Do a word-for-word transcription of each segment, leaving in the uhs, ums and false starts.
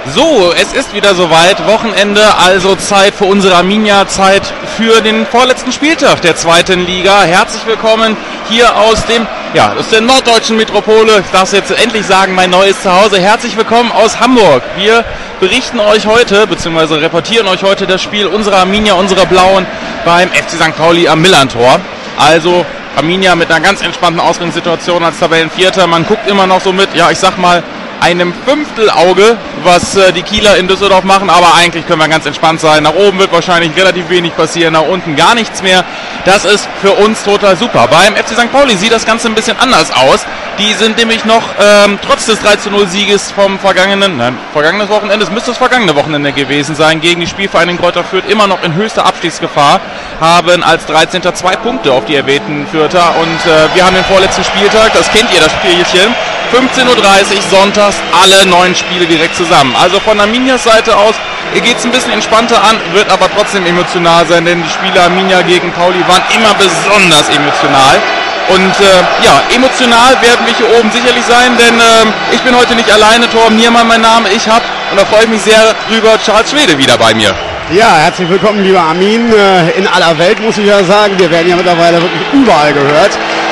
So, es ist wieder soweit, Wochenende, also Zeit für unsere Arminia, Zeit für den vorletzten Spieltag der zweiten Liga. Herzlich willkommen hier aus dem, ja, aus der norddeutschen Metropole. Ich darf es jetzt endlich sagen, mein neues Zuhause. Herzlich willkommen aus Hamburg. Wir berichten euch heute, beziehungsweise reportieren euch heute das Spiel unserer Arminia, unserer Blauen beim F C Sankt Pauli am Millantor. Also Arminia mit einer ganz entspannten Ausgangssituation als Tabellenvierter. Man guckt immer noch so mit, ja, ich sag mal, einem Fünftelauge, was äh, die Kieler in Düsseldorf machen, aber eigentlich können wir ganz entspannt sein. Nach oben wird wahrscheinlich relativ wenig passieren, nach unten gar nichts mehr. Das ist für uns total super. Beim F C Sankt Pauli sieht das Ganze ein bisschen anders aus. Die sind nämlich noch ähm, trotz des drei zu null Sieges vom vergangenen, nein, vergangenes Wochenende, es müsste das vergangene Wochenende gewesen sein, gegen die Spielvereinigung Greuther Fürth immer noch in höchster Abstiegsgefahr, haben als dreizehnter zwei Punkte auf die erwähnten Fürther und äh, wir haben den vorletzten Spieltag, das kennt ihr, das Spielchen, fünfzehn Uhr dreißig, sonntags, alle neun Spiele direkt zusammen. Also von Arminias Seite aus geht es ein bisschen entspannter an, wird aber trotzdem emotional sein, denn die Spiele Arminia gegen Pauli waren immer besonders emotional. Und äh, ja, emotional werden wir hier oben sicherlich sein, denn äh, ich bin heute nicht alleine, Torben Niermann mein Name, ich habe, und da freue ich mich sehr drüber, Charles Schwede wieder bei mir. Ja, herzlich willkommen, lieber Armin, in aller Welt muss ich ja sagen, wir werden ja mittlerweile wirklich überall gehört.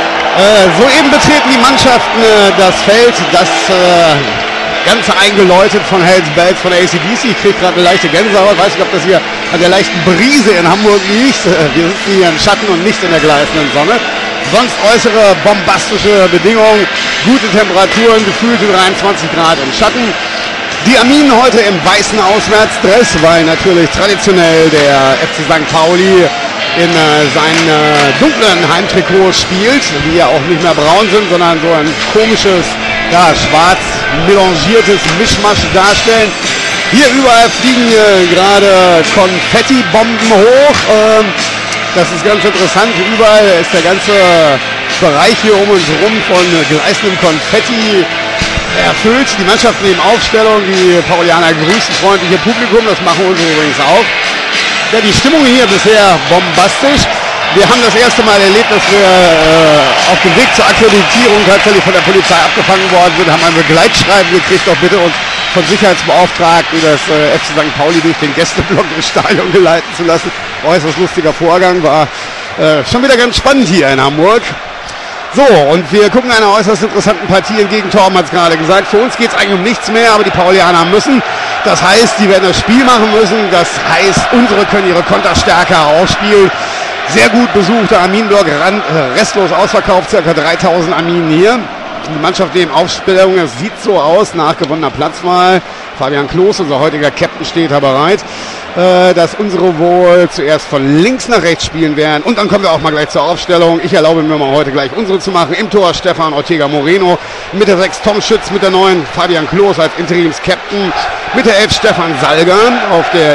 Äh, soeben betreten die Mannschaften äh, das Feld, das äh, Ganze eingeläutet von Hells Bells, von A C D C. Ich kriege gerade eine leichte Gänsehaut, weiß nicht, ob das hier an der leichten Brise in Hamburg liegt. Äh, wir sitzen hier im Schatten und nicht in der gleißenden Sonne. Sonst äußere bombastische Bedingungen, gute Temperaturen, gefühlte dreiundzwanzig Grad im Schatten. Die Arminen heute im weißen Auswärtsdress, weil natürlich traditionell der F C Sankt Pauli in äh, seinen äh, dunklen Heimtrikot spielt, die ja auch nicht mehr braun sind, sondern so ein komisches, ja, schwarz melangiertes Mischmasch darstellen. Hier überall fliegen äh, gerade Konfettibomben hoch. Ähm, das ist ganz interessant. Überall ist der ganze Bereich hier um uns herum von äh, gleißendem Konfetti erfüllt. Die Mannschaften nehmen Aufstellung, die Paulianer grüßen freundliche Publikum, das machen unsere übrigens auch. Ja, die Stimmung hier bisher bombastisch. Wir haben das erste Mal erlebt, dass wir äh, auf dem Weg zur Akkreditierung tatsächlich von der Polizei abgefangen worden sind, haben ein Begleitschreiben gekriegt, doch bitte uns von Sicherheitsbeauftragten das äh, F C Sankt Pauli durch den Gästeblock ins Stadion geleiten zu lassen. Äußerst lustiger Vorgang, war äh, schon wieder ganz spannend hier in Hamburg. So, und wir gucken einer äußerst interessanten Partie entgegen. Torben hat es gerade gesagt, für uns geht es eigentlich um nichts mehr, aber die Paulianer müssen. Das heißt, die werden das Spiel machen müssen. Das heißt, unsere können ihre Konter stärker ausspielen. Sehr gut besuchte Arminburg, restlos ausverkauft, ca. dreitausend Arminen hier. Die Mannschaft neben Aufstellung, es sieht so aus, nach gewonnener Platzwahl. Fabian Klos, unser heutiger Captain, steht da bereit, äh, dass unsere wohl zuerst von links nach rechts spielen werden. Und dann kommen wir auch mal gleich zur Aufstellung. Ich erlaube mir mal heute gleich unsere zu machen. Im Tor Stefan Ortega Moreno, mit der sechs Tom Schütz, mit der neun Fabian Klos als Interims-Captain, mit der elf Stefan Salger auf der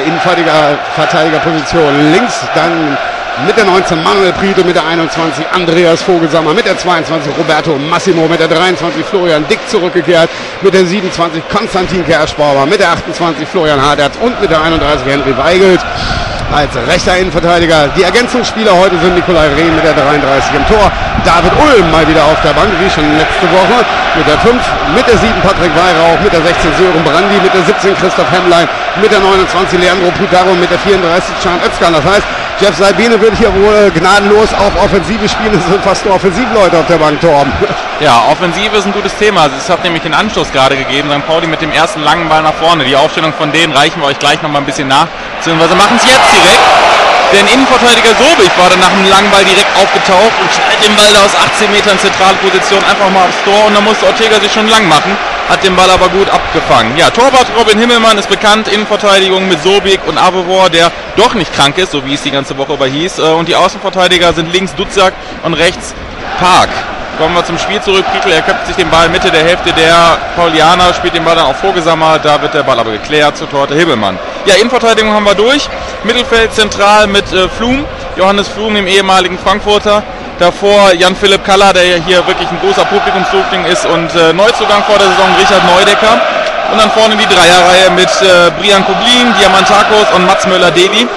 Innenverteidigerposition links, dann mit der neunzehn Manuel Prieto, mit der einundzwanzig Andreas Vogelsammer, mit der zweiundzwanzig Roberto Massimo, mit der dreiundzwanzig Florian Dick zurückgekehrt, mit der siebenundzwanzig Konstantin Kerschbauer, mit der achtundzwanzig Florian Hadertz und mit der einunddreißig Henry Weigelt als rechter Innenverteidiger. Die Ergänzungsspieler heute sind Nikolai Rehn mit der dreiunddreißig im Tor, David Ulm mal wieder auf der Bank, wie schon letzte Woche, mit der fünf, mit der sieben Patrick Weihrauch, mit der sechzehn Sören Brandi, mit der siebzehn Christoph Hemmlein, mit der neunundzwanzig Leandro Putaro, mit der vierunddreißig Can Özkan. Das heißt, Jeff Salbene wird hier wohl gnadenlos auch Offensive spielen. Es sind fast nur Offensivleute auf der Bank, Torben. Ja, Offensive ist ein gutes Thema. Es hat nämlich den Anschluss gerade gegeben. Sankt Pauli mit dem ersten langen Ball nach vorne. Die Aufstellung von denen reichen wir euch gleich noch mal ein bisschen nach. Beziehungsweise machen es jetzt direkt. Denn Innenverteidiger Sobich war dann nach dem langen Ball direkt aufgetaucht und schneidet den Ball da aus achtzehn Metern zentrale Position einfach mal aufs Tor. Und dann musste Ortega sich schon lang machen. Hat den Ball aber gut abgefangen. Ja, Torwart Robin Himmelmann ist bekannt. Innenverteidigung mit Sobik und Avevor, der doch nicht krank ist, so wie es die ganze Woche über hieß. Und die Außenverteidiger sind links Dutzak und rechts Park. Kommen wir zum Spiel zurück. Prietl erköpft sich den Ball Mitte der Hälfte der Paulianer, spielt den Ball dann auf Vogelsammer. Da wird der Ball aber geklärt zur Torte Himmelmann. Ja, Innenverteidigung haben wir durch. Mittelfeld zentral mit äh, Flum. Johannes Flum, dem ehemaligen Frankfurter. Davor Jan-Philipp Kaller, der hier wirklich ein großer Publikumsliebling ist, und äh, Neuzugang vor der Saison Richard Neudecker. Und dann vorne die Dreierreihe mit äh, Brian Koblin, Diamantakos und Mats Möller-Deli.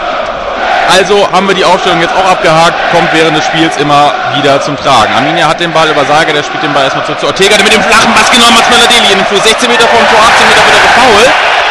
Also haben wir die Aufstellung jetzt auch abgehakt, kommt während des Spiels immer wieder zum Tragen. Arminia hat den Ball über Sager, der spielt den Ball erstmal zurück zu Ortega, der mit dem flachen Pass genommen, Mats Möller-Deli in den Fuß, sechzehn Meter vom Tor, achtzehn Meter wieder gefoult.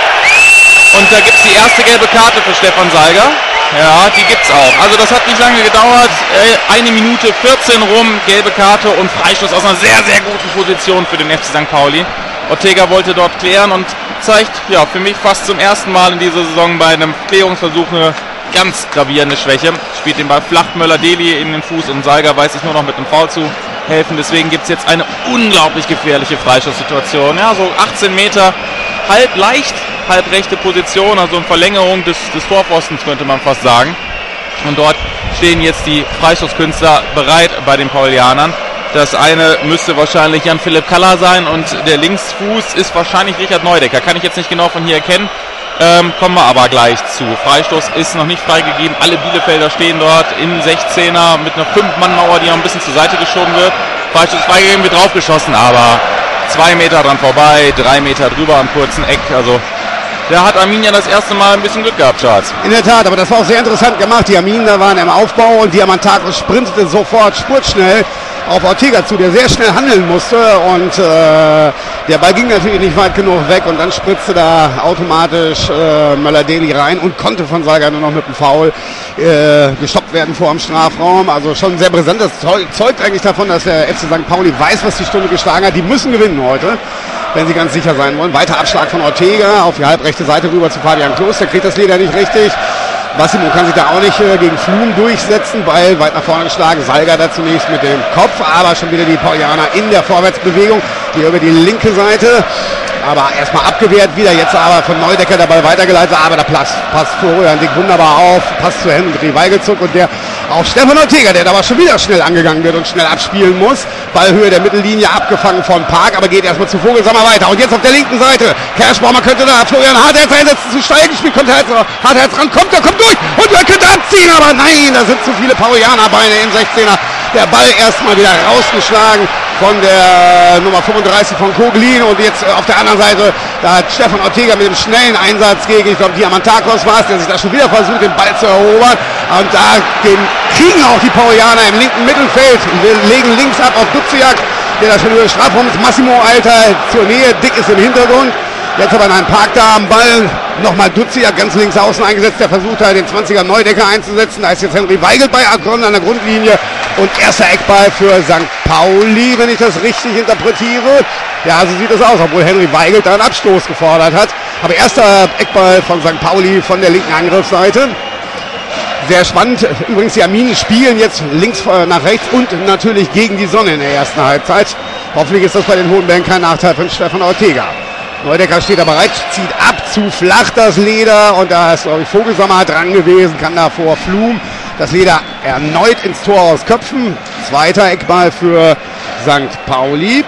da gibt es die erste gelbe Karte für Stefan Seiger. Ja, die gibt's auch. Also das hat nicht lange gedauert. Äh, eine Minute vierzehn rum, gelbe Karte und Freistoß aus einer sehr, sehr guten Position für den F C Sankt Pauli. Ortega wollte dort klären und zeigt, ja, für mich fast zum ersten Mal in dieser Saison bei einem Klärungsversuch eine ganz gravierende Schwäche. Spielt den Ball flach, Möller-Deli in den Fuß und Seiger weiß sich nur noch mit einem Foul zu helfen. Deswegen gibt es jetzt eine unglaublich gefährliche Freistoßsituation. Ja, so achtzehn Meter, halb leicht, halb rechte Position, also in Verlängerung des, des Torpfostens könnte man fast sagen. Und dort stehen jetzt die Freistoßkünstler bereit bei den Paulianern. Das eine müsste wahrscheinlich Jan-Philipp Kaller sein und der Linksfuß ist wahrscheinlich Richard Neudecker. Kann ich jetzt nicht genau von hier erkennen. Ähm, kommen wir aber gleich zu. Freistoß ist noch nicht freigegeben. Alle Bielefelder stehen dort im sechzehner mit einer fünf-Mann-Mauer, die noch ein bisschen zur Seite geschoben wird. Freistoß freigegeben, wird draufgeschossen, aber zwei Meter dran vorbei, drei Meter drüber am kurzen Eck. Also da hat Arminia das erste Mal ein bisschen Glück gehabt, Charles. In der Tat, aber das war auch sehr interessant gemacht. Die Arminer waren im Aufbau und Diamantakos sprintete sofort spurtschnell auf Ortega zu, der sehr schnell handeln musste und äh, der Ball ging natürlich nicht weit genug weg und dann spritzte da automatisch äh, Möller-Deli rein und konnte von Seiger nur noch mit dem Foul äh, gestoppt werden vor dem Strafraum. Also schon sehr brisant. Das zeugt eigentlich davon, dass der F C Sankt Pauli weiß, was die Stunde geschlagen hat. Die müssen gewinnen heute, wenn sie ganz sicher sein wollen. Weiter Abschlag von Ortega auf die halbrechte Seite rüber zu Fabian Klos. Der kriegt das Leder nicht richtig. Massimo kann sich da auch nicht äh, gegen Flum durchsetzen, Ball weit nach vorne geschlagen. Seiger da zunächst mit dem Kopf, aber schon wieder die Paulianer in der Vorwärtsbewegung, hier über die linke Seite. Aber erstmal abgewehrt wieder, jetzt aber von Neudecker der Ball weitergeleitet, aber der Platz passt Florian Dick wunderbar auf, passt zu Henry Weigelzug und der auf Stefan Ortega, der da aber schon wieder schnell angegangen wird und schnell abspielen muss. Ballhöhe der Mittellinie abgefangen von Park, aber geht erstmal zu Vogelsammer weiter. Und jetzt auf der linken Seite, Kerschbaumer könnte da Florian Hartherz einsetzen, zu steil gespielt, kommt Hartherz ran, kommt, er kommt durch und er könnte abziehen, aber nein, da sind zu viele Paulianer-Beine im sechzehner. Der Ball erstmal wieder rausgeschlagen von der Nummer fünfunddreißig von Koglin und jetzt auf der anderen Seite, da hat Stefan Ortega mit dem schnellen Einsatz gegen, ich glaube, Diamantakos war es, der sich da schon wieder versucht, den Ball zu erobern und da den kriegen auch die Paulianer im linken Mittelfeld, wir legen links ab auf Duziak, der da schon über den Strafraum ist, Massimo Alter zur Nähe, Dick ist im Hintergrund. Jetzt aber ein Park da am Ball, nochmal Duziak ganz links außen eingesetzt, der versucht halt den zwanziger Neudecker einzusetzen, da ist jetzt Henry Weigelt bei Akron an der Grundlinie und erster Eckball für Sankt Pauli, wenn ich das richtig interpretiere. Ja, so sieht es aus, obwohl Henry Weigelt da einen Abstoß gefordert hat. Aber erster Eckball von Sankt Pauli von der linken Angriffsseite. Sehr spannend. Übrigens, die Arminen spielen jetzt links nach rechts und natürlich gegen die Sonne in der ersten Halbzeit. Hoffentlich ist das bei den Hohenbergen kein Nachteil von Stefan Ortega. Neudecker steht da bereit, zieht ab, zu flach das Leder und da ist, glaube ich, Vogelsammer dran gewesen, kann da vor Flum das Leder erneut ins Tor ausköpfen. Zweiter Eckball für Sankt Pauli.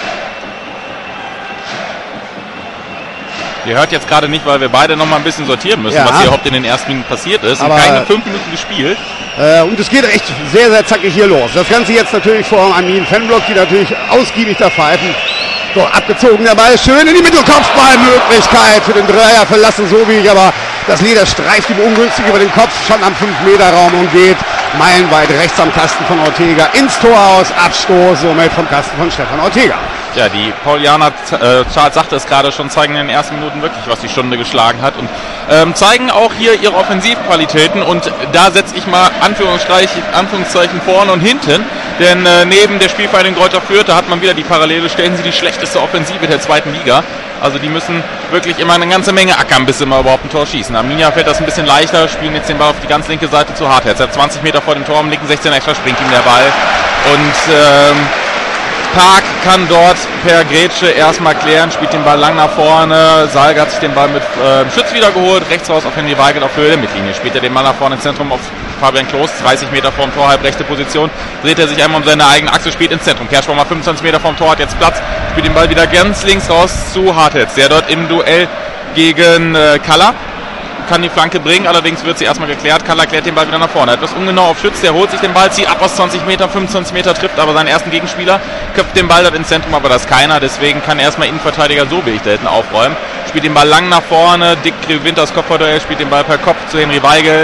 Ihr hört jetzt gerade nicht, weil wir beide noch mal ein bisschen sortieren müssen, ja, was hier überhaupt in den ersten Minuten passiert ist. Aber und keine fünf Minuten gespielt. Äh, und es geht echt sehr, sehr zackig hier los. Das Ganze jetzt natürlich vor dem Arminen-Fanblock, die natürlich ausgiebig da pfeifen. So, abgezogen der Ball, schön in die Mittelkopfballmöglichkeit für den Dreier verlassen, so wie ich, aber das Leder streift ihm ungünstig über den Kopf, schon am fünf Meter Raum und geht meilenweit rechts am Kasten von Ortega ins Tor aus, Abstoß somit vom Kasten von Stefan Ortega. Ja, die Paulianer, äh, Charles sagte es gerade schon, zeigen in den ersten Minuten wirklich, was die Stunde geschlagen hat und ähm, zeigen auch hier ihre Offensivqualitäten und da setze ich mal Anführungszeichen, Anführungszeichen vorne und hinten, denn äh, neben der Spielvereinigung Greuther Fürth, da hat man wieder die Parallele, stellen sie die schlechteste Offensive der zweiten Liga. Also die müssen wirklich immer eine ganze Menge ackern, bis sie mal überhaupt ein Tor schießen. Arminia fällt das ein bisschen leichter, spielen jetzt den Ball auf die ganz linke Seite zu Hartherz. Er hat zwanzig Meter vor dem Tor, am linken sechzehner extra springt ihm der Ball und ähm, Park kann dort per Grätsche erstmal klären, spielt den Ball lang nach vorne. Seiger hat sich den Ball mit äh, Schütz wieder geholt, rechts raus auf Henry Weigelt auf Höhe der Mittellinie. Spielt er den Ball nach vorne ins Zentrum auf Fabian Klos, dreißig Meter vorm Tor, halb rechte Position. Dreht er sich einmal um seine eigene Achse, spielt ins Zentrum. Kerschbaumer fünfundzwanzig Meter vorm Tor, hat jetzt Platz, spielt den Ball wieder ganz links raus zu Hartherz, der dort im Duell gegen äh, Kaller kann die Flanke bringen, allerdings wird sie erstmal geklärt. Kaller klärt den Ball wieder nach vorne. Etwas ungenau auf Schütz, der holt sich den Ball, zieht ab aus zwanzig Meter, fünfundzwanzig Meter, trifft aber seinen ersten Gegenspieler, köpft den Ball dort ins Zentrum, aber das ist keiner, deswegen kann erstmal Innenverteidiger Sobich da hinten aufräumen. Spielt den Ball lang nach vorne, Dick gewinnt das Kopfballduell, spielt den Ball per Kopf zu Henry Weigelt.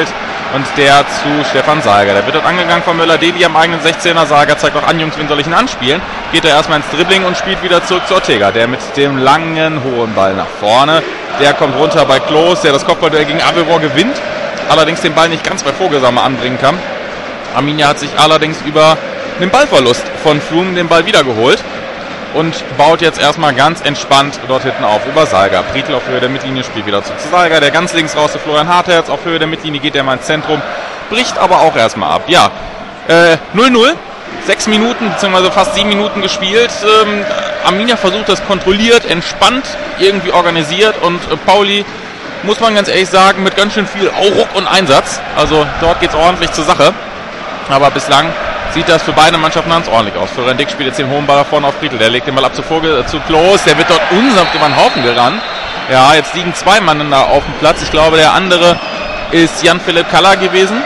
und der zu Stefan Seiger. Der wird dort angegangen von Möller-Deli am eigenen sechzehner. Seiger zeigt auch an, Jungs, wen soll ich ihn anspielen? Geht er erstmal ins Dribbling und spielt wieder zurück zu Ortega, der mit dem langen, hohen Ball nach vorne. Der kommt runter bei Klos, der das Kopfballduell gegen Averois gewinnt, allerdings den Ball nicht ganz bei Vogelsammer anbringen kann. Arminia hat sich allerdings über den Ballverlust von Flum den Ball wiedergeholt und baut jetzt erstmal ganz entspannt dort hinten auf über Seiger. Prietl auf Höhe der Mittellinie spielt wieder zu Seiger, der ganz links raus zu Florian Hartherz. Auf Höhe der Mittellinie geht er mal ins Zentrum, bricht aber auch erstmal ab. Ja, äh, null null, sechs Minuten bzw. fast sieben Minuten gespielt. Ähm, Arminia versucht das kontrolliert, entspannt, irgendwie organisiert und äh, Pauli, muss man ganz ehrlich sagen, mit ganz schön viel Ruck und Einsatz. Also dort geht es ordentlich zur Sache. Aber bislang sieht das für beide Mannschaften ganz ordentlich aus. Florian Dick spielt jetzt den hohen Ball vorne auf Prietl. Der legt den Ball ab zu, Vogel, äh, zu Klos. Der wird dort unsanft über den Haufen gerannt. Ja, jetzt liegen zwei Mann da auf dem Platz. Ich glaube, der andere ist Jan-Philipp Kaller gewesen.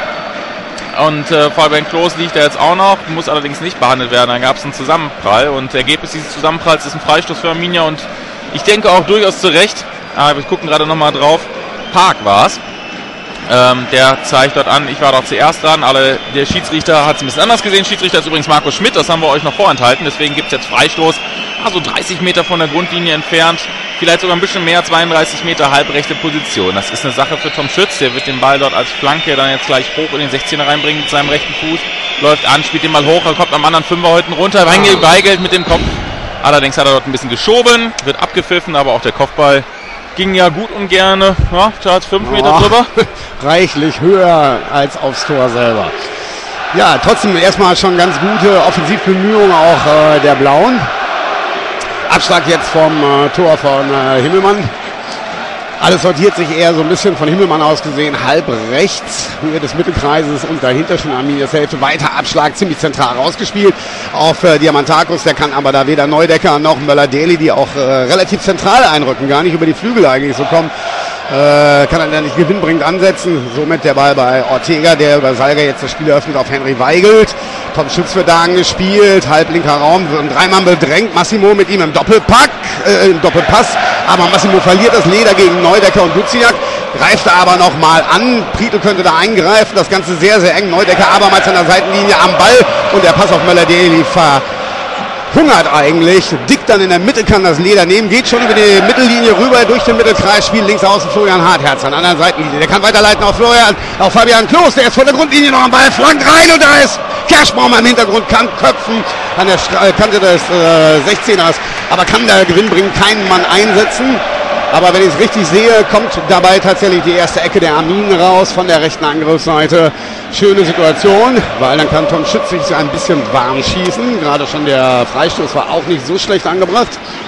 Und äh, Fabian Klos liegt da jetzt auch noch. Muss allerdings nicht behandelt werden. Dann gab es einen Zusammenprall. Und Ergebnis dieses Zusammenpralls ist ein Freistoß für Arminia. Und ich denke auch durchaus zu Recht. Ah, wir gucken gerade nochmal drauf. Park war es. Ähm, der zeigt dort an, ich war doch zuerst dran, aber der Schiedsrichter hat es ein bisschen anders gesehen. Schiedsrichter ist übrigens Markus Schmidt, das haben wir euch noch vorenthalten, deswegen gibt es jetzt Freistoß, also dreißig Meter von der Grundlinie entfernt, vielleicht sogar ein bisschen mehr, zweiunddreißig Meter halbrechte Position. Das ist eine Sache für Tom Schütz, der wird den Ball dort als Flanke dann jetzt gleich hoch in den sechzehner reinbringen mit seinem rechten Fuß, läuft an, spielt den Ball hoch, er kommt am anderen Fünfer heute runter, reingeweigelt mit dem Kopf, allerdings hat er dort ein bisschen geschoben, wird abgepfiffen, aber auch der Kopfball ging ja gut und gerne, ja, Charles, fünf Meter oh, drüber. Reichlich höher als aufs Tor selber. Ja, trotzdem erstmal schon ganz gute Offensivbemühungen auch äh, der Blauen. Abschlag jetzt vom äh, Tor von äh, Himmelmann. Alles sortiert sich eher so ein bisschen von Himmelmann aus gesehen, halb rechts, Höhe des Mittelkreises und dahinter schon Arminias Hälfte. Weiter Abschlag, ziemlich zentral rausgespielt auf äh, Diamantakos, der kann aber da weder Neudecker noch Möller-Deli, die auch äh, relativ zentral einrücken, gar nicht über die Flügel eigentlich so kommen. Äh, kann er da nicht gewinnbringend ansetzen. Somit der Ball bei Ortega, der über Seiger jetzt das Spiel eröffnet auf Henry Weigelt. Tom Schütz wird da angespielt, halb linker Raum, wird dreimal bedrängt. Massimo mit ihm im Doppelpack, äh, im Doppelpass. Aber Massimo verliert das Leder gegen Neudecker und Duziak. Greift da aber nochmal an. Prietl könnte da eingreifen. Das Ganze sehr, sehr eng. Neudecker abermals an der Seitenlinie am Ball. Und der Pass auf Möller-Deli verhungert eigentlich. Dick dann in der Mitte kann das Leder nehmen. Geht schon über die Mittellinie rüber durch den Mittelkreis. Spielt links außen Florian Hartherz an der anderen Seitenlinie. Der kann weiterleiten auf Florian, auf Fabian Klos. Der ist von der Grundlinie noch am Ball. Flankt rein und da ist Kerschbaum im Hintergrund. Kann köpfen an der Kante des äh, sechzehners. Aber kann da Gewinn bringen. Keinen Mann einsetzen. Aber wenn ich es richtig sehe, kommt dabei tatsächlich die erste Ecke der Arminen raus von der rechten Angriffsseite. Schöne Situation, weil dann kann Tom Schütz sich ein bisschen warm schießen. Gerade schon der Freistoß war auch nicht so schlecht angebracht.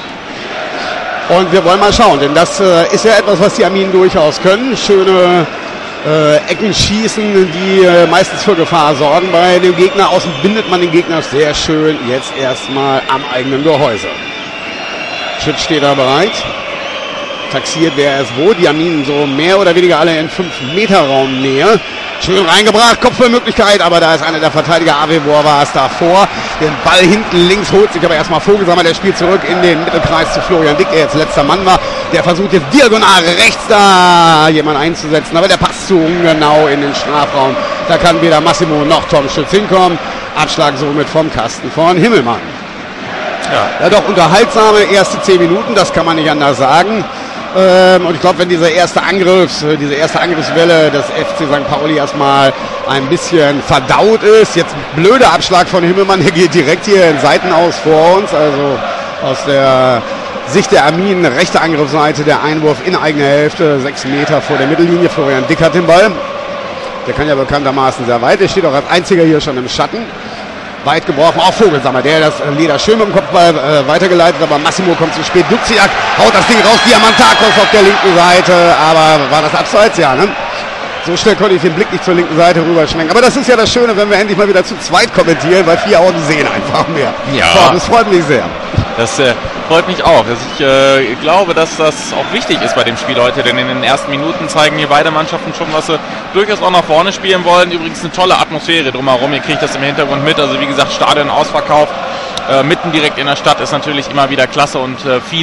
Und wir wollen mal schauen, denn das äh, ist ja etwas, was die Arminen durchaus können. Schöne äh, Ecken schießen, die äh, meistens für Gefahr sorgen bei dem Gegner. Außen bindet man den Gegner sehr schön jetzt erstmal am eigenen Gehäuse. Schütz steht da bereit. Taxiert, wer es wo. Die Arminen so mehr oder weniger alle in fünf Meter Raum näher. Schön reingebracht, Kopfballmöglichkeit, aber da ist einer der Verteidiger, Averois war es davor. Den Ball hinten links holt sich aber erstmal Vogelsammer, der spielt zurück in den Mittelkreis zu Florian Dick, der jetzt letzter Mann war. Der versucht jetzt diagonal rechts da jemand einzusetzen, aber der passt zu ungenau in den Strafraum. Da kann weder Massimo noch Tom Schütz hinkommen. Abschlag somit vom Kasten von Himmelmann. Ja, ja doch unterhaltsame erste zehn Minuten, das kann man nicht anders sagen. Ähm, und ich glaube, wenn dieser erste Angriff, diese erste Angriffswelle des F C Sankt Pauli erstmal ein bisschen verdaut ist, jetzt blöder Abschlag von Himmelmann, der geht direkt hier in Seiten aus vor uns, also aus der Sicht der Arminen, rechte Angriffsseite, der Einwurf in eigene Hälfte, sechs Meter vor der Mittellinie, Florian Dick hat den Ball, der kann ja bekanntermaßen sehr weit, der steht auch als einziger hier schon im Schatten. Weit gebrochen, auch Vogelsammer, der das Leder schön mit dem Kopfball äh, weitergeleitet, aber Massimo kommt zu spät. Duziak haut das Ding raus, Diamantakos auf der linken Seite, aber war das abseits? Ja, ne? So schnell konnte ich den Blick nicht zur linken Seite rüberschwenken. Aber das ist ja das Schöne, wenn wir endlich mal wieder zu zweit kommentieren, weil vier Augen sehen einfach mehr. Ja. So, das freut mich sehr. Das äh, freut mich auch. Also ich äh, glaube, dass das auch wichtig ist bei dem Spiel heute, denn in den ersten Minuten zeigen hier beide Mannschaften schon, was sie durchaus auch nach vorne spielen wollen. Übrigens eine tolle Atmosphäre drumherum. Ihr kriegt das im Hintergrund mit. Also wie gesagt, Stadion ausverkauft. Äh, mitten direkt in der Stadt ist natürlich immer wieder klasse und äh, viele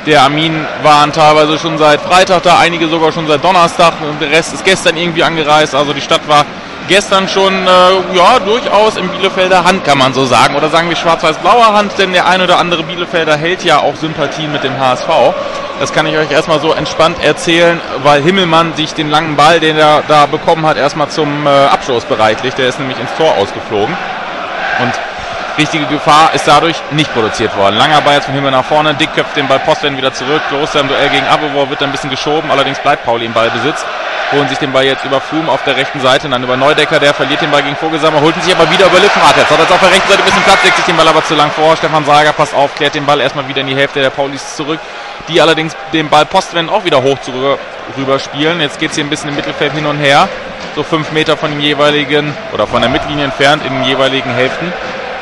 der Armin waren teilweise schon seit Freitag da, einige sogar schon seit Donnerstag. Der Rest ist gestern irgendwie angereist. Also die Stadt war gestern schon äh, ja, durchaus in Bielefelder Hand, kann man so sagen. Oder sagen wir schwarz-weiß-blauer Hand, denn der ein oder andere Bielefelder hält ja auch Sympathien mit dem H S V. Das kann ich euch erstmal so entspannt erzählen, weil Himmelmann sich den langen Ball, den er da bekommen hat, erstmal zum äh, Abstoß bereitlegt. Der ist nämlich ins Tor ausgeflogen. Und richtige Gefahr ist dadurch nicht produziert worden. Langer Ball jetzt von Himmel nach vorne, Dick köpft den Ball Postwend wieder zurück. Kloster im Duell gegen Abelvor wird dann ein bisschen geschoben, allerdings bleibt Pauli im Ballbesitz. Holen sich den Ball jetzt über Flum auf der rechten Seite, dann über Neudecker, der verliert den Ball gegen Vogelsammer, holt ihn sich aber wieder über Lipphardt. Jetzt hat er jetzt auf der rechten Seite ein bisschen Platz, legt sich den Ball aber zu lang vor. Stefan Sager passt auf, klärt den Ball erstmal wieder in die Hälfte der Paulis zurück, die allerdings den Ball Postwend auch wieder hoch zu rüber spielen. Jetzt geht es hier ein bisschen im Mittelfeld hin und her, so fünf Meter von dem jeweiligen, oder von der Mittellinie entfernt in den jeweiligen Hälften.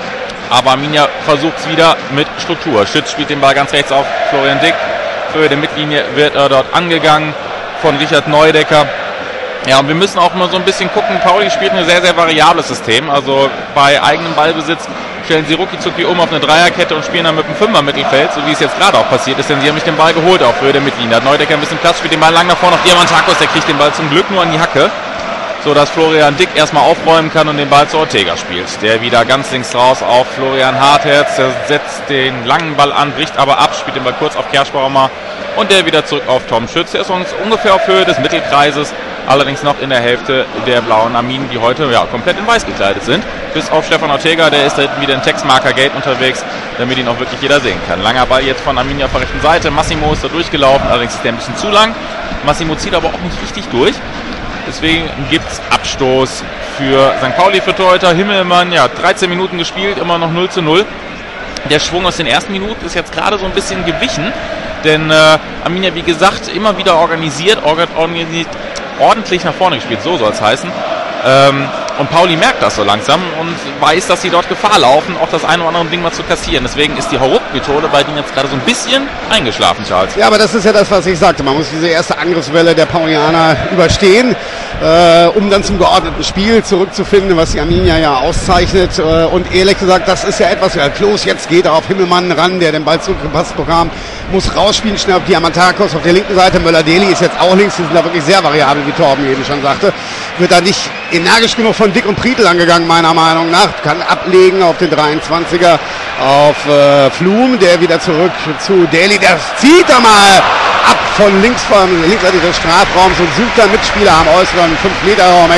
Aber Arminia versucht es wieder mit Struktur. Schütz spielt den Ball ganz rechts auf Florian Dick. Für die Mittellinie wird er dort angegangen von Richard Neudecker. Ja, und wir müssen auch mal so ein bisschen gucken. Pauli spielt ein sehr, sehr variables System. Also bei eigenem Ballbesitz stellen sie rucki-zucki um auf eine Dreierkette und spielen dann mit einem Fünfer-Mittelfeld, so wie es jetzt gerade auch passiert ist, denn sie haben nicht den Ball geholt auf Höhe der Mittellinie. Hat Neudecker ein bisschen Platz, spielt den Ball lang nach vorne auf Diamantakos, der kriegt den Ball zum Glück nur an die Hacke, so dass Florian Dick erstmal aufräumen kann und den Ball zu Ortega spielt. Der wieder ganz links raus auf Florian Hartherz, der setzt den langen Ball an, bricht aber ab, spielt den Ball kurz auf Kerschbaumer und der wieder zurück auf Tom Schütz. Der ist uns ungefähr auf Höhe des Mittelkreises, allerdings noch in der Hälfte der blauen Arminen, die heute ja komplett in weiß gekleidet sind. Bis auf Stefan Ortega, der ist da hinten wieder in Textmarker Gate unterwegs, damit ihn auch wirklich jeder sehen kann. Langer Ball jetzt von Arminia auf der rechten Seite, Massimo ist da durchgelaufen, allerdings ist der ein bisschen zu lang. Massimo zieht aber auch nicht richtig durch. Deswegen gibt es Abstoß für Sankt Pauli für Torhüter Himmelmann. Ja, dreizehn Minuten gespielt, immer noch null zu null. Der Schwung aus den ersten Minuten ist jetzt gerade so ein bisschen gewichen. Denn äh, Arminia, wie gesagt, immer wieder organisiert, organisiert, ordentlich nach vorne gespielt, so soll es heißen. Ähm, und Pauli merkt das so langsam und weiß, dass sie dort Gefahr laufen, auch das eine oder andere Ding mal zu kassieren. Deswegen ist die Hauruck-Methode bei denen jetzt gerade so ein bisschen eingeschlafen, Charles. Ja, aber das ist ja das, was ich sagte. Man muss diese erste Angriffswelle der Paulianer überstehen, äh, um dann zum geordneten Spiel zurückzufinden, was die Arminia ja auszeichnet. Äh, und ehrlich gesagt, das ist ja etwas, ja, Klos jetzt geht er auf Himmelmann ran, der den Ball zurückgepasst bekam, muss rausspielen, schnell auf Diamantakos auf der linken Seite. Möller-Deli ist jetzt auch links, die sind da wirklich sehr variabel, wie Torben eben schon sagte. Wird da nicht energisch genug von Dick und Prietl angegangen, meiner Meinung nach. Kann ablegen auf den dreiundzwanziger auf äh, Flum, der wieder zurück zu Daly. Der zieht da mal ab von links vom linksseitigen des Strafraums und sucht dann Mitspieler am äußeren fünf Meter Raum.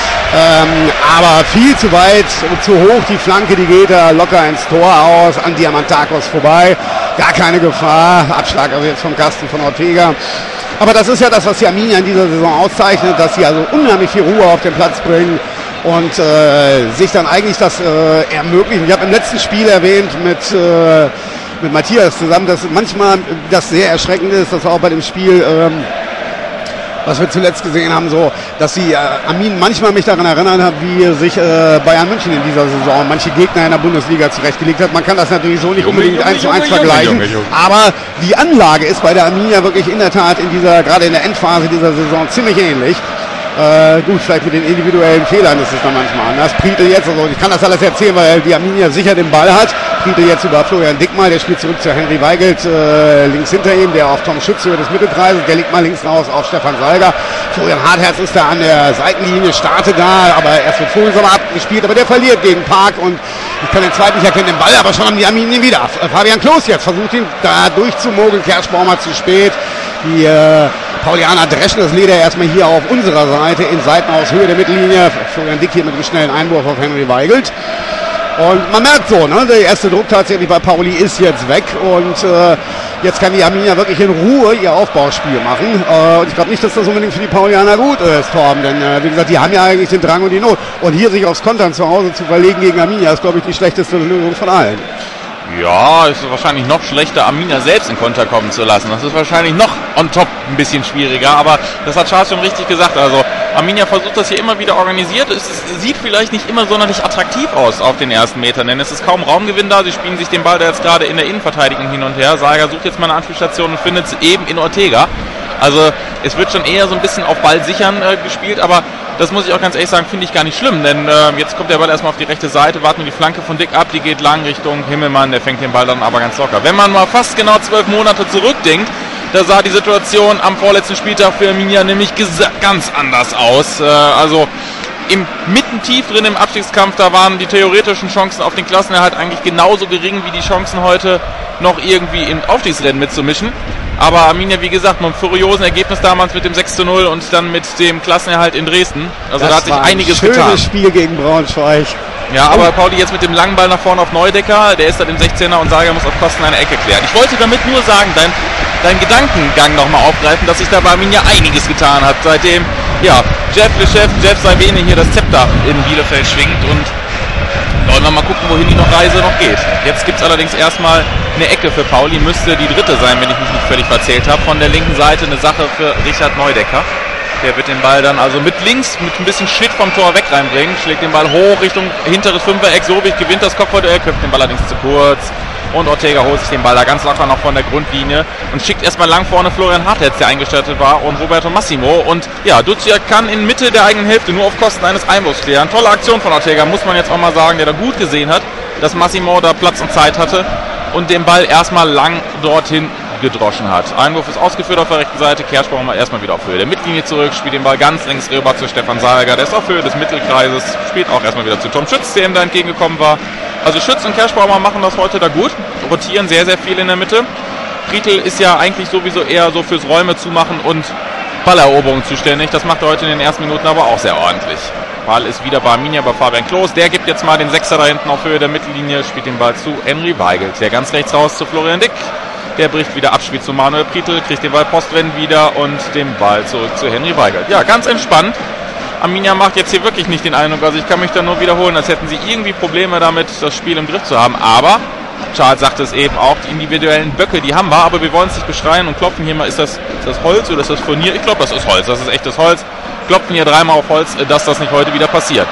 Ähm, aber viel zu weit und zu hoch die Flanke, die geht da locker ins Tor aus, an Diamantakos vorbei. Gar keine Gefahr. Abschlag also jetzt vom Kasten von Ortega. Aber das ist ja das, was die Arminia in dieser Saison auszeichnet, dass sie also unheimlich viel Ruhe auf den Platz bringen und äh, sich dann eigentlich das äh, ermöglichen. Ich habe im letzten Spiel erwähnt mit, äh, mit Matthias zusammen, dass manchmal das sehr erschreckend ist, dass auch bei dem Spiel, ähm, was wir zuletzt gesehen haben, so, dass die äh, Armin manchmal mich daran erinnert hat, wie sich äh, Bayern München in dieser Saison manche Gegner in der Bundesliga zurechtgelegt hat. Man kann das natürlich so nicht unbedingt eins zu eins vergleichen, aber die Anlage ist bei der Arminia wirklich in der Tat in dieser, gerade in der Endphase dieser Saison ziemlich ähnlich. Äh, gut, vielleicht mit den individuellen Fehlern ist es dann manchmal anders. Prietl jetzt, also ich kann das alles erzählen, weil die Arminia sicher den Ball hat. Prietl jetzt über Florian Dick mal, der spielt zurück zu Henry Weigelt, äh, links hinter ihm, der auf Tom Schütz über des Mittelkreises, der liegt mal links raus auf Stefan Salger. Florian Hartherz ist da an der Seitenlinie, startet da, aber erst wird Vogelsammer abgespielt, aber der verliert gegen Park und ich kann den zweiten nicht erkennen, den Ball, aber schon haben die Arminien wieder. Fabian Klos jetzt versucht ihn da durchzumogeln, Kerschbaumer zu spät. Die äh, Paulianer dreschen das Leder erstmal hier auf unserer Seite in Seitenaus Höhe der Mittellinie. Florian Dick hier mit einem schnellen Einwurf auf Henry Weigelt. Und man merkt so, ne, der erste Druck tatsächlich bei Pauli ist jetzt weg und äh, jetzt kann die Arminia wirklich in Ruhe ihr Aufbauspiel machen. Äh, und ich glaube nicht, dass das unbedingt für die Paulianer gut ist, Torben, denn äh, wie gesagt, die haben ja eigentlich den Drang und die Not. Und hier sich aufs Kontern zu Hause zu verlegen gegen Arminia ist, glaube ich, die schlechteste Lösung von allen. Ja, es ist wahrscheinlich noch schlechter, Arminia selbst in Konter kommen zu lassen. Das ist wahrscheinlich noch on top ein bisschen schwieriger, aber das hat Charles schon richtig gesagt. Also Arminia versucht das hier immer wieder organisiert. Es sieht vielleicht nicht immer sonderlich attraktiv aus auf den ersten Metern, denn es ist kaum Raumgewinn da. Sie spielen sich den Ball da jetzt gerade in der Innenverteidigung hin und her. Sager sucht jetzt mal eine Anspielstation und findet es eben in Ortega. Also es wird schon eher so ein bisschen auf Ball sichern äh, gespielt, aber Das muss ich auch ganz ehrlich sagen, finde ich gar nicht schlimm, denn äh, jetzt kommt der Ball erstmal auf die rechte Seite, warten wir die Flanke von Dick ab, die geht lang Richtung Himmelmann, der fängt den Ball dann aber ganz locker. Wenn man mal fast genau zwölf Monate zurückdenkt, da sah die Situation am vorletzten Spieltag für Arminia nämlich ganz anders aus. Äh, also im mitten tief drin im Abstiegskampf, da waren die theoretischen Chancen auf den Klassenerhalt eigentlich genauso gering wie die Chancen heute noch irgendwie im Aufstiegsrennen mitzumischen. Aber Arminia, wie gesagt, mit einem furiosen Ergebnis damals mit dem sechs zu null und dann mit dem Klassenerhalt in Dresden. Also das da hat sich einiges getan. getan. Schönes Spiel gegen Braunschweig. Ja, aber Pauli jetzt mit dem langen Ball nach vorne auf Neudecker, der ist dann im sechzehner und Sager muss auf Kosten einer Ecke klären. Ich wollte damit nur sagen, dein, dein Gedankengang nochmal aufgreifen, dass sich da bei Arminia einiges getan hat, seitdem ja, Jeff Le Chef, Jeff Salvini hier das Zepter in Bielefeld schwingt und wollen wir mal gucken, wohin die noch Reise noch geht. Jetzt gibt es allerdings erstmal eine Ecke für Pauli, müsste die dritte sein, wenn ich mich nicht völlig verzählt habe. Von der linken Seite eine Sache für Richard Neudecker. Der wird den Ball dann also mit links, mit ein bisschen Shit vom Tor weg reinbringen, schlägt den Ball hoch Richtung hinteres Fünfereck, Sobich gewinnt das Kopfballduell, köpft den Ball allerdings zu kurz. Und Ortega holt sich den Ball da ganz locker noch von der Grundlinie und schickt erstmal lang vorne Florian Hartherz, der eingestattet war, und Roberto Massimo. Und ja, Duziak kann in Mitte der eigenen Hälfte nur auf Kosten eines Einwurfs klären. Tolle Aktion von Ortega, muss man jetzt auch mal sagen, der da gut gesehen hat, dass Massimo da Platz und Zeit hatte und den Ball erstmal lang dorthin gedroschen hat. Einwurf ist ausgeführt auf der rechten Seite, Kerschbaumer erstmal wieder auf Höhe der Mittellinie zurück, spielt den Ball ganz links rüber zu Stefan Salger, der ist auf Höhe des Mittelkreises, spielt auch erstmal wieder zu Tom Schütz, der ihm da entgegengekommen war. Also Schütz und Kerschbaumer machen das heute da gut, rotieren sehr, sehr viel in der Mitte. Prietl ist ja eigentlich sowieso eher so fürs Räume zumachen und Balleroberung zuständig, das macht er heute in den ersten Minuten aber auch sehr ordentlich. Ball ist wieder bei Arminia, bei Fabian Klos, der gibt jetzt mal den Sechser da hinten auf Höhe der Mittellinie, spielt den Ball zu Henry Weigelt, der ganz rechts raus zu Florian Dick. Der bricht wieder ab, spielt zu Manuel Prietl, kriegt den Ball postwendend wieder und den Ball zurück zu Henry Weigelt. Ja, ganz entspannt. Arminia macht jetzt hier wirklich nicht den Eindruck, also ich kann mich da nur wiederholen, als hätten sie irgendwie Probleme damit, das Spiel im Griff zu haben. Aber, Charles sagte es eben auch, die individuellen Böcke, die haben wir, aber wir wollen es nicht beschreien und klopfen hier mal, ist das, ist das Holz oder ist das Furnier? Ich glaube, das ist Holz, das ist echtes Holz. Klopfen hier dreimal auf Holz, dass das nicht heute wieder passiert.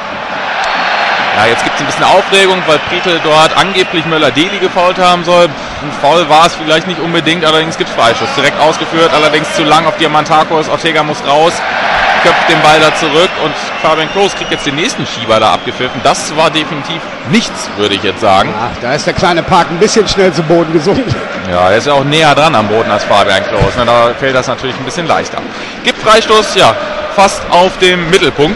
Ja, jetzt gibt es ein bisschen Aufregung, weil Prietl dort angeblich Möller-Deli gefoult haben soll. Ein Foul war es vielleicht nicht unbedingt, allerdings gibt es Freischuss. Direkt ausgeführt, allerdings zu lang auf Diamantakos. Ortega muss raus, köpft den Ball da zurück und Fabian Klos kriegt jetzt den nächsten Schieber da abgepfiffen. Das war definitiv nichts, würde ich jetzt sagen. Ja, da ist der kleine Park ein bisschen schnell zu Boden gesunken. Ja, er ist ja auch näher dran am Boden als Fabian Klos. Ne, da fällt das natürlich ein bisschen leichter. Gibt Freistoß, ja, fast auf dem Mittelpunkt.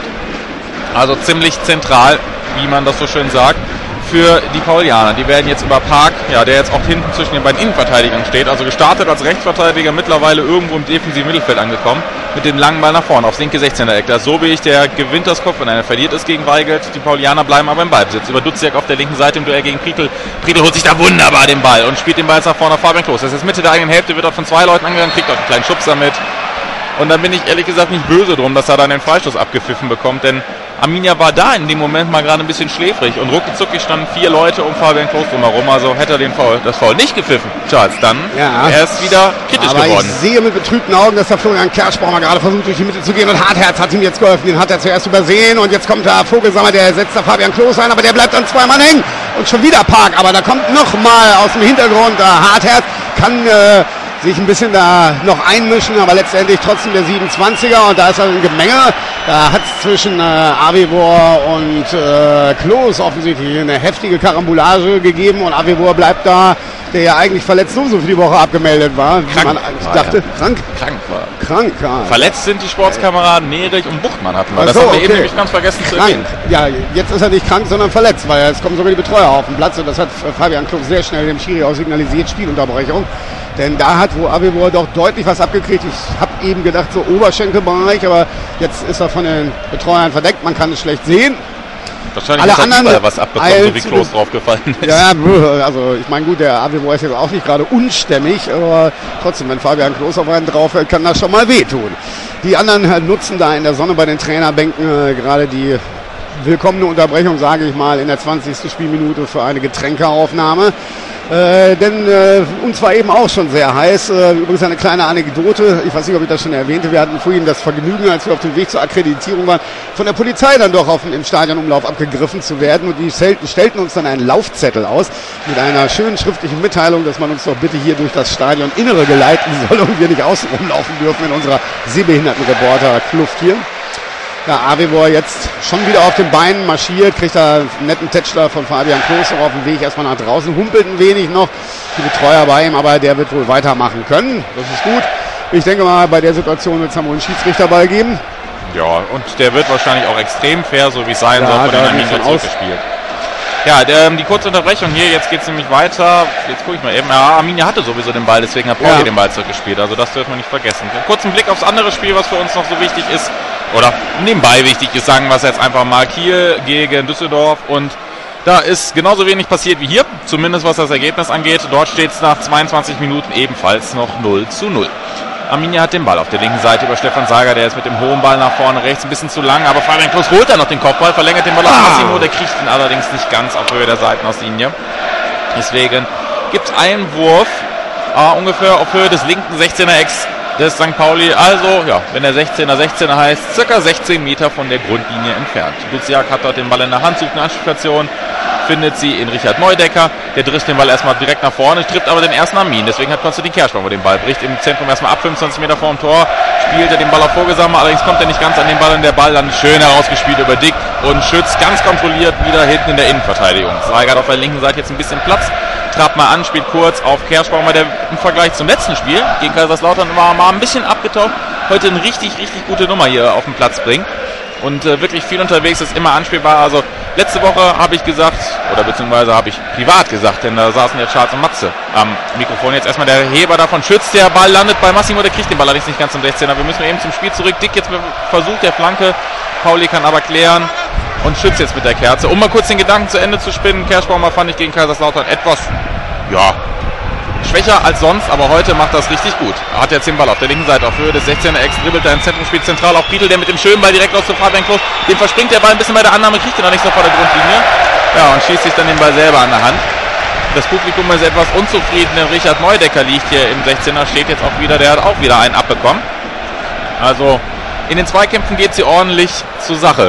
Also ziemlich zentral, wie man das so schön sagt, für die Paulianer. Die werden jetzt über Park, ja, der jetzt auch hinten zwischen den beiden Innenverteidigern steht, also gestartet als Rechtsverteidiger, mittlerweile irgendwo im defensiven Mittelfeld angekommen, mit dem langen Ball nach vorne aufs linke sechzehner-Eck. Da ist Sobich, der gewinnt das Kopf, wenn er verliert ist gegen Weigelt. Die Paulianer bleiben aber im Ballbesitz. Über Duziak auf der linken Seite im Duell gegen Prietl. Prietl holt sich da wunderbar den Ball und spielt den Ball jetzt nach vorne auf Fabian Klos. Das ist Mitte der eigenen Hälfte, wird dort von zwei Leuten angegangen, kriegt dort einen kleinen Schubser mit. Und dann bin ich ehrlich gesagt nicht böse drum, dass er dann den Freistoß abgepfiffen bekommt, denn Arminia war da in dem Moment mal gerade ein bisschen schläfrig und ruckizucki standen vier Leute um Fabian Klos drumherum, also hätte er den Foul, das Foul nicht gepfiffen, Charles, dann ja. Er ist wieder kritisch aber geworden. Ich sehe mit betrübten Augen, dass der Florian Kerschbaumer gerade versucht, durch die Mitte zu gehen und Hartherz hat ihm jetzt geholfen, den hat er zuerst übersehen und jetzt kommt der Vogelsammer, der setzt da Fabian Klos ein, aber der bleibt dann zweimal hängen und schon wieder Park, aber da kommt nochmal aus dem Hintergrund der Hartherz, kann äh, sich ein bisschen da noch einmischen, aber letztendlich trotzdem der siebenundzwanziger und da ist also ein Gemenge. Da hat es zwischen äh, Avivor und äh, Klos offensichtlich eine heftige Karambolage gegeben und Avivor bleibt da, der ja eigentlich verletzt sowieso für die Woche abgemeldet war. Wie Krank man war, dachte, ja. krank? Krank war. Krank, ja. Verletzt sind die Sportskameraden Nerich und Buchtmann hatten wir. Ach Das so, haben wir okay. eben nämlich ganz vergessen zu Krank. erwähnen. Ja, jetzt ist er nicht krank, sondern verletzt, weil jetzt kommen sogar die Betreuer auf den Platz und das hat Fabian Klos sehr schnell dem Schiri auch signalisiert, Spielunterbrechung. Denn da hat wo Avivor doch deutlich was abgekriegt. Ich habe eben gedacht, so Oberschenkelbereich, aber jetzt ist er von den Betreuern verdeckt, man kann es schlecht sehen. Wahrscheinlich Alle hat er anderen überall was abbekommen, so wie Klos draufgefallen ist. Ja, also ich meine gut, der Avivor ist jetzt auch nicht gerade unstämmig, aber trotzdem, wenn Fabian Klos auf einen draufhält, kann das schon mal wehtun. Die anderen nutzen da in der Sonne bei den Trainerbänken äh, gerade die willkommene Unterbrechung, sage ich mal, in der zwanzigsten Spielminute für eine Getränkeaufnahme. Äh, denn äh, uns war eben auch schon sehr heiß. Äh, übrigens eine kleine Anekdote, ich weiß nicht, ob ich das schon erwähnte, wir hatten vorhin das Vergnügen, als wir auf dem Weg zur Akkreditierung waren, von der Polizei dann doch auf, im Stadionumlauf abgegriffen zu werden und die stellten, stellten uns dann einen Laufzettel aus mit einer schönen schriftlichen Mitteilung, dass man uns doch bitte hier durch das Stadioninnere geleiten soll und wir nicht außen rumlaufen dürfen in unserer sehbehinderten Reporter-Kluft hier. Ja, Avivor jetzt schon wieder auf den Beinen marschiert, kriegt da einen netten Tätschler von Fabian Klos auf dem Weg erstmal nach draußen, humpelt ein wenig noch, die Betreuer bei ihm, aber der wird wohl weitermachen können, das ist gut. Ich denke mal, bei der Situation wird es dann wohl einen Schiedsrichterball geben. Ja, und der wird wahrscheinlich auch extrem fair, so wie es sein ja, soll, von den Arminia zurückgespielt. Ja, der, die kurze Unterbrechung hier, jetzt geht es nämlich weiter. Jetzt gucke ich mal eben. Ja, Arminia hatte sowieso den Ball, deswegen hat Pauli ja. den Ball zurückgespielt. Also das dürfen wir nicht vergessen. Einen kurzen Blick aufs andere Spiel, was für uns noch so wichtig ist, oder nebenbei wichtig ist, sagen wir es jetzt einfach mal, Kiel gegen Düsseldorf. Und da ist genauso wenig passiert wie hier, zumindest was das Ergebnis angeht. Dort steht es nach zweiundzwanzig Minuten ebenfalls noch null zu null. Arminia hat den Ball auf der linken Seite über Stefan Sager, der ist mit dem hohen Ball nach vorne rechts ein bisschen zu lang, aber Fabian Klos holt dann noch den Kopfball, verlängert den Ball auf Massimo, der kriegt ihn allerdings nicht ganz auf Höhe der Seitenauslinie. Deswegen gibt es einen Wurf, äh, ungefähr auf Höhe des linken sechzehner-Ecks des Sankt Pauli, also ja, wenn der sechzehner sechzehner heißt, circa sechzehn Meter von der Grundlinie entfernt. Duziak hat dort den Ball in der Hand, sucht eine Anspielstation, findet sie in Richard Neudecker, der drischt den Ball erstmal direkt nach vorne, trifft aber den ersten Armin, deswegen hat Konstantin Kerschbaumer den Ball, bricht im Zentrum erstmal ab, fünfundzwanzig Meter vor dem Tor, spielt er den Ball auf Vogelsammer, allerdings kommt er nicht ganz an den Ball und der Ball dann schön herausgespielt über Dick und Schütz ganz kontrolliert wieder hinten in der Innenverteidigung. Seigert auf der linken Seite jetzt ein bisschen Platz, trabt mal an, spielt kurz auf Kerschbaumer, der im Vergleich zum letzten Spiel gegen Kaiserslautern war mal ein bisschen abgetaucht, heute eine richtig, richtig gute Nummer hier auf den Platz bringt. Und äh, wirklich viel unterwegs, ist immer anspielbar. Also letzte Woche habe ich gesagt, oder beziehungsweise habe ich privat gesagt, denn da saßen jetzt Charles und Matze am Mikrofon. Jetzt erstmal der Heber davon schützt, der Ball landet bei Massimo, der kriegt den Ball allerdings nicht ganz zum sechzehner. Wir müssen eben zum Spiel zurück. Dick jetzt versucht der Flanke, Pauli kann aber klären und schützt jetzt mit der Kerze. Um mal kurz den Gedanken zu Ende zu spinnen, Kerschbaumer fand ich gegen Kaiserslautern etwas, ja, schwächer als sonst, aber heute macht das richtig gut. Er hat jetzt den Ball auf der linken Seite auf Höhe des sechzehner-Ecks, dribbelt da ins Zentrum, spielt zentral auf Pietel, der mit dem schönen Ball direkt aus zu Fabian Klos, den verspringt der Ball ein bisschen bei der Annahme, kriegt er noch nicht so vor der Grundlinie. Ja, und schießt sich dann den Ball selber an der Hand. Das Publikum ist etwas unzufrieden, denn Richard Neudecker liegt hier im sechzehner, steht jetzt auch wieder, der hat auch wieder einen abbekommen. Also in den Zweikämpfen geht sie ordentlich zur Sache.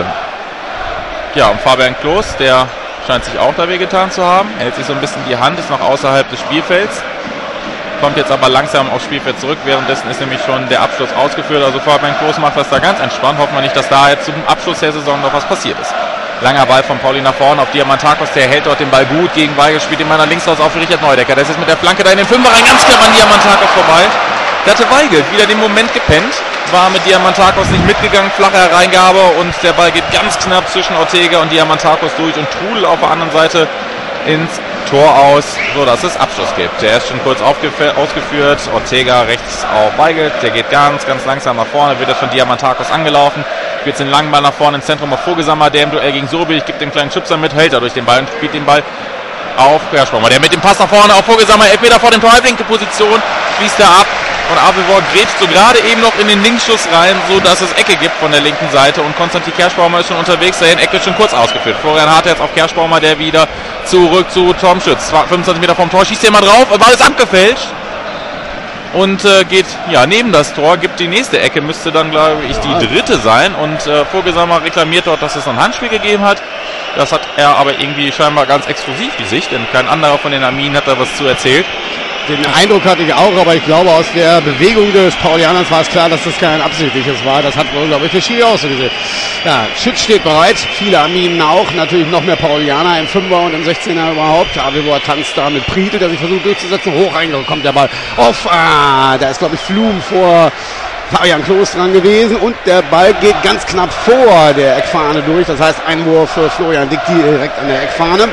Ja, und Fabian Klos, der scheint sich auch da wehgetan zu haben, hält sich so ein bisschen die Hand, ist noch außerhalb des Spielfelds. Kommt jetzt aber langsam aufs Spielfeld zurück, währenddessen ist nämlich schon der Abschluss ausgeführt, also Fabian Klos macht das da ganz entspannt, hoffen wir nicht, dass da jetzt zum Abschluss der Saison noch was passiert ist. Langer Ball von Pauli nach vorne auf Diamantakos, der hält dort den Ball gut gegen Weigel, spielt ihn mal nach links raus auf Richard Neudecker, der ist jetzt mit der Flanke da in den Fünfer rein, ganz knapp an Diamantakos vorbei. Da hatte Weigel wieder den Moment gepennt, war mit Diamantakos nicht mitgegangen, flache Hereingabe und der Ball geht ganz knapp zwischen Ortega und Diamantakos durch und Trudel auf der anderen Seite ins Tor aus, so dass es Abschluss gibt. Der ist schon kurz ausgeführt, Ortega rechts auf Weigel, der geht ganz, ganz langsam nach vorne, wird jetzt von Diamantakos angelaufen, spielt den langen Ball nach vorne ins Zentrum auf Vogelsammer, der im Duell gegen Sobich gibt den kleinen Schubser mit, hält er durch den Ball und spielt den Ball auf Kerschbaumer, der mit dem Pass nach vorne auf Vogelsammer, Elfmeter vor dem Tor, linke Position, schließt er ab und Avivor grätscht so gerade eben noch in den Linksschuss rein, so dass es Ecke gibt von der linken Seite und Konstantin Kerschbaumer ist schon unterwegs, dahin Ecke schon kurz ausgeführt. Florian Hart jetzt auf Kerschbaumer, der wieder zurück zu Tom Schütz, fünfundzwanzig Meter vom Tor, schießt er mal drauf, Ball ist abgefälscht und äh, geht ja neben das Tor, gibt die nächste Ecke, müsste dann glaube ich die dritte sein und äh, Vogelsammer reklamiert dort, dass es ein Handspiel gegeben hat. Das hat er aber irgendwie scheinbar ganz exklusiv die Sicht, denn kein anderer von den Arminen hat da was zu erzählt. Den Eindruck hatte ich auch, aber ich glaube, aus der Bewegung des Paulianers war es klar, dass das kein absichtliches war. Das hat wohl, glaube ich, der Schiri auch so gesehen. Ja, Schütz steht bereit, viele Arminen auch, natürlich noch mehr Paulianer im Fünfer und im sechzehner überhaupt. Avivor tanzt da mit Prietl, der sich versucht durchzusetzen, hoch reinkommt der Ball auf, ah, da ist, glaube ich, Flum vor Fabian Klos dran gewesen und der Ball geht ganz knapp vor der Eckfahne durch, das heißt Einwurf für Florian Dick direkt an der Eckfahne.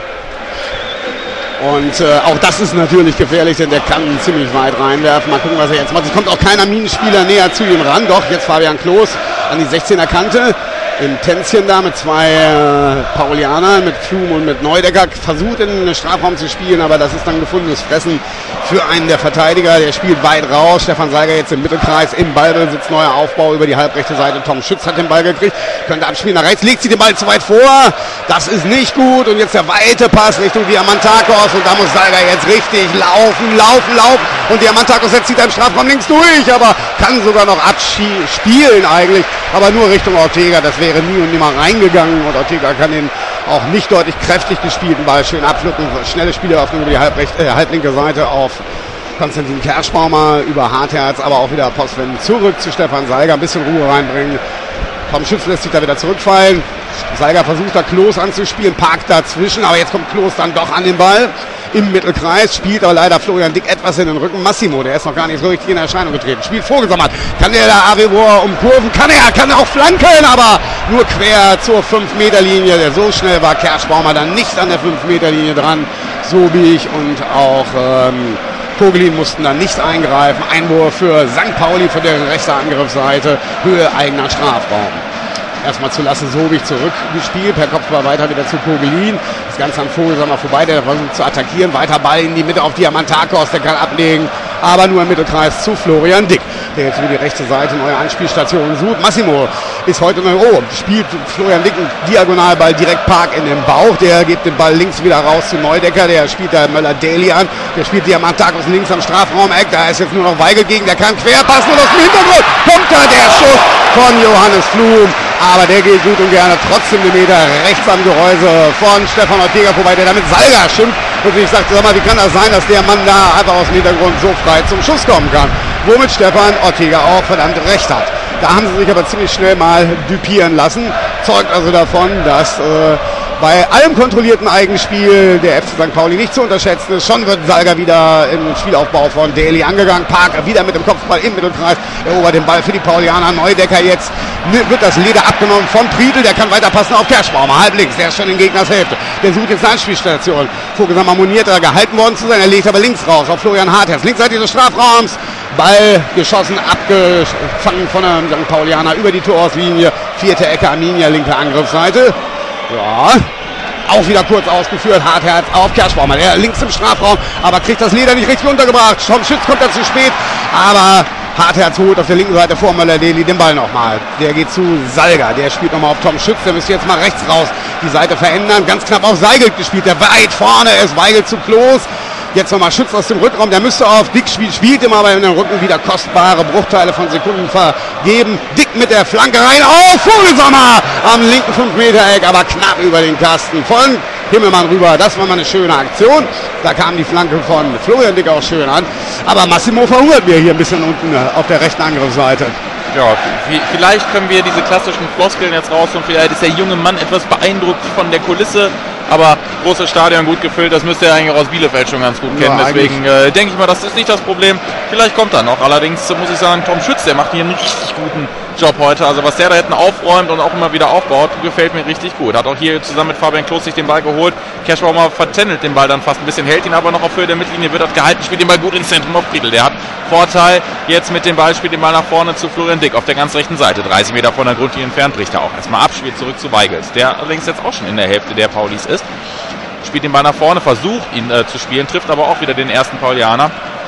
Und äh, auch das ist natürlich gefährlich, denn der kann ziemlich weit reinwerfen. Mal gucken, was er jetzt macht. Es kommt auch kein Arminenspieler näher zu ihm ran. Doch, jetzt Fabian Klos an die sechzehner Kante. Im Tänzchen da mit zwei äh, Paulianern, mit Flum und mit Neudecker. Versucht in den Strafraum zu spielen, aber das ist dann gefundenes Fressen für einen der Verteidiger. Der spielt weit raus. Stefan Seiger jetzt im Mittelkreis. Im Ballbesitz, neuer Aufbau über die halbrechte Seite. Tom Schütz hat den Ball gekriegt. Könnte abspielen nach rechts. Legt sie den Ball zu weit vor. Das ist nicht gut. Und jetzt der weite Pass Richtung Diamantakos. Und da muss Seiger jetzt richtig laufen, laufen, laufen. Und Diamantakos jetzt zieht er im Strafraum links durch. Aber kann sogar noch abspielen eigentlich. Aber nur Richtung Ortega. Das wäre nie und nimmer reingegangen. Und Ortega kann den auch nicht deutlich kräftig gespielten Ball schön abpflücken. Schnelle Spieleraufnahme über die halbrechte, äh, halblinke Seite auf Konstantin Kerschbaumer, über Hartherz, aber auch wieder Postwenden zurück zu Stefan Seiger. Ein bisschen Ruhe reinbringen. Tom Schütz lässt sich da wieder zurückfallen. Seiger versucht da Klos anzuspielen, parkt dazwischen, aber jetzt kommt Klos dann doch an den Ball. Im Mittelkreis spielt aber leider Florian Dick etwas in den Rücken. Massimo, der ist noch gar nicht so richtig in Erscheinung getreten. Spielt vorgesammelt. Kann der da Avevor umkurven? Kann er, kann er auch flanken, aber nur quer zur fünf Meter Linie. Der so schnell war Kerschbaumer dann nicht an der fünf Meter Linie dran. Sobich und auch ähm, Kogelin mussten dann nicht eingreifen. Einwurf für Sankt Pauli für deren rechte Angriffsseite. Höhe eigener Strafraum. Erstmal zu Lasse Sobich zurückgespielt, per Kopfball weiter wieder zu Kogelin. Das Ganze am Vogelsammer vorbei, der versucht zu attackieren. Weiter Ball in die Mitte auf Diamantakos, der kann ablegen, aber nur im Mittelkreis zu Florian Dick, der jetzt über die rechte Seite neue Anspielstationen sucht. Massimo ist heute neu, oh, spielt Florian Dick einen Diagonalball direkt Park in den Bauch. Der gibt den Ball links wieder raus zu Neudecker, der spielt da Möller-Daly an. Der spielt Diamantakos links am Strafraum-Eck, da ist jetzt nur noch Weigel gegen, der kann querpassen und aus dem Hintergrund kommt da der Schuss von Johannes Flum. Aber der geht gut und gerne trotzdem den Meter rechts am Gehäuse von Stefan Ortega vorbei, der damit Salga schimpft. Und ich sagte, sag mal, wie kann das sein, dass der Mann da einfach aus dem Hintergrund so frei zum Schuss kommen kann? Womit Stefan Ortega auch verdammt recht hat. Da haben sie sich aber ziemlich schnell mal düpieren lassen. Zeugt also davon, dass äh, bei allem kontrollierten Eigenspiel der F C Sankt Pauli nicht zu unterschätzen ist. Schon wird Salga wieder im Spielaufbau von Daly angegangen. Park wieder mit dem Kopfball im Mittelkreis. Erobert den Ball für die Paulianer. Neudecker jetzt wird das Leder abgenommen von Priedl. Der kann weiterpassen auf Kerschbaumer. Halb links. Der ist schon in Gegners Hälfte. Der sucht jetzt eine Anspielstation. Vogelsammer moniert, da gehalten worden zu sein. Er legt aber links raus auf Florian Hartherz. Linksseite des Strafraums. Ball geschossen, abgefangen von einem Sankt Paulianer über die Torauslinie. Vierte Ecke, Arminia, linke Angriffsseite. Ja, auch wieder kurz ausgeführt, Hartherz auf Kerschbaumer, der links im Strafraum, aber kriegt das Leder nicht richtig untergebracht. Tom Schütz kommt da zu spät, aber Hartherz holt auf der linken Seite vor Möller-Daly den Ball nochmal. Der geht zu Salga, der spielt nochmal auf Tom Schütz, der müsste jetzt mal rechts raus die Seite verändern. Ganz knapp auf Seigel gespielt, der weit vorne ist, Weigel zu Klos. Jetzt nochmal Schütz aus dem Rückraum, der müsste auf Dick spielen, spielt ihm aber in den Rücken wieder kostbare Bruchteile von Sekunden vergeben. Dick mit der Flanke rein, oh, Vogelsammer am linken fünf Meter Eck, aber knapp über den Kasten von Himmelmann rüber. Das war mal eine schöne Aktion. Da kam die Flanke von Florian Dick auch schön an. Aber Massimo verhungert mir hier ein bisschen unten auf der rechten Angriffsseite. Ja, vielleicht können wir diese klassischen Floskeln jetzt raus und vielleicht ist der junge Mann etwas beeindruckt von der Kulisse. Aber großes Stadion, gut gefüllt, das müsste er eigentlich aus Bielefeld schon ganz gut kennen. Ja, deswegen äh, denke ich mal, das ist nicht das Problem. Vielleicht kommt er noch. Allerdings muss ich sagen, Tom Schütz, der macht hier einen richtig guten Job heute. Also was der da hinten aufräumt und auch immer wieder aufbaut, gefällt mir richtig gut. Hat auch hier zusammen mit Fabian Klos sich den Ball geholt. Kerschbaumer vertändelt den Ball dann fast ein bisschen, hält ihn aber noch auf Höhe der Mittellinie, wird hat gehalten, spielt den Ball gut ins Zentrum auf Priedl. Der hat Vorteil jetzt mit dem Ball, spielt den Ball nach vorne zu Florian Dick auf der ganz rechten Seite. dreißig Meter von der Grundlinie entfernt, bricht er auch erstmal ab, spielt zurück zu Weigels, der allerdings jetzt auch schon in der Hälfte der Paulis ist. Spielt den Ball nach vorne, versucht ihn äh, zu spielen, trifft aber auch wieder den ersten Paulianer.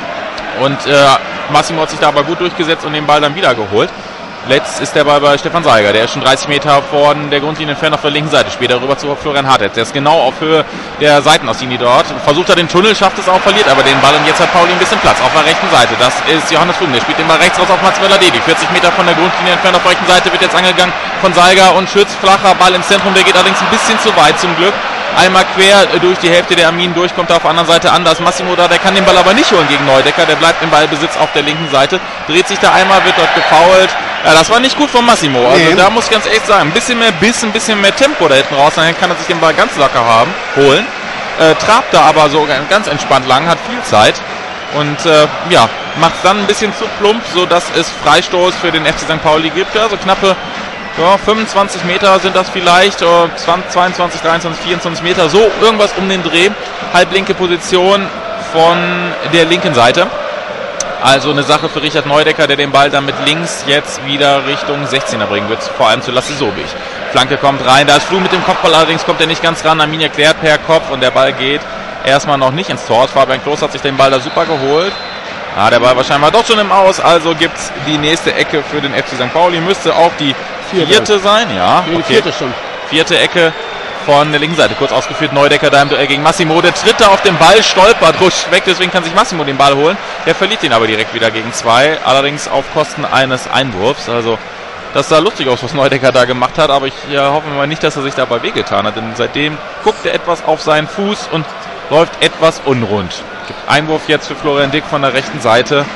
Und äh, Massimo hat sich da aber gut durchgesetzt und den Ball dann wieder geholt. Letzt ist der Ball bei Stefan Seiger, der ist schon dreißig Meter von der Grundlinie entfernt auf der linken Seite, später rüber zu Florian Hartherz. Der ist genau auf Höhe der Seitenauslinie dort, versucht er den Tunnel, schafft es auch, verliert aber den Ball und jetzt hat Pauli ein bisschen Platz auf der rechten Seite. Das ist Johannes Flum, der spielt den Ball rechts raus auf Mats Möller-Daly, vierzig Meter von der Grundlinie entfernt auf der rechten Seite, wird jetzt angegangen von Seiger und Schütz, flacher Ball ins Zentrum, der geht allerdings ein bisschen zu weit zum Glück. Einmal quer durch die Hälfte der Arminen durch, kommt er auf der anderen Seite an, da ist Massimo da, der kann den Ball aber nicht holen gegen Neudecker, der bleibt im Ballbesitz auf der linken Seite, dreht sich da einmal, wird dort gefoult. Ja, das war nicht gut von Massimo, also nee. Da muss ich ganz ehrlich sagen, ein bisschen mehr Biss, ein bisschen mehr Tempo da hinten raus, dann kann er sich den Ball ganz locker haben, holen, äh, trabt da aber so ganz entspannt lang, hat viel Zeit und äh, ja, macht dann ein bisschen zu plump, sodass es Freistoß für den F C Sankt Pauli gibt, also knappe ja, fünfundzwanzig Meter sind das vielleicht, zweiundzwanzig, dreiundzwanzig, vierundzwanzig Meter, so irgendwas um den Dreh. Halblinke Position von der linken Seite. Also eine Sache für Richard Neudecker, der den Ball dann mit links jetzt wieder Richtung sechzehner bringen wird, vor allem zu Lasse Sobich. Flanke kommt rein, da ist Flum mit dem Kopfball, allerdings kommt er nicht ganz ran. Arminia klärt per Kopf und der Ball geht erstmal noch nicht ins Tor. Fabian Klos hat sich den Ball da super geholt. Ah, der Ball war scheinbar doch schon im Aus, also gibt es die nächste Ecke für den F C Sankt Pauli. Müsste auch die vierte, vierte sein, ja. Okay. Die vierte schon. Vierte Ecke von der linken Seite, kurz ausgeführt, Neudecker da im Duell gegen Massimo. Der tritt da auf den Ball, stolpert, rutscht weg, deswegen kann sich Massimo den Ball holen. Der verliert ihn aber direkt wieder gegen zwei, allerdings auf Kosten eines Einwurfs. Also das sah lustig aus, was Neudecker da gemacht hat, aber ich ja, hoffe mal nicht, dass er sich dabei wehgetan hat, denn seitdem guckt er etwas auf seinen Fuß und läuft etwas unrund. Gibt Einwurf jetzt für Florian Dick von der rechten Seite.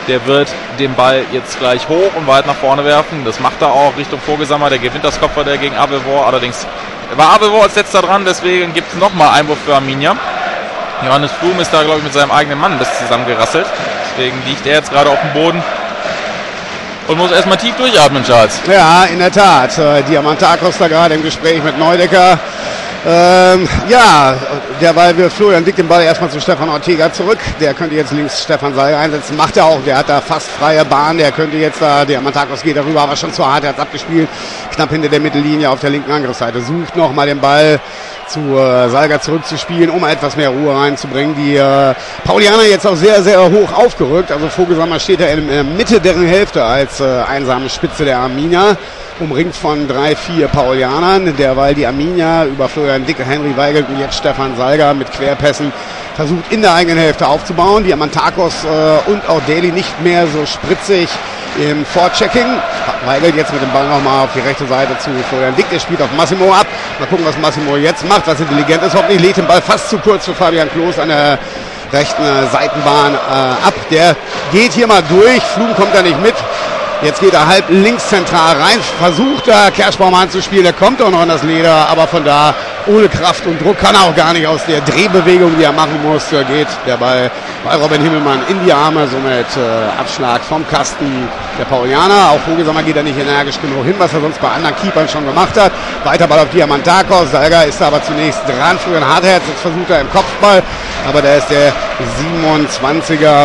Der wird den Ball jetzt gleich hoch und weit nach vorne werfen. Das macht er auch Richtung Vogelsammer. Der gewinnt das Kopfball gegen Abelvor. Allerdings war Abelvor als letzter dran, deswegen gibt es nochmal Einwurf für Arminia. Johannes Flum ist da, glaube ich, mit seinem eigenen Mann bis zusammengerasselt. Deswegen liegt er jetzt gerade auf dem Boden und muss erstmal tief durchatmen, Charles. Ja, in der Tat. Äh, Diamantakos da gerade im Gespräch mit Neudecker. Ähm, ja, derweil wirft Florian Dick den Ball erstmal zu Stefan Ortega zurück. Der könnte jetzt links Stefan Salga einsetzen. Macht er auch. Der hat da fast freie Bahn. Der könnte jetzt da, Diamantakos geht darüber, aber schon zu hart. Er hat abgespielt. Knapp hinter der Mittellinie auf der linken Angriffsseite. Sucht nochmal den Ball zu äh, Salga zurückzuspielen, um etwas mehr Ruhe reinzubringen. Die äh, Paulianer jetzt auch sehr, sehr hoch aufgerückt. Also Vogelsammer steht da in der Mitte deren Hälfte als äh, einsame Spitze der Arminia. Umringt von drei, vier Paulianern, derweil die Arminia über Florian Dick, Henry Weigelt und jetzt Stefan Salga mit Querpässen versucht in der eigenen Hälfte aufzubauen. Diamantakos äh, und auch Daly nicht mehr so spritzig im Vorchecking. Weigelt jetzt mit dem Ball nochmal auf die rechte Seite zu Florian Dick, der spielt auf Massimo ab. Mal gucken, was Massimo jetzt macht, was intelligent ist. Hoffentlich legt den Ball fast zu kurz für Fabian Klos an der rechten äh, Seitenbahn äh, ab. Der geht hier mal durch, Flum kommt da nicht mit. Jetzt geht er halb links zentral rein, versucht da Kerschbaum anzuspielen, der kommt auch noch in das Leder, aber von da ohne Kraft und Druck kann er auch gar nicht aus der Drehbewegung, die er machen muss, geht der Ball bei Robin Himmelmann in die Arme, somit äh, Abschlag vom Kasten der Paulianer. Auch Vogelsammer geht er nicht energisch genug hin, was er sonst bei anderen Keepern schon gemacht hat. Weiter Ball auf Diamantakos, Salga ist aber zunächst dran, Florian Hartherz, jetzt versucht er im Kopfball, aber da ist der siebenundzwanziger,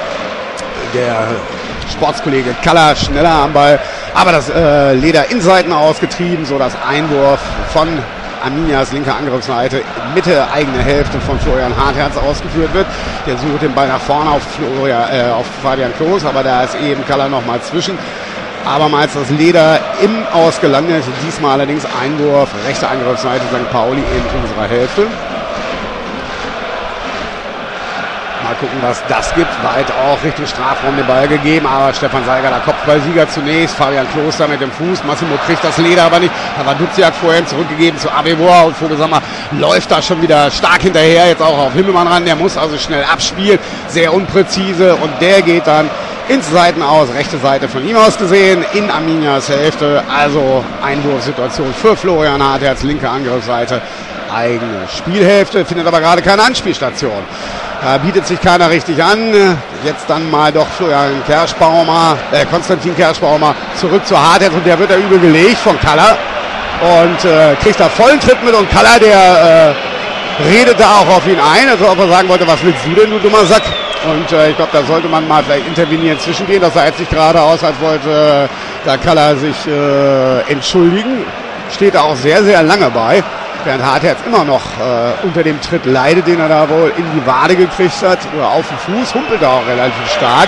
der Sportskollege Kaller schneller am Ball, aber das äh, Leder in Seiten ausgetrieben, so dass Einwurf von Arminias linker Angriffsseite, Mitte eigene Hälfte von Florian Hartherz ausgeführt wird. Der sucht den Ball nach vorne auf, Florian, äh, auf Fabian Klos, aber da ist eben Kaller nochmal zwischen. Abermals das Leder im Aus gelandet, diesmal allerdings Einwurf, rechte Angriffsseite Sankt Pauli in unserer Hälfte. Mal gucken, was das gibt. Weit auch Richtung Strafraum den Ball gegeben, aber Stefan Salga, der Kopfballsieger zunächst. Fabian Kloster mit dem Fuß. Massimo kriegt das Leder aber nicht. Da war Duziak vorhin zurückgegeben zu Abelvor und Vogelsammer läuft da schon wieder stark hinterher. Jetzt auch auf Himmelmann ran. Der muss also schnell abspielen. Sehr unpräzise und der geht dann ins Seitenaus. Rechte Seite von ihm aus gesehen in Arminias Hälfte. Also Einwurfsituation für Florian Hartherz. Linke Angriffsseite. Eigene Spielhälfte. Findet aber gerade keine Anspielstation. Da bietet sich keiner richtig an. Jetzt dann mal doch Florian Kerschbaumer, äh, Konstantin Kerschbaumer zurück zu Hartherz und der wird da übel gelegt von Kaller und äh, kriegt da vollen Tritt mit und Kaller, der äh, redet da auch auf ihn ein, also ob er sagen wollte, was willst du denn, du dummer Sack? Und äh, ich glaube, da sollte man mal vielleicht intervenieren zwischengehen. Das sah jetzt nicht gerade aus, als wollte äh, da Kaller sich äh, entschuldigen. Steht da auch sehr, sehr lange bei. Während Hartherz immer noch äh, unter dem Tritt leidet, den er da wohl in die Wade gekriegt hat, oder auf den Fuß, humpelt er auch relativ stark.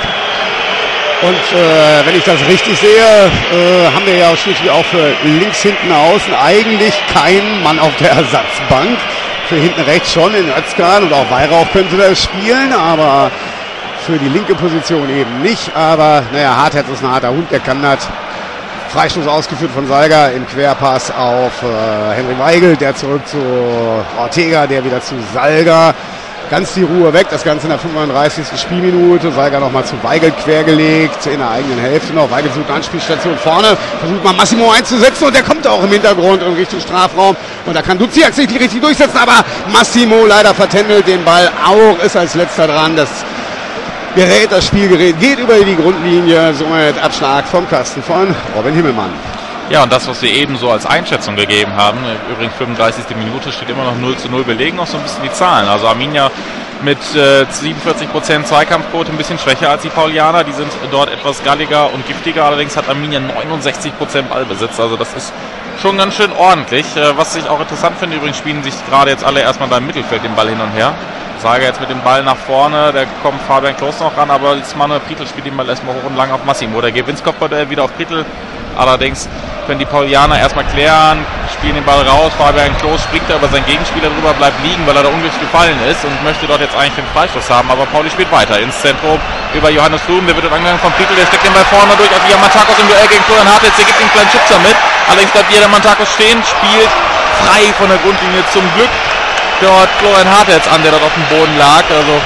Und äh, wenn ich das richtig sehe, äh, haben wir ja auch schließlich auch für links hinten außen eigentlich keinen Mann auf der Ersatzbank. Für hinten rechts schon in Özkan und auch Weihrauch könnte das spielen, aber für die linke Position eben nicht. Aber naja, Hartherz ist ein harter Hund, der kann das. Freistoß ausgeführt von Salga im Querpass auf äh, Henry Weigel, der zurück zu Ortega, der wieder zu Salga. Ganz die Ruhe weg, das Ganze in der fünfunddreißigsten Spielminute. Salga nochmal zu Weigel quergelegt, in der eigenen Hälfte noch. Weigel sucht eine Anspielstation vorne, versucht mal Massimo einzusetzen und der kommt auch im Hintergrund in Richtung Strafraum. Und da kann Duziak sich nicht richtig durchsetzen, aber Massimo leider vertändelt den Ball auch, ist als letzter dran. Das Gerät, das Spielgerät geht über die Grundlinie, somit Abschlag vom Kasten von Robin Himmelmann. Ja, und das, was wir eben so als Einschätzung gegeben haben, übrigens fünfunddreißigste Minute steht immer noch null zu null, belegen auch so ein bisschen die Zahlen. Also Arminia mit äh, siebenundvierzig Prozent Zweikampfquote, ein bisschen schwächer als die Paulianer, die sind dort etwas galliger und giftiger, allerdings hat Arminia neunundsechzig Prozent Ballbesitz, also das ist schon ganz schön ordentlich. Äh, was ich auch interessant finde, übrigens spielen sich gerade jetzt alle erstmal da im Mittelfeld den Ball hin und her. Sage jetzt mit dem Ball nach vorne, da kommt Fabian Klos noch ran, aber jetzt Manuel Prietl spielt den Ball erstmal hoch und lang auf Massimo. Der gewinnt Kopfball wieder auf Prietl, allerdings können die Paulianer erstmal klären, spielen den Ball raus, Fabian Klos springt da über seinen Gegenspieler drüber, bleibt liegen, weil er da unglücklich gefallen ist und möchte dort jetzt eigentlich den Freistoß haben, aber Pauli spielt weiter ins Zentrum über Johannes Flum, der wird angegangen von Prietl, der steckt den Ball vorne durch auf Diamantakos im Duell gegen Florian Hartherz, der gibt den kleinen Schubser mit, allerdings bleibt Diamantakos stehen, spielt frei von der Grundlinie zum Glück dort Florian Hartherz an, der dort auf dem Boden lag. Also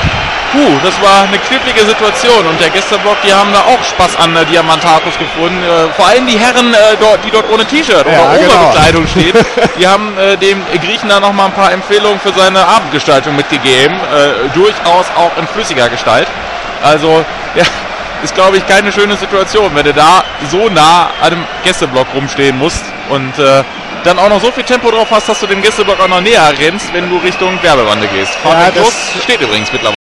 Puh, das war eine knifflige Situation und der Gästeblock, die haben da auch Spaß an der Diamantakos gefunden. Äh, vor allem die Herren, äh, dort, die dort ohne T-Shirt oder ja, Oberbekleidung genau. stehen, die haben äh, dem Griechen da nochmal ein paar Empfehlungen für seine Abendgestaltung mitgegeben. Äh, durchaus auch in flüssiger Gestalt. Also, ja, ist glaube ich keine schöne Situation, wenn du da so nah an dem Gästeblock rumstehen musst und äh, dann auch noch so viel Tempo drauf hast, dass du dem Gästeblock auch noch näher rennst, wenn du Richtung Werbewande gehst. Fahrrad ja, Plus steht übrigens mittlerweile.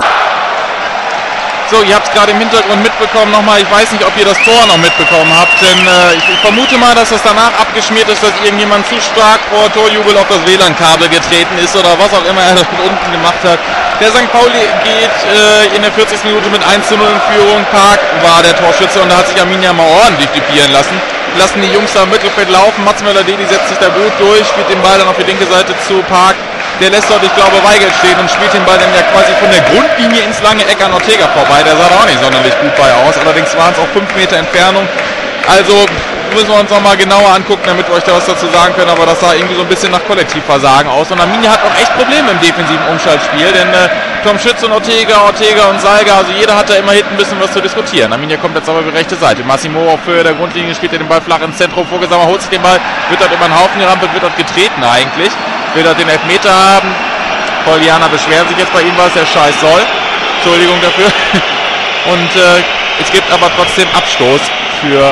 So, ihr habt es gerade im Hintergrund mitbekommen nochmal, ich weiß nicht, ob ihr das Tor noch mitbekommen habt, denn äh, ich, ich vermute mal, dass das danach abgeschmiert ist, dass irgendjemand zu stark vor Torjubel auf das W L A N-Kabel getreten ist oder was auch immer er da unten gemacht hat. Der Sankt Pauli geht äh, in der vierzigsten Minute mit eins zu null in Führung. Park war der Torschütze und da hat sich Arminia mal ordentlich dupieren lassen. Lassen die Jungs da im Mittelfeld laufen, Mats Möller-Deli setzt sich da gut durch, spielt den Ball dann auf die linke Seite zu Park. Der lässt dort, ich glaube, Weigel stehen und spielt den Ball dann ja quasi von der Grundlinie ins lange Eck an Ortega vorbei. Der sah da auch nicht sonderlich gut bei aus. Allerdings waren es auch fünf Meter Entfernung. Also müssen wir uns nochmal genauer angucken, damit wir euch da was dazu sagen können. Aber das sah irgendwie so ein bisschen nach Kollektivversagen aus. Und Arminia hat auch echt Probleme im defensiven Umschaltspiel. Denn äh, Tom Schütz und Ortega, Ortega und Salga, also jeder hat da immer hinten ein bisschen was zu diskutieren. Arminia kommt jetzt aber über die rechte Seite. Massimo auf Höhe der Grundlinie spielt er den Ball flach ins Zentrum. Vogelsammer holt sich den Ball, wird dort über den Haufen gerampelt, wird dort getreten eigentlich. Will dort den Elfmeter haben. Paulianer beschweren sich jetzt bei ihm, was der Scheiß soll. Entschuldigung dafür. Und äh, es gibt aber trotzdem Abstoß für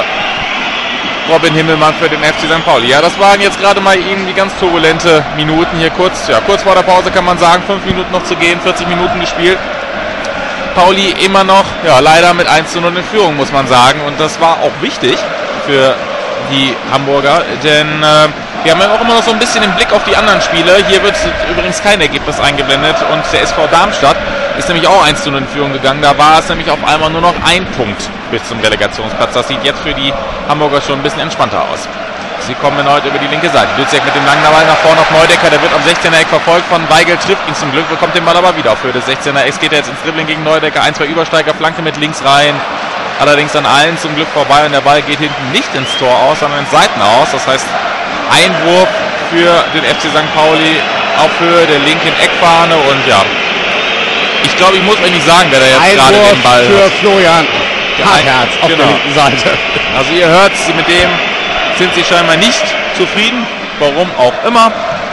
Robin Himmelmann für den F C Sankt Pauli. Ja, das waren jetzt gerade mal eben die ganz turbulente Minuten hier kurz. Ja, kurz vor der Pause kann man sagen, fünf Minuten noch zu gehen, vierzig Minuten gespielt. Pauli immer noch, ja, leider mit eins zu null in Führung, muss man sagen. Und das war auch wichtig für die Hamburger, denn äh, wir haben ja auch immer noch so ein bisschen den Blick auf die anderen Spiele. Hier wird übrigens kein Ergebnis eingeblendet und der S V Darmstadt ist nämlich auch eins zu null in Führung gegangen. Da war es nämlich auf einmal nur noch ein Punkt bis zum Relegationsplatz. Das sieht jetzt für die Hamburger schon ein bisschen entspannter aus. Sie kommen erneut über die linke Seite. Dulzek mit dem langen Ball nach vorne auf Neudecker. Der wird am sechzehner Eck verfolgt von Weigel. Trifft ihn zum Glück, bekommt den Ball aber wieder auf Höhe des sechzehner Ecks. Geht er jetzt ins Dribbling gegen Neudecker. Ein, zwei Übersteiger, Flanke mit links rein. Allerdings an allen zum Glück vorbei und der Ball geht hinten nicht ins Tor aus, sondern ins Seiten aus. Das heißt, Einwurf für den F C Sankt Pauli auf Höhe der linken Eckfahne und ja, ich glaube, ich muss euch nicht sagen, wer da jetzt gerade den Ball für hat. Florian Hartherz auf genau. der linken Seite. Also ihr hört, mit dem sind sie scheinbar nicht zufrieden, warum auch immer.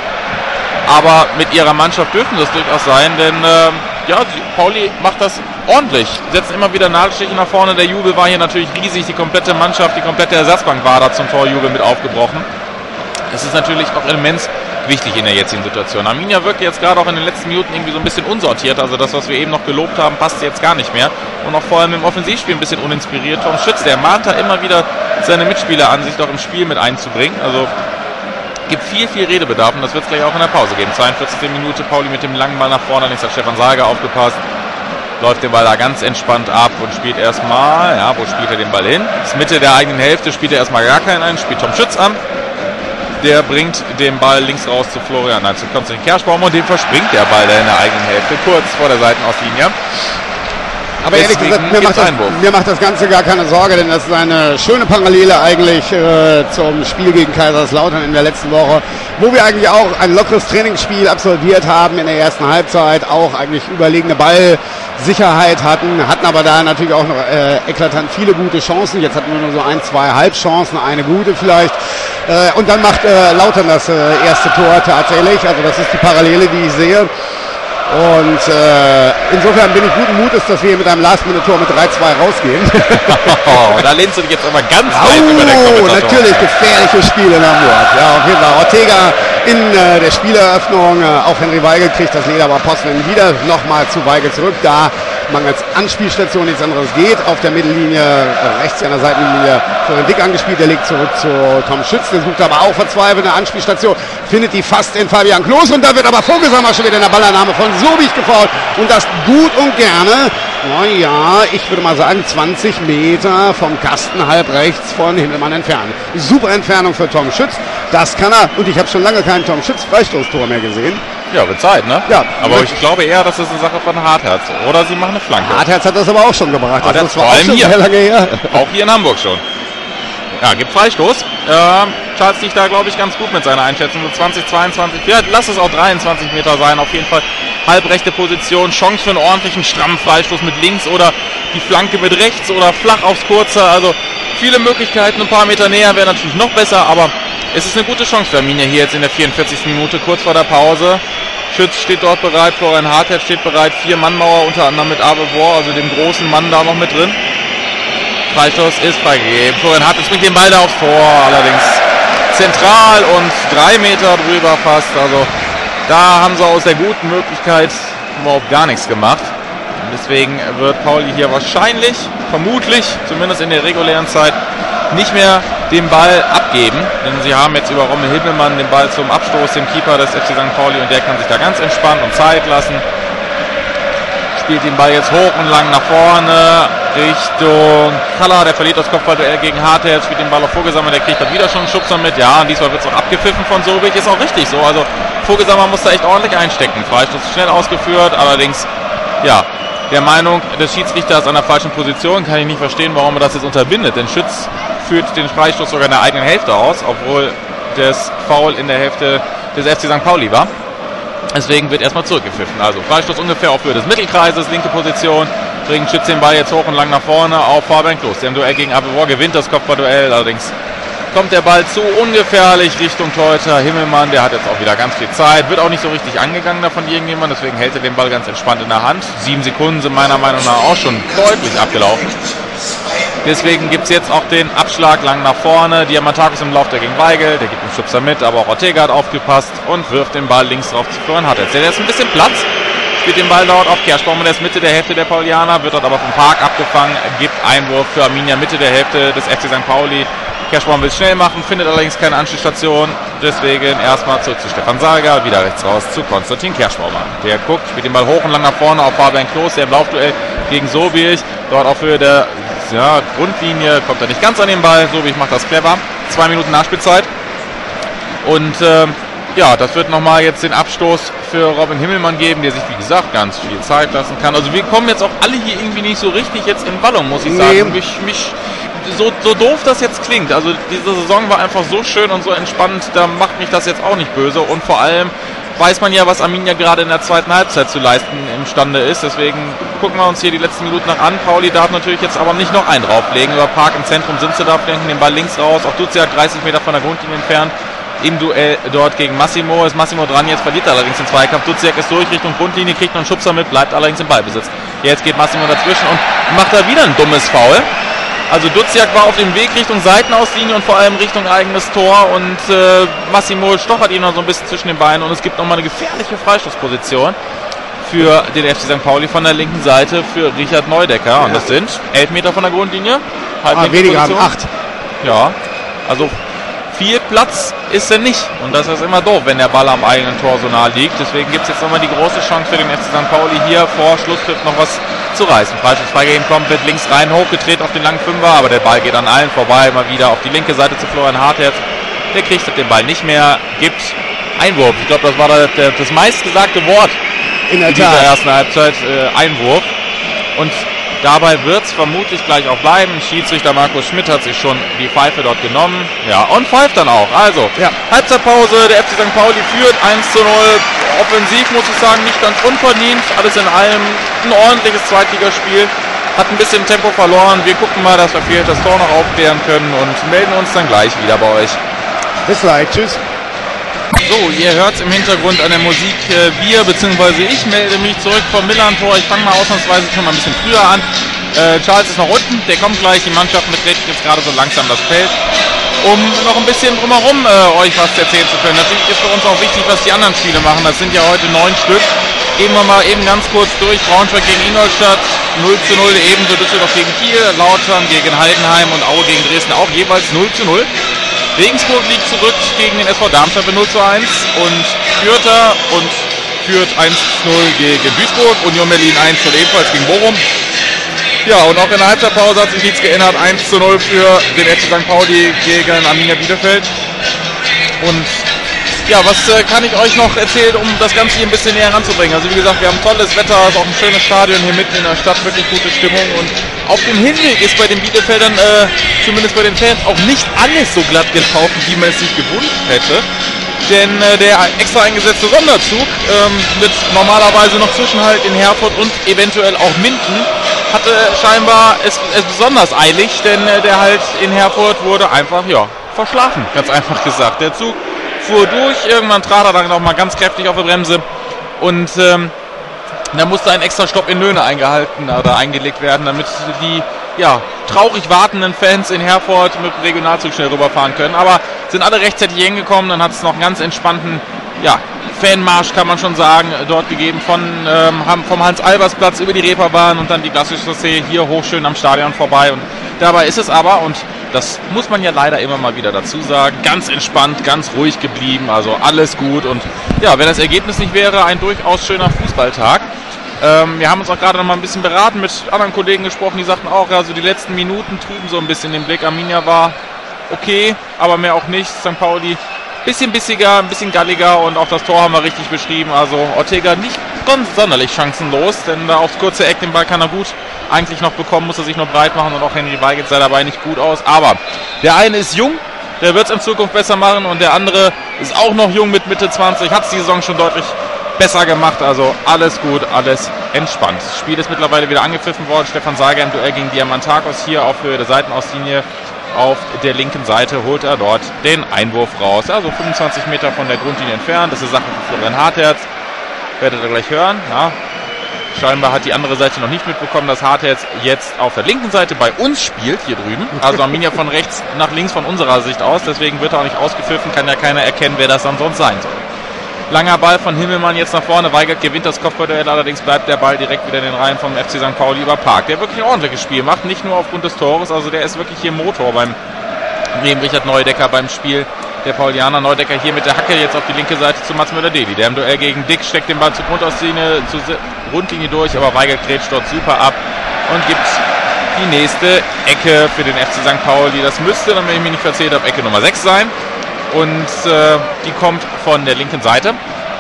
Aber mit ihrer Mannschaft dürfen das durchaus sein, denn äh, ja, Pauli macht das ordentlich. Setzen immer wieder Nadelstiche nach vorne. Der Jubel war hier natürlich riesig. Die komplette Mannschaft, die komplette Ersatzbank war da zum Torjubel mit aufgebrochen. Das ist natürlich auch immens wichtig in der jetzigen Situation. Arminia wirkt jetzt gerade auch in den letzten Minuten irgendwie so ein bisschen unsortiert. Also das, was wir eben noch gelobt haben, passt jetzt gar nicht mehr. Und auch vor allem im Offensivspiel ein bisschen uninspiriert. Tom Schütz, der mahnt da immer wieder seine Mitspieler an, sich doch im Spiel mit einzubringen. Also gibt viel, viel Redebedarf und das wird es gleich auch in der Pause geben. zweiundvierzigste Minute, Pauli mit dem langen Ball nach vorne. Links hat Stefan Salga aufgepasst. Läuft den Ball da ganz entspannt ab und spielt erstmal, ja, wo spielt er den Ball hin? Bis Mitte der eigenen Hälfte spielt er erstmal gar keinen ein, spielt Tom Schütz an. Der bringt den Ball links raus zu Florian, nein, zu Konstantin Kerschbaum und dem verspringt der Ball da in der eigenen Hälfte, kurz vor der Seitenauslinie. Aber ehrlich gesagt, mir macht, das, mir macht das Ganze gar keine Sorge, denn das ist eine schöne Parallele eigentlich äh, zum Spiel gegen Kaiserslautern in der letzten Woche, wo wir eigentlich auch ein lockeres Trainingsspiel absolviert haben in der ersten Halbzeit, auch eigentlich überlegene Ballsicherheit hatten, hatten aber da natürlich auch noch äh, eklatant viele gute Chancen. Jetzt hatten wir nur so ein, zwei Halbchancen, eine gute vielleicht. Äh, und dann macht äh, Lautern das äh, erste Tor tatsächlich, also das ist die Parallele, die ich sehe. Und äh, insofern bin ich guten Mutes, dass wir hier mit einem Last-Minute-Tor mit drei zwei rausgehen. Oh, da lehnst du dich jetzt aber ganz weit oh, über den Kommentator. Natürlich gefährliche Spiele in Hamburg. Ja, auf jeden Fall. Ortega in äh, der Spieleröffnung. Äh, auch Henry Weigel kriegt das Leder, aber Posten wieder nochmal zu Weigel zurück. Da man als Anspielstation nichts anderes geht. Auf der Mittellinie, äh, rechts an der Seitenlinie, Florian Dick angespielt. Der legt zurück zu Tom Schütz. Der sucht aber auch verzweifelt eine Anspielstation. Findet die fast in Fabian Klos. Und da wird aber Vogelsammer schon wieder in der Ballannahme von Sobich gefault. Und das gut und gerne. Oh ja, ich würde mal sagen zwanzig Meter vom Kasten halb rechts von Himmelmann entfernt. Super Entfernung für Tom Schütz. Das kann er. Und ich habe schon lange kein Tom Schütz Freistoßtor mehr gesehen. Ja, wird Zeit, ne? Ja. Aber ich glaube eher, das ist eine Sache von Hartherz. Oder sie machen eine Flanke. Hartherz hat das aber auch schon gebracht. Hartherz das war vor auch allem schon hier. sehr lange her. Auch hier in Hamburg schon. Ja, gibt Freistoß. Ähm, Charles liegt da, glaube ich, ganz gut mit seiner Einschätzung. So zwanzig, zweiundzwanzig, ja, lass es auch dreiundzwanzig Meter sein. Auf jeden Fall halbrechte Position. Chance für einen ordentlichen, strammen Freistoß mit links oder die Flanke mit rechts oder flach aufs Kurze. Also viele Möglichkeiten. Ein paar Meter näher wäre natürlich noch besser, aber es ist eine gute Chance für Arminia hier jetzt in der vierundvierzigsten Minute, kurz vor der Pause. Schütz steht dort bereit, Florian Hartert steht bereit, vier Mann-Mauer, unter anderem mit Avevor, also dem großen Mann da noch mit drin. Freistoß ist freigegeben. Florian Hartert bringt den Ball da aufs Tor, allerdings zentral und drei Meter drüber fast. Also da haben sie aus der guten Möglichkeit überhaupt gar nichts gemacht. Und deswegen wird Pauli hier wahrscheinlich, vermutlich, zumindest in der regulären Zeit, nicht mehr den Ball abgeben, denn sie haben jetzt über Rommel Himmelmann den Ball zum Abstoß, dem Keeper des F C Sankt Pauli, und der kann sich da ganz entspannt und Zeit lassen. Spielt den Ball jetzt hoch und lang nach vorne Richtung Kalla, der verliert das Kopfballduell gegen Hartert, spielt den Ball auf Vogelsammer, der kriegt dann wieder schon einen Schubser mit. Ja, und diesmal wird es auch abgepfiffen von Sobich, ist auch richtig so. Also Vogelsammer muss da echt ordentlich einstecken. Freistoß schnell ausgeführt, allerdings, ja, der Meinung des Schiedsrichters an der falschen Position, kann ich nicht verstehen, warum er das jetzt unterbindet, denn Schütz führt den Freistoß sogar in der eigenen Hälfte aus, obwohl das Foul in der Hälfte des F C Sankt Pauli war. Deswegen wird erstmal zurückgepfiffen. Also Freistoß ungefähr auf Höhe des Mittelkreises, linke Position, bringt Schütz den Ball jetzt hoch und lang nach vorne auf Fabian Klos. Der im Duell gegen Avevor gewinnt das Kopfballduell, allerdings kommt der Ball zu ungefährlich Richtung Torhüter Himmelmann, der hat jetzt auch wieder ganz viel Zeit, wird auch nicht so richtig angegangen da von irgendjemand, deswegen hält er den Ball ganz entspannt in der Hand. Sieben Sekunden sind meiner Meinung nach auch schon deutlich abgelaufen. Deswegen gibt es jetzt auch den Abschlag lang nach vorne. Diamantakis im Lauf der gegen Weigel, der gibt den Schubser mit, aber auch Ortega hat aufgepasst und wirft den Ball links drauf zu Florian Hartert. Der ist ein bisschen Platz, spielt den Ball dort auf Kerschbaum in der Mitte der Hälfte der Paulianer, wird dort aber vom Park abgefangen, gibt Einwurf für Arminia Mitte der Hälfte des F C Sankt Pauli. Kerschbaum will es schnell machen, findet allerdings keine Anschlussstation, deswegen erstmal zurück zu Stefan Salga, wieder rechts raus zu Konstantin Kerschbaumer. Der guckt, spielt den Ball hoch und lang nach vorne auf Fabian Klos, der im Laufduell gegen Sobich, dort auf Höhe der ja, Grundlinie, kommt er nicht ganz an den Ball, Sobich macht das clever, zwei Minuten Nachspielzeit und äh, ja, das wird nochmal jetzt den Abstoß für Robin Himmelmann geben, der sich wie gesagt ganz viel Zeit lassen kann. Also wir kommen jetzt auch alle hier irgendwie nicht so richtig jetzt in Wallung, muss ich sagen. Nee. Mich, mich, so, so doof das jetzt klingt, also diese Saison war einfach so schön und so entspannt, da macht mich das jetzt auch nicht böse und vor allem weiß man ja, was Arminia gerade in der zweiten Halbzeit zu leisten imstande ist. Deswegen gucken wir uns hier die letzten Minuten noch an. Pauli darf natürlich jetzt aber nicht noch einen drauflegen. Über Park im Zentrum sind sie da, flanken den Ball links raus. Auch Duziak dreißig Meter von der Grundlinie entfernt. Im Duell dort gegen Massimo. Ist Massimo dran, jetzt verliert er allerdings den Zweikampf. Duziak ist durch Richtung Grundlinie, kriegt noch einen Schubser mit, bleibt allerdings im Ballbesitz. Jetzt geht Massimo dazwischen und macht da wieder ein dummes Foul. Also Duziak war auf dem Weg Richtung Seitenauslinie und vor allem Richtung eigenes Tor und äh, Massimo stochert ihn noch so ein bisschen zwischen den Beinen und es gibt nochmal eine gefährliche Freistoßposition für den F C Sankt Pauli von der linken Seite für Richard Neudecker und ja. Das sind elf Meter von der Grundlinie. Ah, weniger haben acht. Ja, also viel Platz ist er nicht und das ist immer doof, wenn der Ball am eigenen Tor so nah liegt. Deswegen gibt es jetzt nochmal die große Chance für den F C Sankt Pauli hier vor Schlusspfiff noch was zu reißen. Freistoß freigegeben, kommt mit links rein, hochgedreht auf den langen Fünfer, aber der Ball geht an allen vorbei, mal wieder auf die linke Seite zu Florian Hartert. Der kriegt den Ball nicht mehr, gibt Einwurf. Ich glaube, das war das, das meistgesagte Wort in, der in dieser ersten Halbzeit, äh, Einwurf. Und dabei wird es vermutlich gleich auch bleiben. Schiedsrichter Markus Schmidt hat sich schon die Pfeife dort genommen. Ja, und pfeift dann auch. Also, ja. Halbzeitpause, der F C Sankt Pauli führt eins zu null. Offensiv muss ich sagen, nicht ganz unverdient. Alles in allem ein ordentliches Zweitligaspiel. Hat ein bisschen Tempo verloren. Wir gucken mal, dass wir vielleicht das Tor noch aufklären können und melden uns dann gleich wieder bei euch. Bis gleich. Tschüss. So, ihr hört es im Hintergrund an der Musik. Äh, wir, beziehungsweise ich, melde mich zurück vom Millantor. Ich fange mal ausnahmsweise schon mal ein bisschen früher an. Äh, Charles ist noch unten, der kommt gleich. Die Mannschaft beträgt jetzt gerade so langsam das Feld, um noch ein bisschen drumherum äh, euch was erzählen zu können. Natürlich ist für uns auch wichtig, was die anderen Spiele machen. Das sind ja heute neun Stück. Gehen wir mal eben ganz kurz durch. Braunschweig gegen Ingolstadt, null zu null. Ebenso Düsseldorf gegen Kiel, Lautern gegen Heidenheim und Aue gegen Dresden auch jeweils null zu null. Regensburg liegt zurück gegen den S V Darmstadt mit null zu eins und Fürther und führt eins zu null gegen Duisburg. Union Berlin eins zu null ebenfalls gegen Bochum. Ja, und auch in der Halbzeitpause hat sich nichts geändert. eins zu null für den F C Sankt Pauli gegen Arminia Bielefeld. Und ja, was äh, kann ich euch noch erzählen, um das Ganze hier ein bisschen näher ranzubringen? Also wie gesagt, wir haben tolles Wetter, ist auch ein schönes Stadion hier mitten in der Stadt, wirklich gute Stimmung und auf dem Hinweg ist bei den Bielefeldern, äh, zumindest bei den Fans, auch nicht alles so glatt gelaufen, wie man es sich gewünscht hätte. Denn äh, der extra eingesetzte Sonderzug ähm, mit normalerweise noch Zwischenhalt in Herford und eventuell auch Minden hatte scheinbar es, es besonders eilig, denn äh, der halt in Herford wurde einfach, ja, verschlafen, ganz einfach gesagt. Der Zug fuhr durch, irgendwann trat er dann noch mal ganz kräftig auf die Bremse und ähm, da musste ein extra Stopp in Löhne eingehalten oder eingelegt werden, damit die ja, traurig wartenden Fans in Herford mit dem Regionalzug schnell rüberfahren können. Aber sind alle rechtzeitig hingekommen, dann hat es noch einen ganz entspannten ja, Fanmarsch, kann man schon sagen, dort gegeben von ähm, vom Hans-Albers-Platz über die Reeperbahn und dann die klassische Chaussee hier hoch schön am Stadion vorbei. Und dabei ist es aber, und das muss man ja leider immer mal wieder dazu sagen, ganz entspannt, ganz ruhig geblieben, also alles gut. Und ja, wenn das Ergebnis nicht wäre, ein durchaus schöner Fußballtag. Ähm, wir haben uns auch gerade noch mal ein bisschen beraten, mit anderen Kollegen gesprochen, die sagten auch, also die letzten Minuten trüben so ein bisschen den Blick. Arminia war okay, aber mehr auch nicht. Sankt Pauli bisschen bissiger, ein bisschen galliger und auch das Tor haben wir richtig beschrieben. Also Ortega nicht ganz sonderlich chancenlos, denn da aufs kurze Eck den Ball kann er gut eigentlich noch bekommen, muss er sich noch breit machen und auch Henry Weigelt sah dabei nicht gut aus. Aber der eine ist jung, der wird es in Zukunft besser machen und der andere ist auch noch jung mit Mitte zwanzig, hat es die Saison schon deutlich besser gemacht, also alles gut, alles entspannt. Das Spiel ist mittlerweile wieder angepfiffen worden. Stefan Seiger im Duell gegen Diamantakos hier auf Höhe der Seitenauslinie. Auf der linken Seite holt er dort den Einwurf raus. Also fünfundzwanzig Meter von der Grundlinie entfernt. Das ist Sache für Florian Hartherz. Werdet ihr gleich hören. Ja. Scheinbar hat die andere Seite noch nicht mitbekommen, dass Hartherz jetzt auf der linken Seite bei uns spielt, hier drüben. Also Arminia von rechts nach links von unserer Sicht aus. Deswegen wird er auch nicht ausgepfiffen. Kann ja keiner erkennen, wer das dann sonst sein soll. Langer Ball von Himmelmann jetzt nach vorne. Weigelt gewinnt das Kopfballduell, allerdings bleibt der Ball direkt wieder in den Reihen vom F C Sankt Pauli über Park, der wirklich ein ordentliches Spiel macht, nicht nur aufgrund des Tores, also der ist wirklich hier Motor beim neben Richard Neudecker beim Spiel der Paulianer. Neudecker hier mit der Hacke jetzt auf die linke Seite zu Mats Müller-Deli, der im Duell gegen Dick steckt den Ball zur Grundauslinie, zur Grundlinie durch, aber Weigelt grätscht dort super ab und gibt die nächste Ecke für den F C Sankt Pauli. Das müsste, dann wenn ich mich nicht verzählt habe, Ecke Nummer sechs sein. Und äh, die kommt von der linken Seite.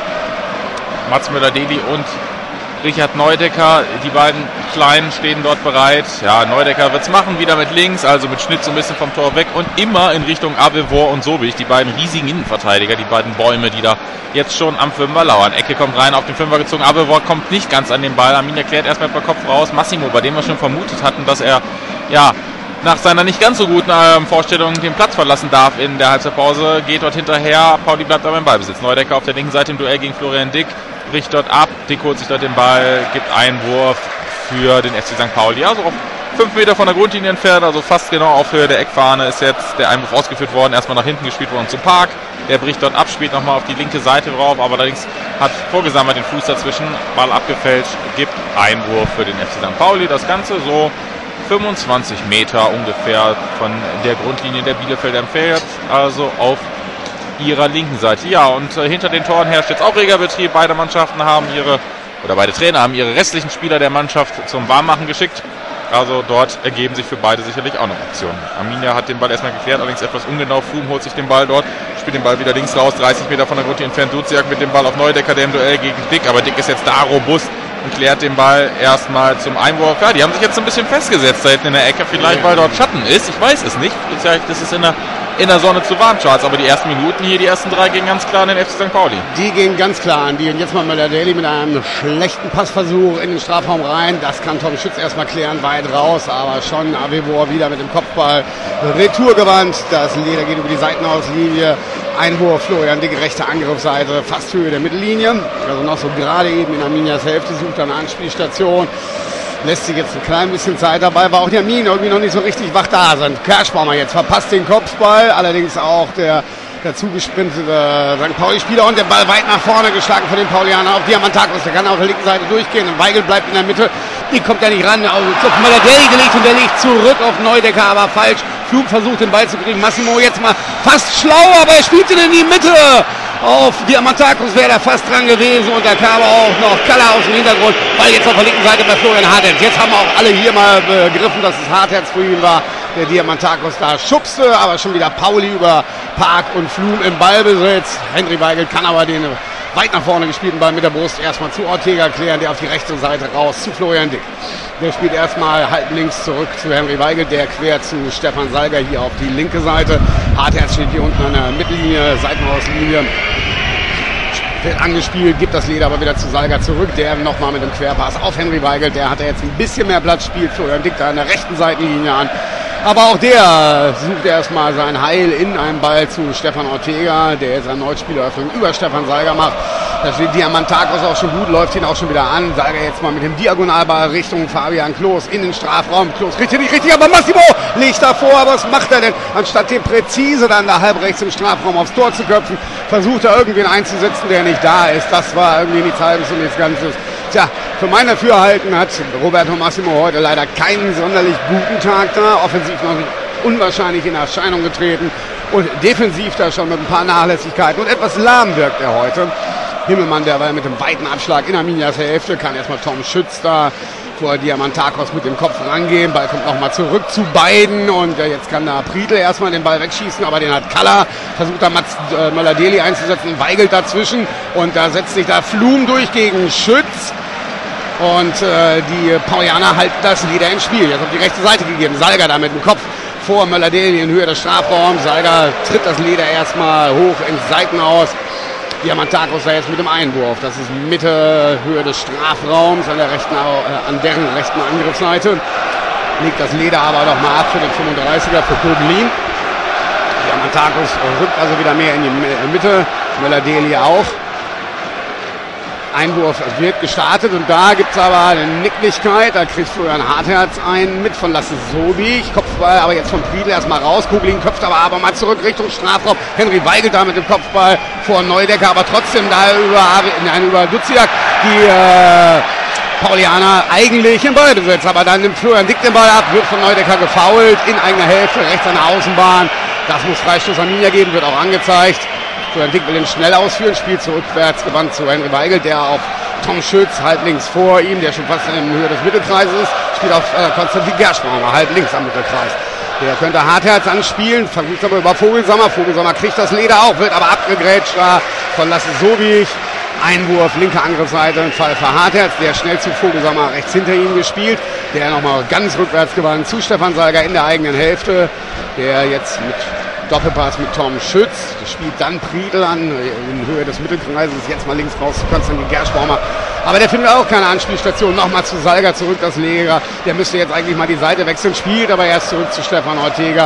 Mats Müller-Deli und Richard Neudecker, die beiden Kleinen stehen dort bereit. Ja, Neudecker wird es machen, wieder mit links, also mit Schnitt so ein bisschen vom Tor weg und immer in Richtung Abelvor und Sobich, die beiden riesigen Innenverteidiger, die beiden Bäume, die da jetzt schon am Fünfer lauern. Ecke kommt rein, auf den Fünfer gezogen, Abelvor kommt nicht ganz an den Ball. Arminia klärt erstmal per Kopf raus. Massimo, bei dem wir schon vermutet hatten, dass er, ja, nach seiner nicht ganz so guten ähm, Vorstellung den Platz verlassen darf in der Halbzeitpause, geht dort hinterher, Pauli bleibt aber im Ballbesitz. Neudecker auf der linken Seite im Duell gegen Florian Dick, bricht dort ab, Dick holt sich dort den Ball, gibt Einwurf für den F C Sankt Pauli. Also auf fünf Meter von der Grundlinie entfernt, also fast genau auf Höhe der Eckfahne ist jetzt der Einwurf ausgeführt worden, erstmal nach hinten gespielt worden zum Park. Der bricht dort ab, spielt nochmal auf die linke Seite drauf, aber allerdings hat Vorgesammer den Fuß dazwischen, Ball abgefälscht, gibt Einwurf für den F C Sankt Pauli. Das Ganze so fünfundzwanzig Meter ungefähr von der Grundlinie der Bielefelder entfernt, also auf ihrer linken Seite. Ja, und äh, hinter den Toren herrscht jetzt auch reger Betrieb. Beide Mannschaften haben ihre, oder beide Trainer haben ihre restlichen Spieler der Mannschaft zum Warmmachen geschickt. Also dort ergeben sich für beide sicherlich auch noch Optionen. Arminia hat den Ball erstmal geklärt, allerdings etwas ungenau. Flum holt sich den Ball dort, spielt den Ball wieder links raus, dreißig Meter von der Grundlinie entfernt. Duziak mit dem Ball auf Neudecker, der im Duell gegen Dick, aber Dick ist jetzt da robust und klärt den Ball erstmal zum Einwurf. Ja, die haben sich jetzt ein bisschen festgesetzt da hinten in der Ecke, vielleicht weil dort Schatten ist, ich weiß es nicht. Das ist in der, in der Sonne zu warm, Charles, aber die ersten Minuten hier, die ersten drei gingen ganz klar an den F C Sankt Pauli. Die gehen ganz klar an die und jetzt mal Müller-Deli mit einem schlechten Passversuch in den Strafraum rein. Das kann Tom Schütz erstmal klären, weit raus, aber schon Avevor wieder mit dem Kopfball retourgewandt. Das Leder geht über die Seitenauslinie. Einwurf, Florian Dick, rechte Angriffsseite, fast Höhe der Mittellinie. Also noch so gerade eben in Arminias Hälfte, sucht eine Anspielstation. Lässt sich jetzt ein klein bisschen Zeit dabei, weil auch die Arminen irgendwie noch nicht so richtig wach da sind. Kerschbaumer jetzt verpasst den Kopfball, allerdings auch der, der zugesprintete Sankt Pauli-Spieler und der Ball weit nach vorne geschlagen von den Paulianern auf Diamantakos. Der kann auf der linken Seite durchgehen und Weigel bleibt in der Mitte. Die kommt ja nicht ran, also auf Müller-Deli gelegt und der legt zurück auf Neudecker, aber falsch. Flug versucht den Ball zu kriegen. Massimo jetzt mal fast schlau, aber er spielt ihn in die Mitte. Auf Diamantakos wäre er fast dran gewesen und da kam auch noch Kaller aus dem Hintergrund, weil jetzt auf der linken Seite bei Florian Hartherz. Jetzt haben wir auch alle hier mal begriffen, dass es Hartherz für ihn war, der Diamantakos da schubste, aber schon wieder Pauli über Park und Flum im Ballbesitz. Henry Weigelt kann aber den weit nach vorne gespielten Ball mit der Brust erstmal zu Ortega klären, der auf die rechte Seite raus zu Florian Dick. Der spielt erstmal halb links zurück zu Henry Weigel, der quer zu Stefan Salger hier auf die linke Seite. Hartherz steht hier unten an der Mittellinie, Seitenauslinie. Wird angespielt, gibt das Leder aber wieder zu Salger zurück, der nochmal mit dem Querpass auf Henry Weigel, der hat jetzt ein bisschen mehr Platz, spielt Florian Dick da an der rechten Seitenlinie an. Aber auch der sucht erstmal sein Heil in einem Ball zu Stefan Ortega, der jetzt erneut Spieleröffnung über Stefan Salger macht. Da steht Diamantakos auch schon gut, läuft ihn auch schon wieder an. Salger jetzt mal mit dem Diagonalball Richtung Fabian Klos in den Strafraum. Klos kriegt hier nicht richtig, aber Massimo legt davor. Aber was macht er denn? Anstatt den präzise dann da halb rechts im Strafraum aufs Tor zu köpfen, versucht er irgendwen einzusetzen, der nicht da ist. Das war irgendwie nichts Halbes und nichts Ganzes. Tja, für mein Dafürhalten hat Roberto Massimo heute leider keinen sonderlich guten Tag da. Offensiv noch unwahrscheinlich in Erscheinung getreten und defensiv da schon mit ein paar Nachlässigkeiten. Und etwas lahm wirkt er heute. Himmelmann, der war mit dem weiten Abschlag in Arminias Hälfte, kann erstmal Tom Schütz da vor Diamantakos mit dem Kopf rangehen. Ball kommt nochmal zurück zu beiden und äh, jetzt kann da Prietl erstmal den Ball wegschießen, aber den hat Kalla. Versucht da Mats äh, Möller-Deli einzusetzen, Weigelt dazwischen und da setzt sich da Flum durch gegen Schütz. Und äh, die Paulianer halten das Leder ins Spiel. Jetzt auf die rechte Seite gegeben. Salger da mit dem Kopf vor Möller-Deli in Höhe des Strafraums. Salger tritt das Leder erstmal hoch ins Seitenaus. Diamantakos da jetzt mit dem Einwurf. Das ist Mitte, Höhe des Strafraums an der rechten, äh, an deren rechten Angriffsseite. Legt das Leder aber noch mal ab für den fünfunddreißiger für Koglin. Diamantakos rückt also wieder mehr in die Mitte. Möller-Deli auch. Einwurf wird gestartet und da gibt es aber eine Nicklichkeit. Da kriegt Florian Hartherz einen mit von Lasse Sobich. Kopfball aber jetzt von Priedl erstmal raus. Kuglin köpft aber aber mal zurück Richtung Strafraum. Henry Weigel da mit dem Kopfball vor Neudecker, aber trotzdem da über, nein, über Duziak die äh, Paulianer eigentlich in Ballbesitz. Aber dann nimmt Florian Dick den Ball ab, wird von Neudecker gefoult in eigener Hälfte, rechts an der Außenbahn. Das muss Freistoß Arminia geben, wird auch angezeigt. Florian Dick will den schnell ausführen, spielt zurückwärts gewandt zu Henry Weigel, der auf Tom Schütz halb links vor ihm, der schon fast in Höhe des Mittelkreises ist, spielt auf äh, Konstantin Gerschbaumer halb links am Mittelkreis. Der könnte Hartherz anspielen, versucht aber über Vogelsammer. Vogelsammer kriegt das Leder auch, wird aber abgegrätscht da von Lasse Sobich. Einwurf, linke Angriffsseite, ein Fall für Hartherz, der schnell zu Vogelsammer rechts hinter ihm gespielt, der nochmal ganz rückwärts gewandt zu Stefan Salger in der eigenen Hälfte, der jetzt mit Doppelpass mit Tom Schütz, das spielt dann Priedl an, in Höhe des Mittelkreises, jetzt mal links raus zu Konstantin Gerschbaumer. Aber der findet auch keine Anspielstation, nochmal zu Salger zurück, das Leder, der müsste jetzt eigentlich mal die Seite wechseln, spielt aber erst zurück zu Stefan Ortega.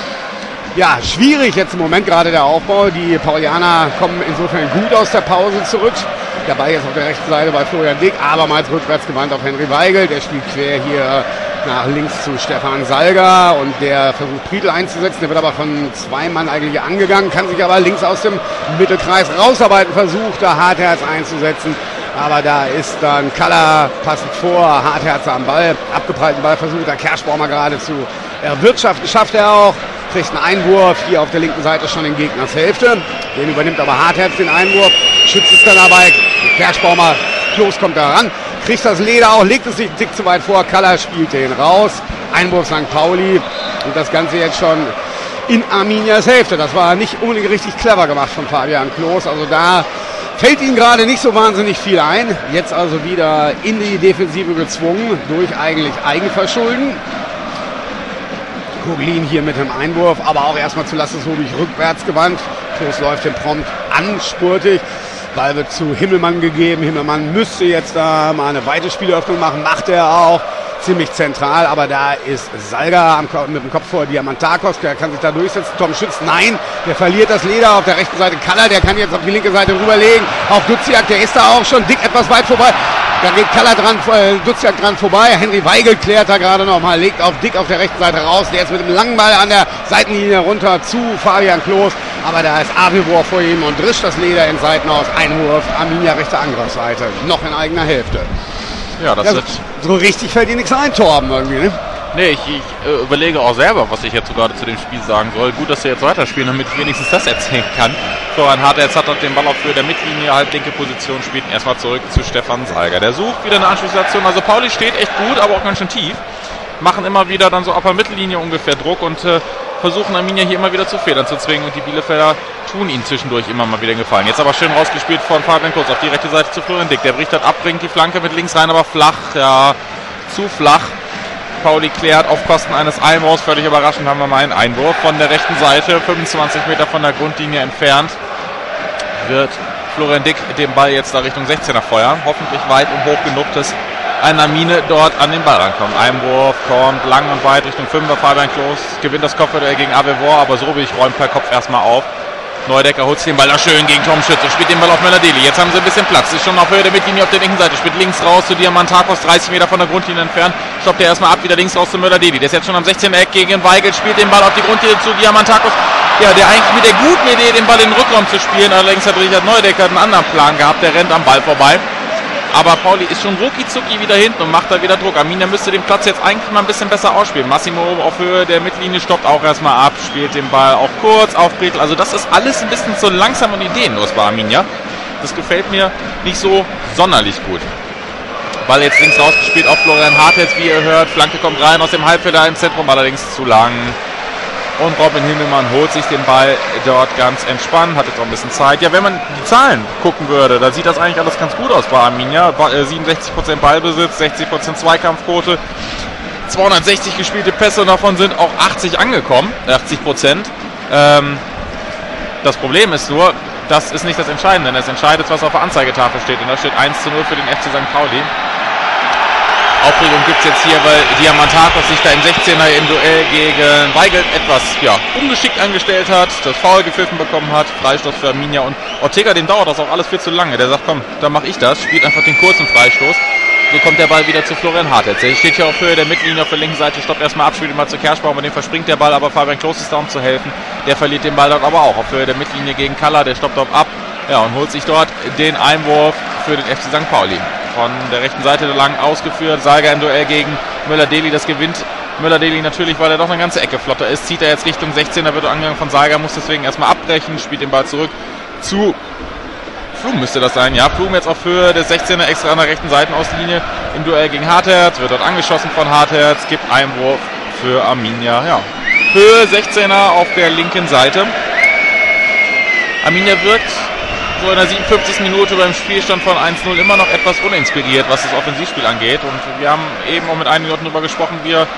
Ja, schwierig jetzt im Moment gerade der Aufbau, die Paulianer kommen insofern gut aus der Pause zurück. Der Ball jetzt auf der rechten Seite bei Florian Dick, abermals rückwärts gewandt auf Henry Weigel, der spielt quer hier nach links zu Stefan Salger und der versucht Priedl einzusetzen, der wird aber von zwei Mann eigentlich angegangen, kann sich aber links aus dem Mittelkreis rausarbeiten, versucht da Hartherz einzusetzen, aber da ist dann Kalla passend vor, Hartherz am Ball, abgeprallten Ball versucht der Kerschbaumer gerade zu erwirtschaften, schafft er auch, kriegt einen Einwurf, hier auf der linken Seite schon in Gegners Hälfte, den übernimmt aber Hartherz den Einwurf, schützt es dann dabei, Kerschbaumer, Klos kommt da ran, kriegt das Leder auch, legt es sich einen Tick zu weit vor, Kalla spielt den raus, Einwurf Sankt Pauli und das Ganze jetzt schon in Arminias Hälfte. Das war nicht unbedingt richtig clever gemacht von Fabian Klos, also da fällt ihm gerade nicht so wahnsinnig viel ein. Jetzt also wieder in die Defensive gezwungen durch eigentlich Eigenverschulden. Koglin hier mit dem Einwurf, aber auch erstmal zu Lasse Sobich rückwärts gewandt. Klos läuft den prompt an, spurtig. Ball wird zu Himmelmann gegeben. Himmelmann müsste jetzt da mal eine weite Spieleröffnung machen, macht er auch. Ziemlich zentral, aber da ist Salger am, mit dem Kopf vor Diamantakos, der kann sich da durchsetzen. Tom Schütz, nein, der verliert das Leder auf der rechten Seite. Kalla, der kann jetzt auf die linke Seite rüberlegen. Auf Duziak, der ist da auch schon dick etwas weit vorbei. Da geht Kalla dran, äh, Duziak dran vorbei. Henry Weigel klärt da gerade noch mal, legt auf Dick auf der rechten Seite raus. Der ist mit dem langen Ball an der Seitenlinie runter zu Fabian Klos. Aber da ist Abelbohr vor ihm und drischt das Leder in Seitenhaus. Einwurf, Arminia rechte Angriffsseite. Noch in eigener Hälfte. Ja, das ja, wird so richtig fällt dir nichts ein, Torben, irgendwie, ne? Nee, ich, ich äh, überlege auch selber, was ich jetzt so gerade zu dem Spiel sagen soll. Gut, dass wir jetzt weiterspielen, damit ich wenigstens das erzählen kann. Florian Hartherz hat den Ball auf Höhe der Mittellinie, halblinke Position, spielt erstmal zurück zu Stefan Salger. Der sucht wieder eine Anschlussstation. Also Pauli steht echt gut, aber auch ganz schön tief. Machen immer wieder dann so auf der Mittellinie ungefähr Druck und äh, versuchen Arminia hier immer wieder zu Federn zu zwingen und die Bielefelder tun ihnen zwischendurch immer mal wieder einen Gefallen. Jetzt aber schön rausgespielt von Fabian Klose auf die rechte Seite zu Florian Dick. Der bricht dort ab, bringt die Flanke mit links rein, aber flach, ja, zu flach. Pauli klärt auf Kosten eines Einwurfs. Völlig überraschend haben wir mal einen Einwurf von der rechten Seite, fünfundzwanzig Meter von der Grundlinie entfernt. Wird Florian Dick den Ball jetzt da Richtung sechzehner feuern. Hoffentlich weit und hoch genug, dass ein Armine dort an den Ball rankommt. Einwurf kommt lang und weit Richtung Fünfer. Fabian Klos gewinnt das Kopfballduell gegen Avevor, aber Sobich räumt per Kopf erstmal auf. Neudecker holt sich den Ball da schön gegen Tom Schütze, spielt den Ball auf Möller-Deli. Jetzt haben sie ein bisschen Platz, ist schon auf Höhe der Mittellinie auf der linken Seite, spielt links raus zu Diamantakos, dreißig Meter von der Grundlinie entfernt, stoppt er erstmal ab, wieder links raus zu Möller-Deli. Der ist jetzt schon am sechzehner Eck gegen Weigel, spielt den Ball auf die Grundlinie zu Diamantakos. Ja, der eigentlich mit der guten Idee, den Ball in den Rückraum zu spielen, allerdings hat Richard Neudecker einen anderen Plan gehabt, der rennt am Ball vorbei. Aber Pauli ist schon rucki-zucki wieder hinten und macht da wieder Druck. Arminia müsste den Platz jetzt eigentlich mal ein bisschen besser ausspielen. Massimo auf Höhe der Mittellinie stoppt auch erstmal ab, spielt den Ball auch kurz auf Bretel. Also das ist alles ein bisschen so langsam und ideenlos bei Arminia. Das gefällt mir nicht so sonderlich gut. Ball jetzt links rausgespielt auf Florian Hartels, wie ihr hört. Flanke kommt rein aus dem Halbfeld im Zentrum, allerdings zu lang. Und Robin Himmelmann holt sich den Ball dort ganz entspannt, hat jetzt auch ein bisschen Zeit. Ja, wenn man die Zahlen gucken würde, da sieht das eigentlich alles ganz gut aus bei Arminia. siebenundsechzig Prozent Ballbesitz, sechzig Prozent Zweikampfquote, zweihundertsechzig gespielte Pässe und davon sind auch achtzig angekommen, achtzig Prozent. Ähm, das Problem ist nur, das ist nicht das Entscheidende, denn es entscheidet, was auf der Anzeigetafel steht. Und da steht eins zu null für den F C Sankt Pauli. Aufregung gibt es jetzt hier, weil Diamantakos sich da im sechzehner im Duell gegen Weigel etwas ja, ungeschickt angestellt hat, das Foul gepfiffen bekommen hat, Freistoß für Arminia und Ortega, dem dauert das auch alles viel zu lange. Der sagt, komm, dann mache ich das, spielt einfach den kurzen Freistoß. So kommt der Ball wieder zu Florian Hartels. Der steht hier auf Höhe der Mittellinie auf der linken Seite, stoppt erstmal ab, spielt mal zu Kerschbaum, bei dem verspringt der Ball, aber Fabian Klos ist da, um zu helfen. Der verliert den Ball dort aber auch auf Höhe der Mittellinie gegen Kalla, der stoppt dort ab, ja, und holt sich dort den Einwurf für den F C Sankt Pauli. Von der rechten Seite lang ausgeführt, Salga im Duell gegen Möller-Deli, das gewinnt Möller-Deli natürlich, weil er doch eine ganze Ecke flotter ist, zieht er jetzt Richtung sechzehner, wird angegangen von Salga, muss deswegen erstmal abbrechen, spielt den Ball zurück zu Flum müsste das sein, ja, Flum jetzt auf Höhe des sechzehner extra an der rechten Seitenauslinie im Duell gegen Hartherz, wird dort angeschossen von Hartherz, gibt Einwurf für Arminia, ja, Höhe sechzehner auf der linken Seite. Arminia wirkt so in der siebenundfünfzigsten Minute beim Spielstand von eins null immer noch etwas uninspiriert, was das Offensivspiel angeht. Und wir haben eben auch mit einigen Leuten darüber gesprochen, wir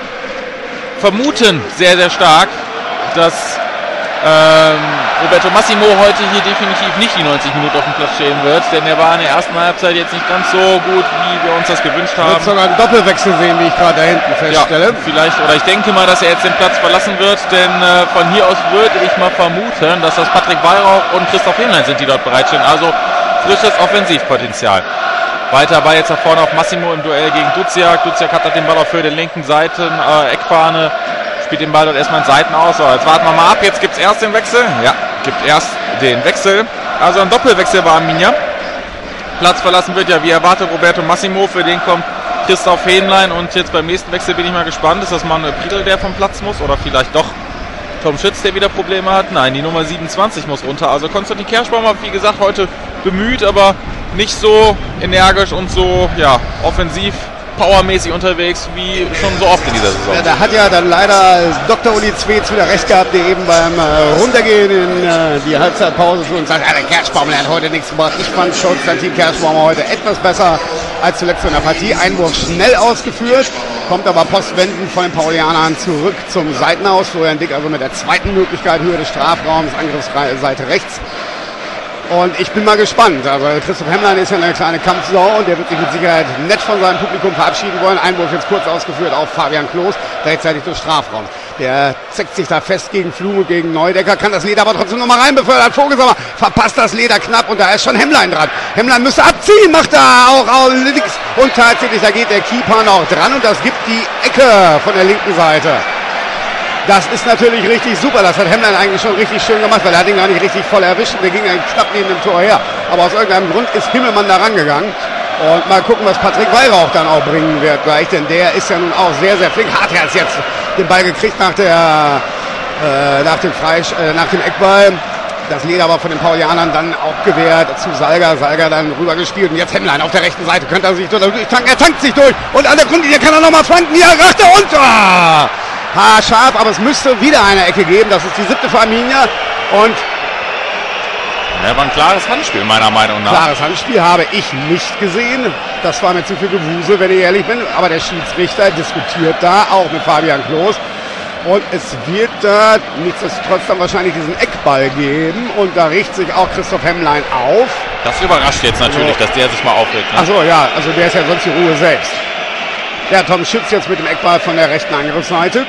vermuten sehr, sehr stark, dass ähm, Roberto Massimo heute hier definitiv nicht die neunzig Minuten auf dem Platz stehen wird, denn er war in der ersten Halbzeit jetzt nicht ganz so gut, wie wir uns das gewünscht haben. Wird sogar einen Doppelwechsel sehen, wie ich gerade da hinten feststelle. Ja, vielleicht, oder ich denke mal, dass er jetzt den Platz verlassen wird, denn äh, von hier aus würde ich mal vermuten, dass das Patrick Weihrauch und Christoph Hemlein sind, die dort bereitstehen. Also frisches Offensivpotenzial. Weiter Ball jetzt nach vorne auf Massimo im Duell gegen Duziak. Duziak hat den Ball auf Höhe der linken Seite, äh, Eckfahne. Spielt den Ball dort erstmal in Seiten aus. So, jetzt warten wir mal ab. Jetzt gibt es erst den Wechsel. Ja, gibt erst den Wechsel. Also ein Doppelwechsel bei Arminia. Platz verlassen wird ja wie erwartet Roberto Massimo. Für den kommt Christoph Hähnlein. Und jetzt beim nächsten Wechsel bin ich mal gespannt. Ist das Manuel Priedl, der vom Platz muss? Oder vielleicht doch Tom Schütz, der wieder Probleme hat? Nein, die Nummer siebenundzwanzig muss runter. Also Konstantin Kerschbaum war, wie gesagt, heute bemüht, aber nicht so energisch und so ja, offensiv powermäßig unterwegs wie schon so oft in dieser Saison. Ja, da hat ja dann leider Doktor Uli Zweetz wieder recht gehabt, der eben beim äh, Runtergehen in äh, die Halbzeitpause so und sagt, ja, der Kerschbaum, der hat heute nichts gebracht. Ich fand Konstantin Kerschbaum heute etwas besser als zuletzt in der Partie. Einwurf schnell ausgeführt, kommt aber postwendend von den Paulianern zurück zum Seitenaus. Florian Dick also mit der zweiten Möglichkeit, Höhe des Strafraums, Angriffsseite rechts. Und ich bin mal gespannt. Also Christoph Hemlein ist ja eine kleine Kampfsau und der wird sich mit Sicherheit nett von seinem Publikum verabschieden wollen. Einwurf jetzt kurz ausgeführt auf Fabian Klos, rechtzeitig durch Strafraum. Der zeckt sich da fest gegen Flume, gegen Neudecker, kann das Leder aber trotzdem nochmal rein befördern. Vogelsammer verpasst das Leder knapp und da ist schon Hemlein dran. Hemlein müsste abziehen, macht da auch, auch links. Und tatsächlich, da geht der Keeper noch dran und das gibt die Ecke von der linken Seite. Das ist natürlich richtig super. Das hat Hemlein eigentlich schon richtig schön gemacht, weil er hat ihn gar nicht richtig voll erwischt. Der ging eigentlich knapp neben dem Tor her. Aber aus irgendeinem Grund ist Himmelmann da rangegangen. Und mal gucken, was Patrick Weihrauch dann auch bringen wird gleich. Denn der ist ja nun auch sehr, sehr flink. Hartherz jetzt den Ball gekriegt nach, der, äh, nach, dem, Freisch, äh, nach dem Eckball. Das Leder aber von den Paulianern dann auch gewährt zu Salga. Salga dann rübergespielt. Und jetzt Hemlein auf der rechten Seite. Könnte er sich durchtanken. Er tankt sich durch. Und an der Grundlinie kann er nochmal flanken. Ja, rachte und... Oh! haarscharf, aber es müsste wieder eine Ecke geben. Das ist die siebte für Arminia. Und ja, war ein klares Handspiel, meiner Meinung nach. Klares Handspiel habe ich nicht gesehen. Das war mir zu viel Gewusel, wenn ich ehrlich bin. Aber der Schiedsrichter diskutiert da auch mit Fabian Klos. Und es wird da nichtsdestotrotz dann wahrscheinlich diesen Eckball geben. Und da riecht sich auch Christoph Hemmlein auf. Das überrascht jetzt natürlich, also, dass der sich mal aufregt. Ne? Achso, ja, also der ist ja sonst die Ruhe selbst. Ja, Tom Schütz jetzt mit dem Eckball von der rechten Angriffsseite.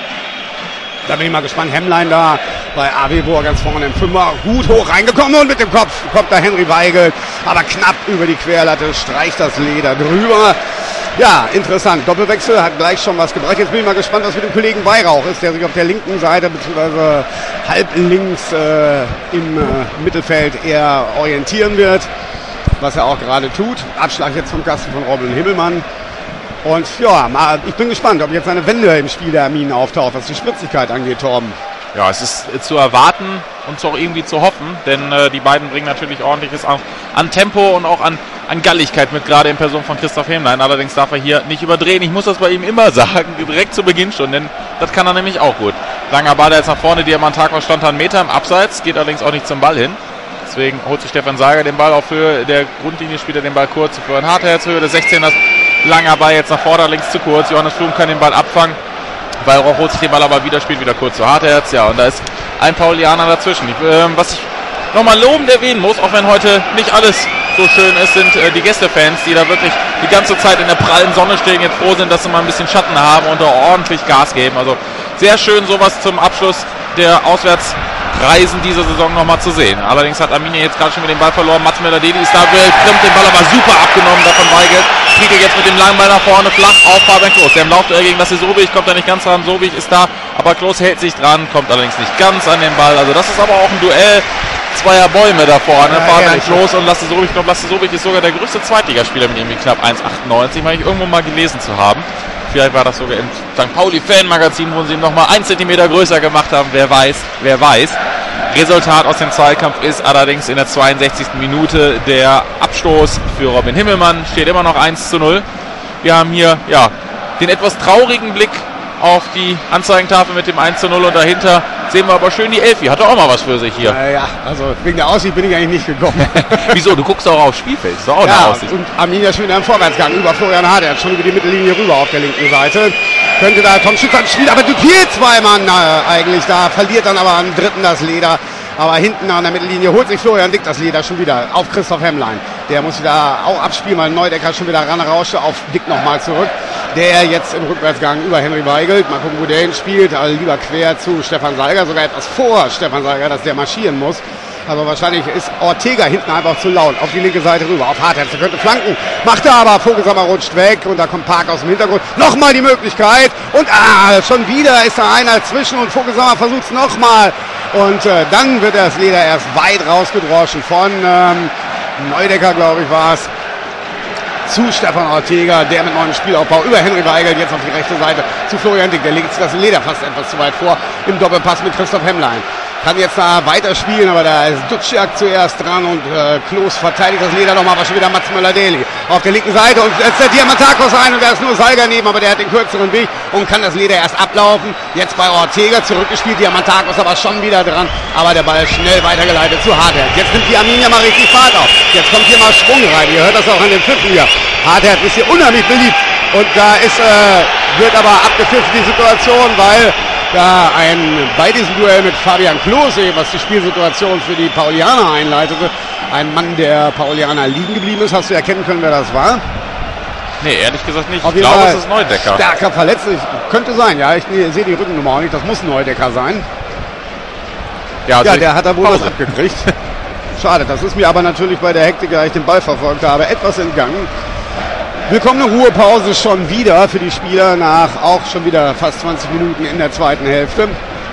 Da bin ich mal gespannt. Hemmlein da bei A W Bohr ganz vorne im Fünfer. Gut hoch reingekommen und mit dem Kopf kommt da Henry Weigel. Aber knapp über die Querlatte streicht das Leder drüber. Ja, interessant. Doppelwechsel hat gleich schon was gebracht. Jetzt bin ich mal gespannt, was mit dem Kollegen Weihrauch ist, der sich auf der linken Seite bzw. halb links äh, im äh, Mittelfeld eher orientieren wird. Was er auch gerade tut. Abschlag jetzt vom Kasten von Robin Himmelmann. Und ja, mal, ich bin gespannt, ob jetzt eine Wende im Spiel der Arminen auftaucht, was die Spritzigkeit angeht, Torben. Ja, es ist äh, zu erwarten und auch irgendwie zu hoffen, denn äh, die beiden bringen natürlich ordentliches an, an Tempo und auch an, an Galligkeit mit, gerade in Person von Christoph Hemmlein. Allerdings darf er hier nicht überdrehen. Ich muss das bei ihm immer sagen, direkt zu Beginn schon, denn das kann er nämlich auch gut. Langer Ball jetzt nach vorne, Diamantakos stand da einen Meter im Abseits, geht allerdings auch nicht zum Ball hin. Deswegen holt sich Stefan Sager den Ball auf Höhe der Grundlinie, spielt er den Ball kurz zu Florian Hartherz, Höhe des sechzehners. Langer Ball jetzt nach vorne, links zu kurz. Johannes Flum kann den Ball abfangen. Weihrauch holt sich den Ball aber wieder, spielt wieder kurz zu Hartherz. Ja, und da ist ein Paulianer dazwischen. Ich, äh, was ich nochmal lobend erwähnen muss, auch wenn heute nicht alles so schön ist, sind äh, die Gästefans, die da wirklich die ganze Zeit in der prallen Sonne stehen, jetzt froh sind, dass sie mal ein bisschen Schatten haben und da ordentlich Gas geben. Also sehr schön, sowas zum Abschluss der Auswärtsreisen dieser Saison nochmal zu sehen. Allerdings hat Arminia jetzt gerade schon mit dem Ball verloren. Mats Möller-Deli ist da, kommt den Ball aber super abgenommen davon Weigel. Kriegt er jetzt mit dem langen Ball nach vorne flach auf Fabian Klos. Der im Laufduell gegen Lasse Sobich kommt da nicht ganz dran. Sobich ist da, aber Klos hält sich dran, kommt allerdings nicht ganz an den Ball. Also das ist aber auch ein Duell zweier Bäume da vorne. Ja, Fabian Klos und Lasse Sobich. Ich glaube, Lasse Sobich ist sogar der größte Zweitligaspieler mit irgendwie knapp eins Komma achtundneunzig. Meine ich irgendwo mal gelesen zu haben. Vielleicht war das sogar im Sankt Pauli-Fan-Magazin, wo sie ihn nochmal einen Zentimeter größer gemacht haben. Wer weiß, wer weiß. Resultat aus dem Zweikampf ist allerdings in der zweiundsechzigsten Minute der Abstoß für Robin Himmelmann. Steht immer noch eins zu null. Wir haben hier ja den etwas traurigen Blick auf die Anzeigentafel mit dem eins zu null und dahinter sehen wir aber schön die Elfi. Hat doch auch mal was für sich hier. Naja, also wegen der Aussicht bin ich eigentlich nicht gekommen. Wieso? Du guckst auch aufs Spielfeld. Das ist auch ja, eine Aussicht. Und Arminia schon wieder im Vorwärtsgang über Florian Hartherz, schon über die Mittellinie rüber auf der linken Seite. Könnte da Tom Schütz spielt, aber Dupier zwei Mann äh, eigentlich da, verliert dann aber am dritten das Leder. Aber hinten an der Mittellinie holt sich Florian Dick das Leder schon wieder auf Christoph Hemmlein. Der muss wieder auch abspielen, weil Neudecker schon wieder ranrauschte auf Dick nochmal zurück. Der jetzt im Rückwärtsgang über Henry Weigel. Mal gucken, wo der hin spielt. Also lieber quer zu Stefan Salger, sogar etwas vor Stefan Salger, dass der marschieren muss. Also wahrscheinlich ist Ortega hinten einfach zu laut. Auf die linke Seite rüber, auf Hartherz. Der könnte flanken. Macht er aber. Vogelsammer rutscht weg und da kommt Park aus dem Hintergrund. Nochmal die Möglichkeit. Und ah, schon wieder ist da einer zwischen und Vogelsammer versucht es nochmal. Und äh, dann wird das Leder erst weit rausgedroschen von ähm, Neudecker, glaube ich, war es. Zu Stefan Ortega, der mit neuem Spielaufbau über Henry Weigel jetzt auf die rechte Seite zu Florian Dick. Der legt sich das Leder fast etwas zu weit vor im Doppelpass mit Christoph Hemmlein. Kann jetzt da weiterspielen, aber da ist Duciak zuerst dran und äh, Klos verteidigt das Leder nochmal, aber schon wieder Mats Möller-Deli auf der linken Seite und jetzt der Diamantakos ein und da ist nur Salger neben, aber der hat den kürzeren Weg und kann das Leder erst ablaufen. Jetzt bei Ortega zurückgespielt, Diamantakos aber schon wieder dran, aber der Ball schnell weitergeleitet zu Hartherz. Jetzt nimmt die Arminia mal richtig Fahrt auf. Jetzt kommt hier mal Schwung rein, ihr hört das auch an den Pfiffen hier. Hartherz ist hier unheimlich beliebt und da ist, äh, wird aber abgepfiffen die Situation, weil da ein, bei diesem Duell mit Fabian Klose, was die Spielsituation für die Paulianer einleitete, ein Mann der Paulianer liegen geblieben ist. Hast du erkennen können, wer das war? Nee, ehrlich gesagt nicht. Auf ich glaube, es ist Neudecker. Stärker verletzt. Ich, könnte sein, ja. Ich nee, sehe die Rückennummer auch nicht. Das muss Neudecker sein. Ja, also ja der hat da wohl was abgekriegt. Schade, das ist mir aber natürlich bei der Hektik, da ich den Ball verfolgt habe, etwas entgangen. Willkommene Ruhepause schon wieder für die Spieler nach auch schon wieder fast zwanzig Minuten in der zweiten Hälfte.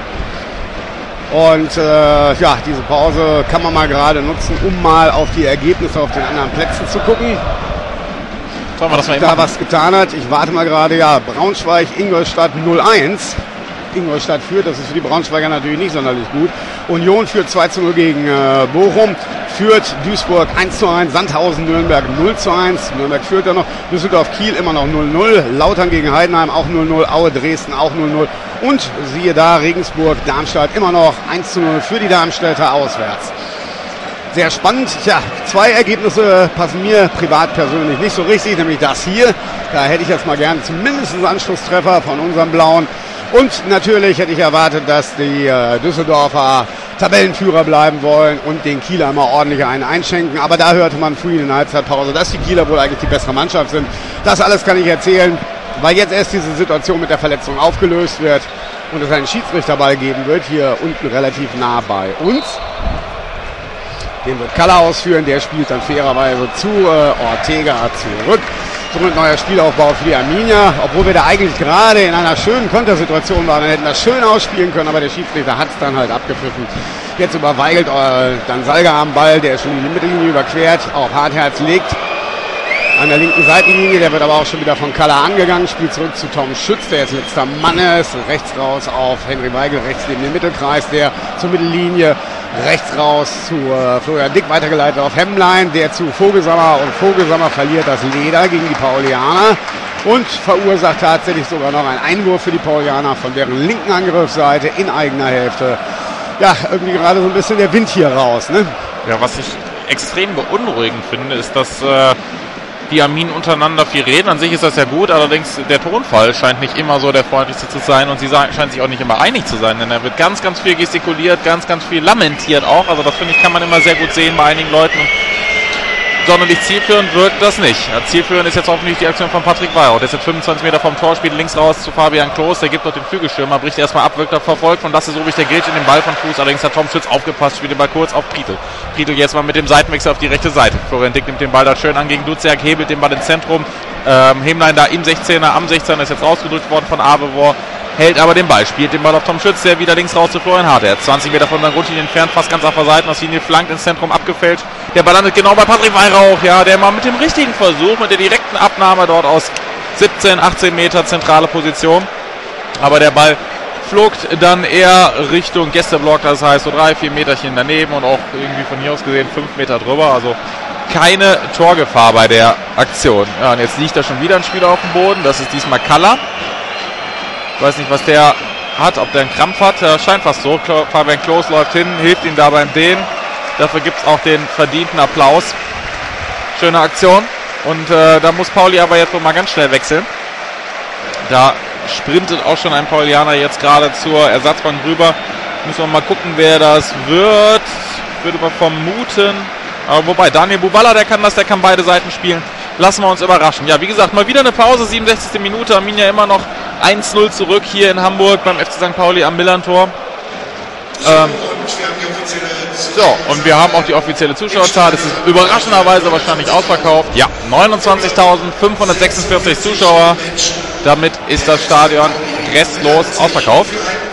Und äh, ja, diese Pause kann man mal gerade nutzen, um mal auf die Ergebnisse auf den anderen Plätzen zu gucken. Sollen wir das mal eben da machen? was getan hat. Ich warte mal gerade, ja, Braunschweig, Ingolstadt null eins. Ingolstadt führt, das ist für die Braunschweiger natürlich nicht sonderlich gut. Union führt zwei zu null gegen äh, Bochum, führt Duisburg eins zu eins, Sandhausen, Nürnberg null zu eins, Nürnberg führt da noch, Düsseldorf, Kiel immer noch null null, Lautern gegen Heidenheim auch null null, Aue, Dresden auch null null Und siehe da, Regensburg, Darmstadt immer noch eins zu null für die Darmstädter auswärts. Sehr spannend. Tja, zwei Ergebnisse passen mir privat persönlich nicht so richtig, nämlich das hier. Da hätte ich jetzt mal gerne zumindest einen Anschlusstreffer von unserem Blauen. Und natürlich hätte ich erwartet, dass die äh, Düsseldorfer Tabellenführer bleiben wollen und den Kieler mal ordentlich einen einschenken. Aber da hörte man früh in der Halbzeitpause, dass die Kieler wohl eigentlich die bessere Mannschaft sind. Das alles kann ich erzählen, weil jetzt erst diese Situation mit der Verletzung aufgelöst wird und es einen Schiedsrichterball geben wird, hier unten relativ nah bei uns. Den wird Kalla ausführen, der spielt dann fairerweise zu äh, Ortega zurück. Somit neuer Spielaufbau für die Arminia, obwohl wir da eigentlich gerade in einer schönen Kontersituation waren. Wir hätten das schön ausspielen können, aber der Schiedsrichter hat es dann halt abgepfiffen. Jetzt überweigelt äh, dann Salga am Ball, der schon die Mittellinie überquert. Auch Hartherz legt an der linken Seitenlinie, der wird aber auch schon wieder von Kalla angegangen. Spielt zurück zu Tom Schütz, der jetzt letzter Mann ist. Rechts raus auf Henry Weigel, rechts neben den Mittelkreis, der zur Mittellinie. Rechts raus zu äh, Florian Dick, weitergeleitet auf Hemmlein, der zu Vogelsammer, und Vogelsammer verliert das Leder gegen die Paulianer und verursacht tatsächlich sogar noch einen Einwurf für die Paulianer von deren linken Angriffsseite in eigener Hälfte. Ja, irgendwie gerade so ein bisschen der Wind hier raus, ne? Ja, was ich extrem beunruhigend finde, ist, dass äh, die Arminen untereinander viel reden. An sich ist das ja gut, allerdings der Tonfall scheint nicht immer so der freundlichste zu sein und sie scheinen sich auch nicht immer einig zu sein, denn da wird ganz, ganz viel gestikuliert, ganz, ganz viel lamentiert auch. Also das, finde ich, kann man immer sehr gut sehen bei einigen Leuten. Und sonderlich zielführend wirkt das nicht. Ja, zielführend ist jetzt hoffentlich die Aktion von Patrick Weihrauch. Der ist jetzt fünfundzwanzig Meter vom Tor, spielt links raus zu Fabian Klos. Der gibt dort den Flügelstürmer, bricht erstmal ab, wirkt da verfolgt von Lasse Sobich, der grätscht in den Ball von Fuß. Allerdings hat Tom Schütz aufgepasst, spielt den Ball kurz auf Prietl. Prietl jetzt mal mit dem Seitenwechsel auf die rechte Seite. Florian Dick nimmt den Ball da schön an gegen Duziak, hebelt den Ball ins Zentrum. Ähm, Hemlein da im sechzehner, am sechzehner ist jetzt rausgedrückt worden von Avevor. Hält aber den Ball, spielt den Ball auf Tom Schütz, der wieder links raus zu Florian Hartherz. zwanzig Meter von der Grundlinie entfernt, fast ganz auf der Seitenlinie, flankt ins Zentrum, abgefälscht. Der Ball landet genau bei Patrick Weihrauch, ja, der mal mit dem richtigen Versuch, mit der direkten Abnahme dort aus siebzehn, achtzehn Meter zentrale Position. Aber der Ball flog dann eher Richtung Gästeblock, das heißt so drei, vier Meterchen daneben und auch irgendwie von hier aus gesehen fünf Meter drüber. Also keine Torgefahr bei der Aktion. Ja, und jetzt liegt da schon wieder ein Spieler auf dem Boden, das ist diesmal Kalla. Ich weiß nicht, was der hat, ob der einen Krampf hat. Er scheint fast so. Fabian Klos läuft hin, hilft ihm da beim Dehnen. Dafür gibt es auch den verdienten Applaus. Schöne Aktion. Und äh, da muss Pauli aber jetzt wohl mal ganz schnell wechseln. Da sprintet auch schon ein Paulianer jetzt gerade zur Ersatzbank rüber. Müssen wir mal gucken, wer das wird. Würde man vermuten. Aber wobei, Daniel Buballa, der kann das, der kann beide Seiten spielen. Lassen wir uns überraschen. Ja, wie gesagt, mal wieder eine Pause, siebenundsechzigste Minute. Arminia immer noch eins null zurück hier in Hamburg beim F C Sankt Pauli am Millern-Tor. Ähm, so, und wir haben auch die offizielle Zuschauerzahl. Das ist überraschenderweise wahrscheinlich ausverkauft. Ja, neunundzwanzigtausendfünfhundertsechsundvierzig Zuschauer. Damit ist das Stadion restlos ausverkauft.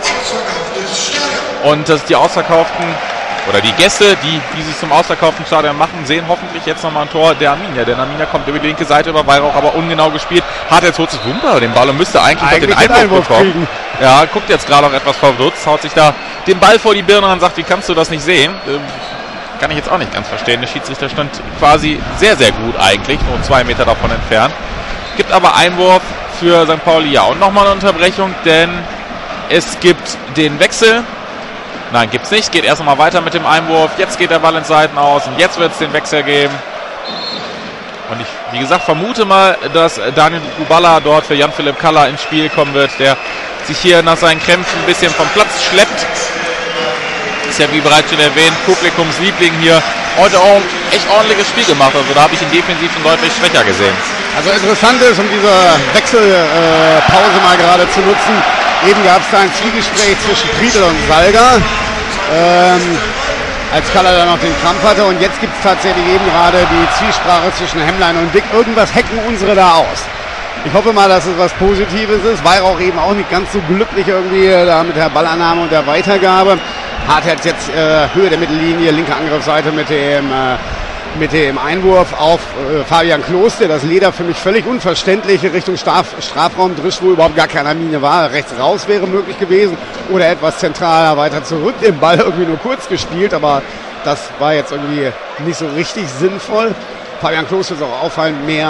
Und dass die ausverkauften oder die Gäste, die, die sich zum ausverkauften Stadion machen, sehen hoffentlich jetzt nochmal ein Tor der Arminia. Denn Arminia kommt über die linke Seite, über Weihrauch, aber ungenau gespielt. Hat jetzt holt sich Wumper den Ball und müsste eigentlich, eigentlich den Einwurf, Einwurf bekommen. Kriegen. Ja, guckt jetzt gerade auch etwas verdutzt, haut sich da den Ball vor die Birne und sagt, wie kannst du das nicht sehen? Ähm, kann ich jetzt auch nicht ganz verstehen. Der Schiedsrichter stand quasi sehr, sehr gut eigentlich, nur zwei Meter davon entfernt. Gibt aber Einwurf für Sankt Pauli. Ja, und nochmal eine Unterbrechung, denn es gibt den Wechsel. Nein, gibt's nicht. Geht erst mal weiter mit dem Einwurf. Jetzt geht der Ball ins Seiten aus und jetzt wird es den Wechsel geben. Und ich, wie gesagt, vermute mal, dass Daniel Buballa dort für Jan-Philipp Kalla ins Spiel kommen wird, der sich hier nach seinen Krämpfen ein bisschen vom Platz schleppt. Ist ja, wie bereits schon erwähnt, Publikumsliebling hier. Heute auch echt ordentliches Spiel gemacht. Also da habe ich ihn defensiv schon deutlich schwächer gesehen. Also interessant ist, um diese Wechselpause äh, mal gerade zu nutzen, eben gab es da ein Zwiegespräch zwischen Prietl und Salga, ähm, als Kalla dann noch den Krampf hatte. Und jetzt gibt es tatsächlich eben gerade die Zwiesprache zwischen Hemmlein und Dick. Irgendwas hacken unsere da aus. Ich hoffe mal, dass es was Positives ist. Weihrauch eben auch nicht ganz so glücklich irgendwie da mit der Ballannahme und der Weitergabe. Hartherz jetzt äh, Höhe der Mittellinie, linke Angriffsseite mit dem, äh, mit dem Einwurf auf äh, Fabian Klos, der das Leder für mich völlig unverständlich Richtung Straf, Strafraum drischt, wo überhaupt gar keine Mine war. Rechts raus wäre möglich gewesen oder etwas zentraler weiter zurück. Den Ball irgendwie nur kurz gespielt, aber das war jetzt irgendwie nicht so richtig sinnvoll. Fabian Klos ist auch auffallend mehr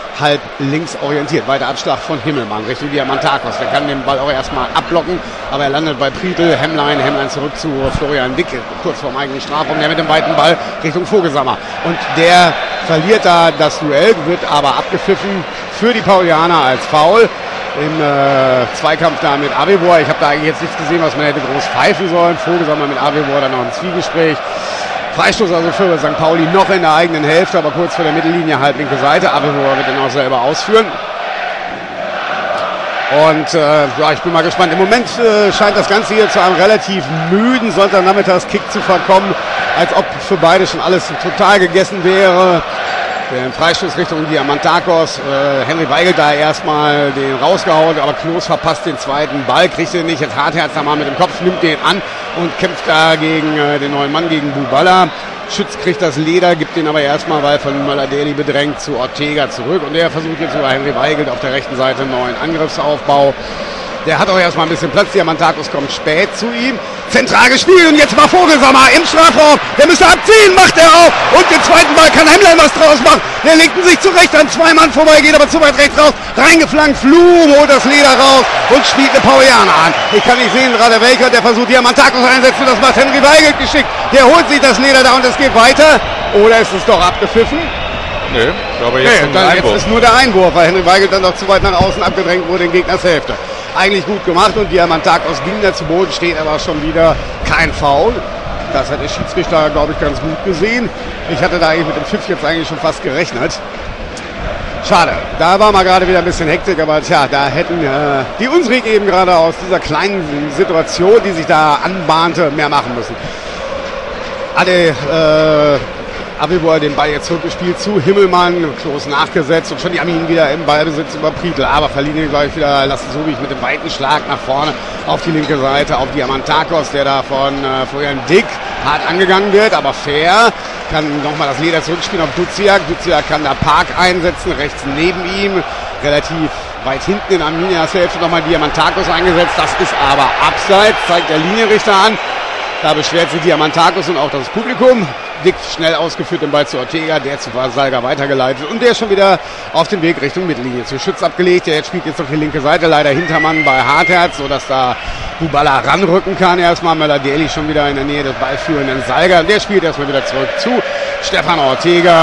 halb links orientiert. Weiter Abschlag von Himmelmann Richtung Diamantakos. Der kann den Ball auch erstmal abblocken, aber er landet bei Prietl. Hemmlein, Hemmlein zurück zu Florian Dick, kurz vorm eigenen Strafraum. Der mit dem weiten Ball Richtung Vogelsammer. Und der verliert da das Duell, wird aber abgepfiffen für die Paulianer als Foul. Im äh, Zweikampf da mit Avevor. Ich habe da eigentlich jetzt nichts gesehen, was man hätte groß pfeifen sollen. Vogelsammer mit Avevor dann noch ein Zwiegespräch. Freistoß also für Sankt Pauli noch in der eigenen Hälfte, aber kurz vor der Mittellinie, halb linke Seite. Avevor wird dann auch selber ausführen. Und äh, ja, ich bin mal gespannt. Im Moment äh, scheint das Ganze hier zu einem relativ müden Sonntagnachmittagskick zu verkommen, als ob für beide schon alles total gegessen wäre. Der Freistoß Richtung Diamantakos. Äh, Henry Weigel da erstmal den rausgehauen, aber Klos verpasst den zweiten Ball, kriegt den nicht. Jetzt Hartherz da mal mit dem Kopf, nimmt den an und kämpft da gegen äh, den neuen Mann, gegen Buballa. Schütz kriegt das Leder, gibt den aber erstmal, weil von Möller-Deli bedrängt, zu Ortega zurück. Und der versucht jetzt über Henry Weigel auf der rechten Seite einen neuen Angriffsaufbau. Der hat auch erstmal ein bisschen Platz. Diamantakos kommt spät zu ihm. Zentral gespielt und jetzt war Vogelsammer im Strafraum. Der müsste abziehen, macht er auch. Und den zweiten Ball kann Hemmlein was draus machen. Der legt ihn sich zurecht an zwei Mann vorbei, geht aber zu weit rechts raus. Reingeflankt, Flum holt das Leder raus und spielt eine Paulianer an. Ich kann nicht sehen, gerade welcher, der versucht Diamantakos einsetzen. Das macht Henry Weigel geschickt. Der holt sich das Leder da und es geht weiter. Oder ist es doch abgepfiffen? Nö, ich glaube jetzt, nee, dann jetzt ist nur der Einwurf, weil Henry Weigel dann noch zu weit nach außen abgedrängt wurde in Gegners Hälfte. Eigentlich gut gemacht und Diamantakos ging da zu Boden, steht aber schon wieder kein Foul. Das hat der Schiedsrichter, glaube ich, ganz gut gesehen. Ich hatte da eigentlich mit dem Pfiff jetzt eigentlich schon fast gerechnet. Schade, da war mal gerade wieder ein bisschen Hektik, aber tja, da hätten äh, die Unsrig eben gerade aus dieser kleinen Situation, die sich da anbahnte, mehr machen müssen. Alle äh, Avevor den Ball jetzt zurückgespielt zu Himmelmann, Klos nachgesetzt und schon die Arminen wieder im Ballbesitz über Prietl, aber verlieren ihn gleich wieder Lassensobich mit dem weiten Schlag nach vorne auf die linke Seite, auf Diamantakos, der da von äh, Florian Dick hart angegangen wird, aber fair, kann nochmal das Leder zurückspielen auf Duziak, Duziak kann da Park einsetzen, rechts neben ihm, relativ weit hinten in Arminias Hälfte nochmal Diamantakos eingesetzt, das ist aber abseits, zeigt der Linienrichter an. Da beschwert sich Diamantakos und auch das Publikum. Dick schnell ausgeführt den Ball zu Ortega, der zu Salga weitergeleitet und der ist schon wieder auf dem Weg Richtung Mittellinie. Zu Schütz abgelegt, der jetzt spielt jetzt auf die linke Seite, leider Hintermann bei Hartherz, sodass da Buballa ranrücken kann erstmal. Möller-Deli schon wieder in der Nähe des ballführenden Salga. Der spielt erstmal wieder zurück zu Stefan Ortega.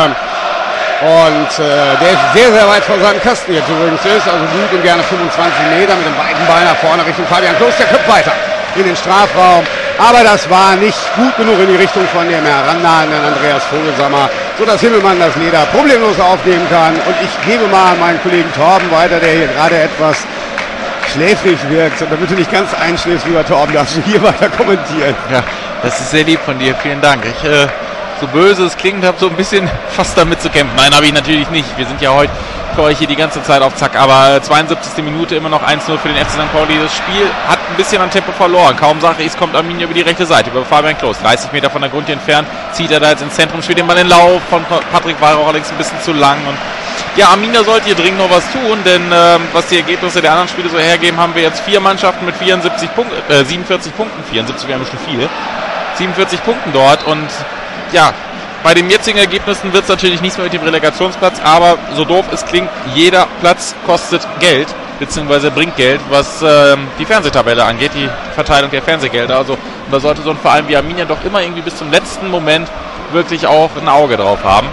Und äh, der ist sehr, sehr weit vor seinem Kasten jetzt übrigens ist, also gut und gerne fünfundzwanzig Meter mit dem weiten Ball nach vorne Richtung Fabian Klos, der köpft weiter in den Strafraum. Aber das war nicht gut genug in die Richtung von dem herannahenden Andreas Vogelsammer, sodass Himmelmann das Leder problemlos aufnehmen kann. Und ich gebe mal an meinen Kollegen Torben weiter, der hier gerade etwas schläfrig wirkt. Und damit du nicht ganz einschläfst, lieber Torben, darfst du hier weiter kommentieren. Ja, das ist sehr lieb von dir. Vielen Dank. Ich, äh, so böse es klingt, habe so ein bisschen fast damit zu kämpfen. Nein, habe ich natürlich nicht. Wir sind ja heute für euch hier die ganze Zeit auf Zack. Aber zweiundsiebzigste Minute immer noch eins null für den F C Sankt Pauli. Das Spiel hat ein bisschen an Tempo verloren. Kaum sage ich, es kommt Arminia über die rechte Seite, über Fabian Klos. dreißig Meter von der Grundlinie entfernt, zieht er da jetzt ins Zentrum, spielt den Ball in Lauf von Patrick Weihrauch, allerdings ein bisschen zu lang. Und ja, Arminia sollte hier dringend noch was tun, denn ähm, was die Ergebnisse der anderen Spiele so hergeben, haben wir jetzt vier Mannschaften mit vierundsiebzig Punkten, äh, siebenundvierzig Punkten. vierundsiebzig wäre ein bisschen viel. siebenundvierzig Punkten dort und ja, bei den jetzigen Ergebnissen wird es natürlich nichts mehr mit dem Relegationsplatz, aber so doof es klingt, jeder Platz kostet Geld, beziehungsweise bringt Geld, was ähm, die Fernsehtabelle angeht, die Verteilung der Fernsehgelder. Also da sollte so ein Verein wie Arminia doch immer irgendwie bis zum letzten Moment wirklich auch ein Auge drauf haben.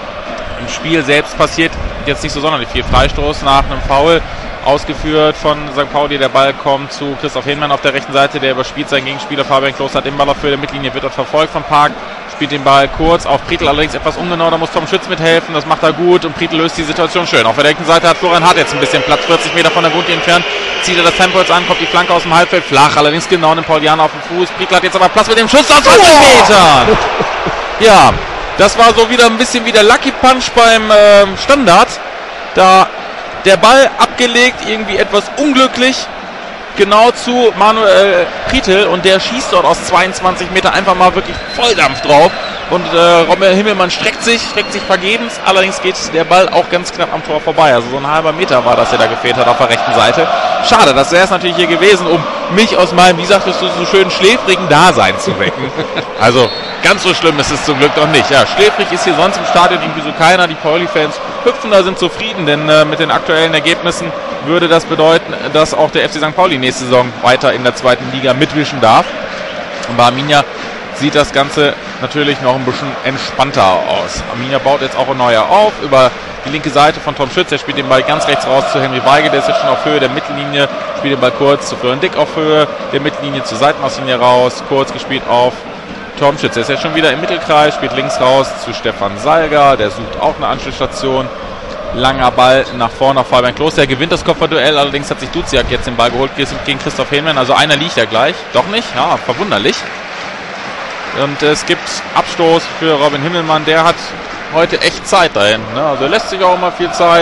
Im Spiel selbst passiert jetzt nicht so sonderlich viel. Freistoß nach einem Foul, ausgeführt von Sankt Pauli. Der Ball kommt zu Christoph Hinmann auf der rechten Seite, der überspielt seinen Gegenspieler Fabian Klos, hat den Ball auf Höhe der Mittellinie, wird dort verfolgt von Park, spielt den Ball kurz auf Prietl, allerdings etwas ungenau, da muss Tom Schütz mithelfen, das macht er gut und Prietl löst die Situation schön. Auf der rechten Seite hat Florian Hart jetzt ein bisschen Platz, vierzig Meter von der Grundlinie entfernt, zieht er das Tempo jetzt an, kommt die Flanke aus dem Halbfeld, flach, allerdings genau den Paulianer auf dem Fuß. Prietl hat jetzt aber Platz mit dem Schuss aus zwanzig Metern. Ja, das war so wieder ein bisschen wie der Lucky Punch beim äh, Standard. Da der Ball abgelegt, irgendwie etwas unglücklich, genau zu Manuel Prietl und der schießt dort aus zweiundzwanzig Meter einfach mal wirklich Volldampf drauf Und äh, Robin Himmelmann streckt sich, streckt sich vergebens, allerdings geht der Ball auch ganz knapp am Tor vorbei. Also so ein halber Meter war das, der da gefehlt hat auf der rechten Seite. Schade, das wäre es natürlich hier gewesen, um mich aus meinem, wie sagtest du, so schön schläfrigen Dasein zu wecken. Also ganz so schlimm ist es zum Glück doch nicht. Ja, schläfrig ist hier sonst im Stadion irgendwie so keiner. Die Pauli-Fans hüpfen da, sind zufrieden, denn äh, mit den aktuellen Ergebnissen würde das bedeuten, dass auch der F C Sankt Pauli nächste Saison weiter in der zweiten Liga mitwischen darf. Und bei Arminia sieht das Ganze natürlich noch ein bisschen entspannter aus. Arminia baut jetzt auch ein neuer auf über die linke Seite von Tom Schütz. Der spielt den Ball ganz rechts raus zu Henry Weigel. Der ist jetzt schon auf Höhe der Mittellinie. Spielt den Ball kurz zu Florian Dick auf Höhe der Mittellinie zur Seitenmaßlinie raus. Kurz gespielt auf Tom Schütz. Der ist jetzt schon wieder im Mittelkreis. Spielt links raus zu Stefan Salga. Der sucht auch eine Anschlussstation. Langer Ball nach vorne auf Fabian Klos. Der gewinnt das Kopfballduell. Allerdings hat sich Duziak jetzt den Ball geholt gegen Christoph Hillmann. Also einer liegt ja gleich. Doch nicht? Ja, verwunderlich. Und es gibt Abstoß für Robin Himmelmann. Der hat heute echt Zeit dahin. Ne? Also er lässt sich auch immer viel Zeit.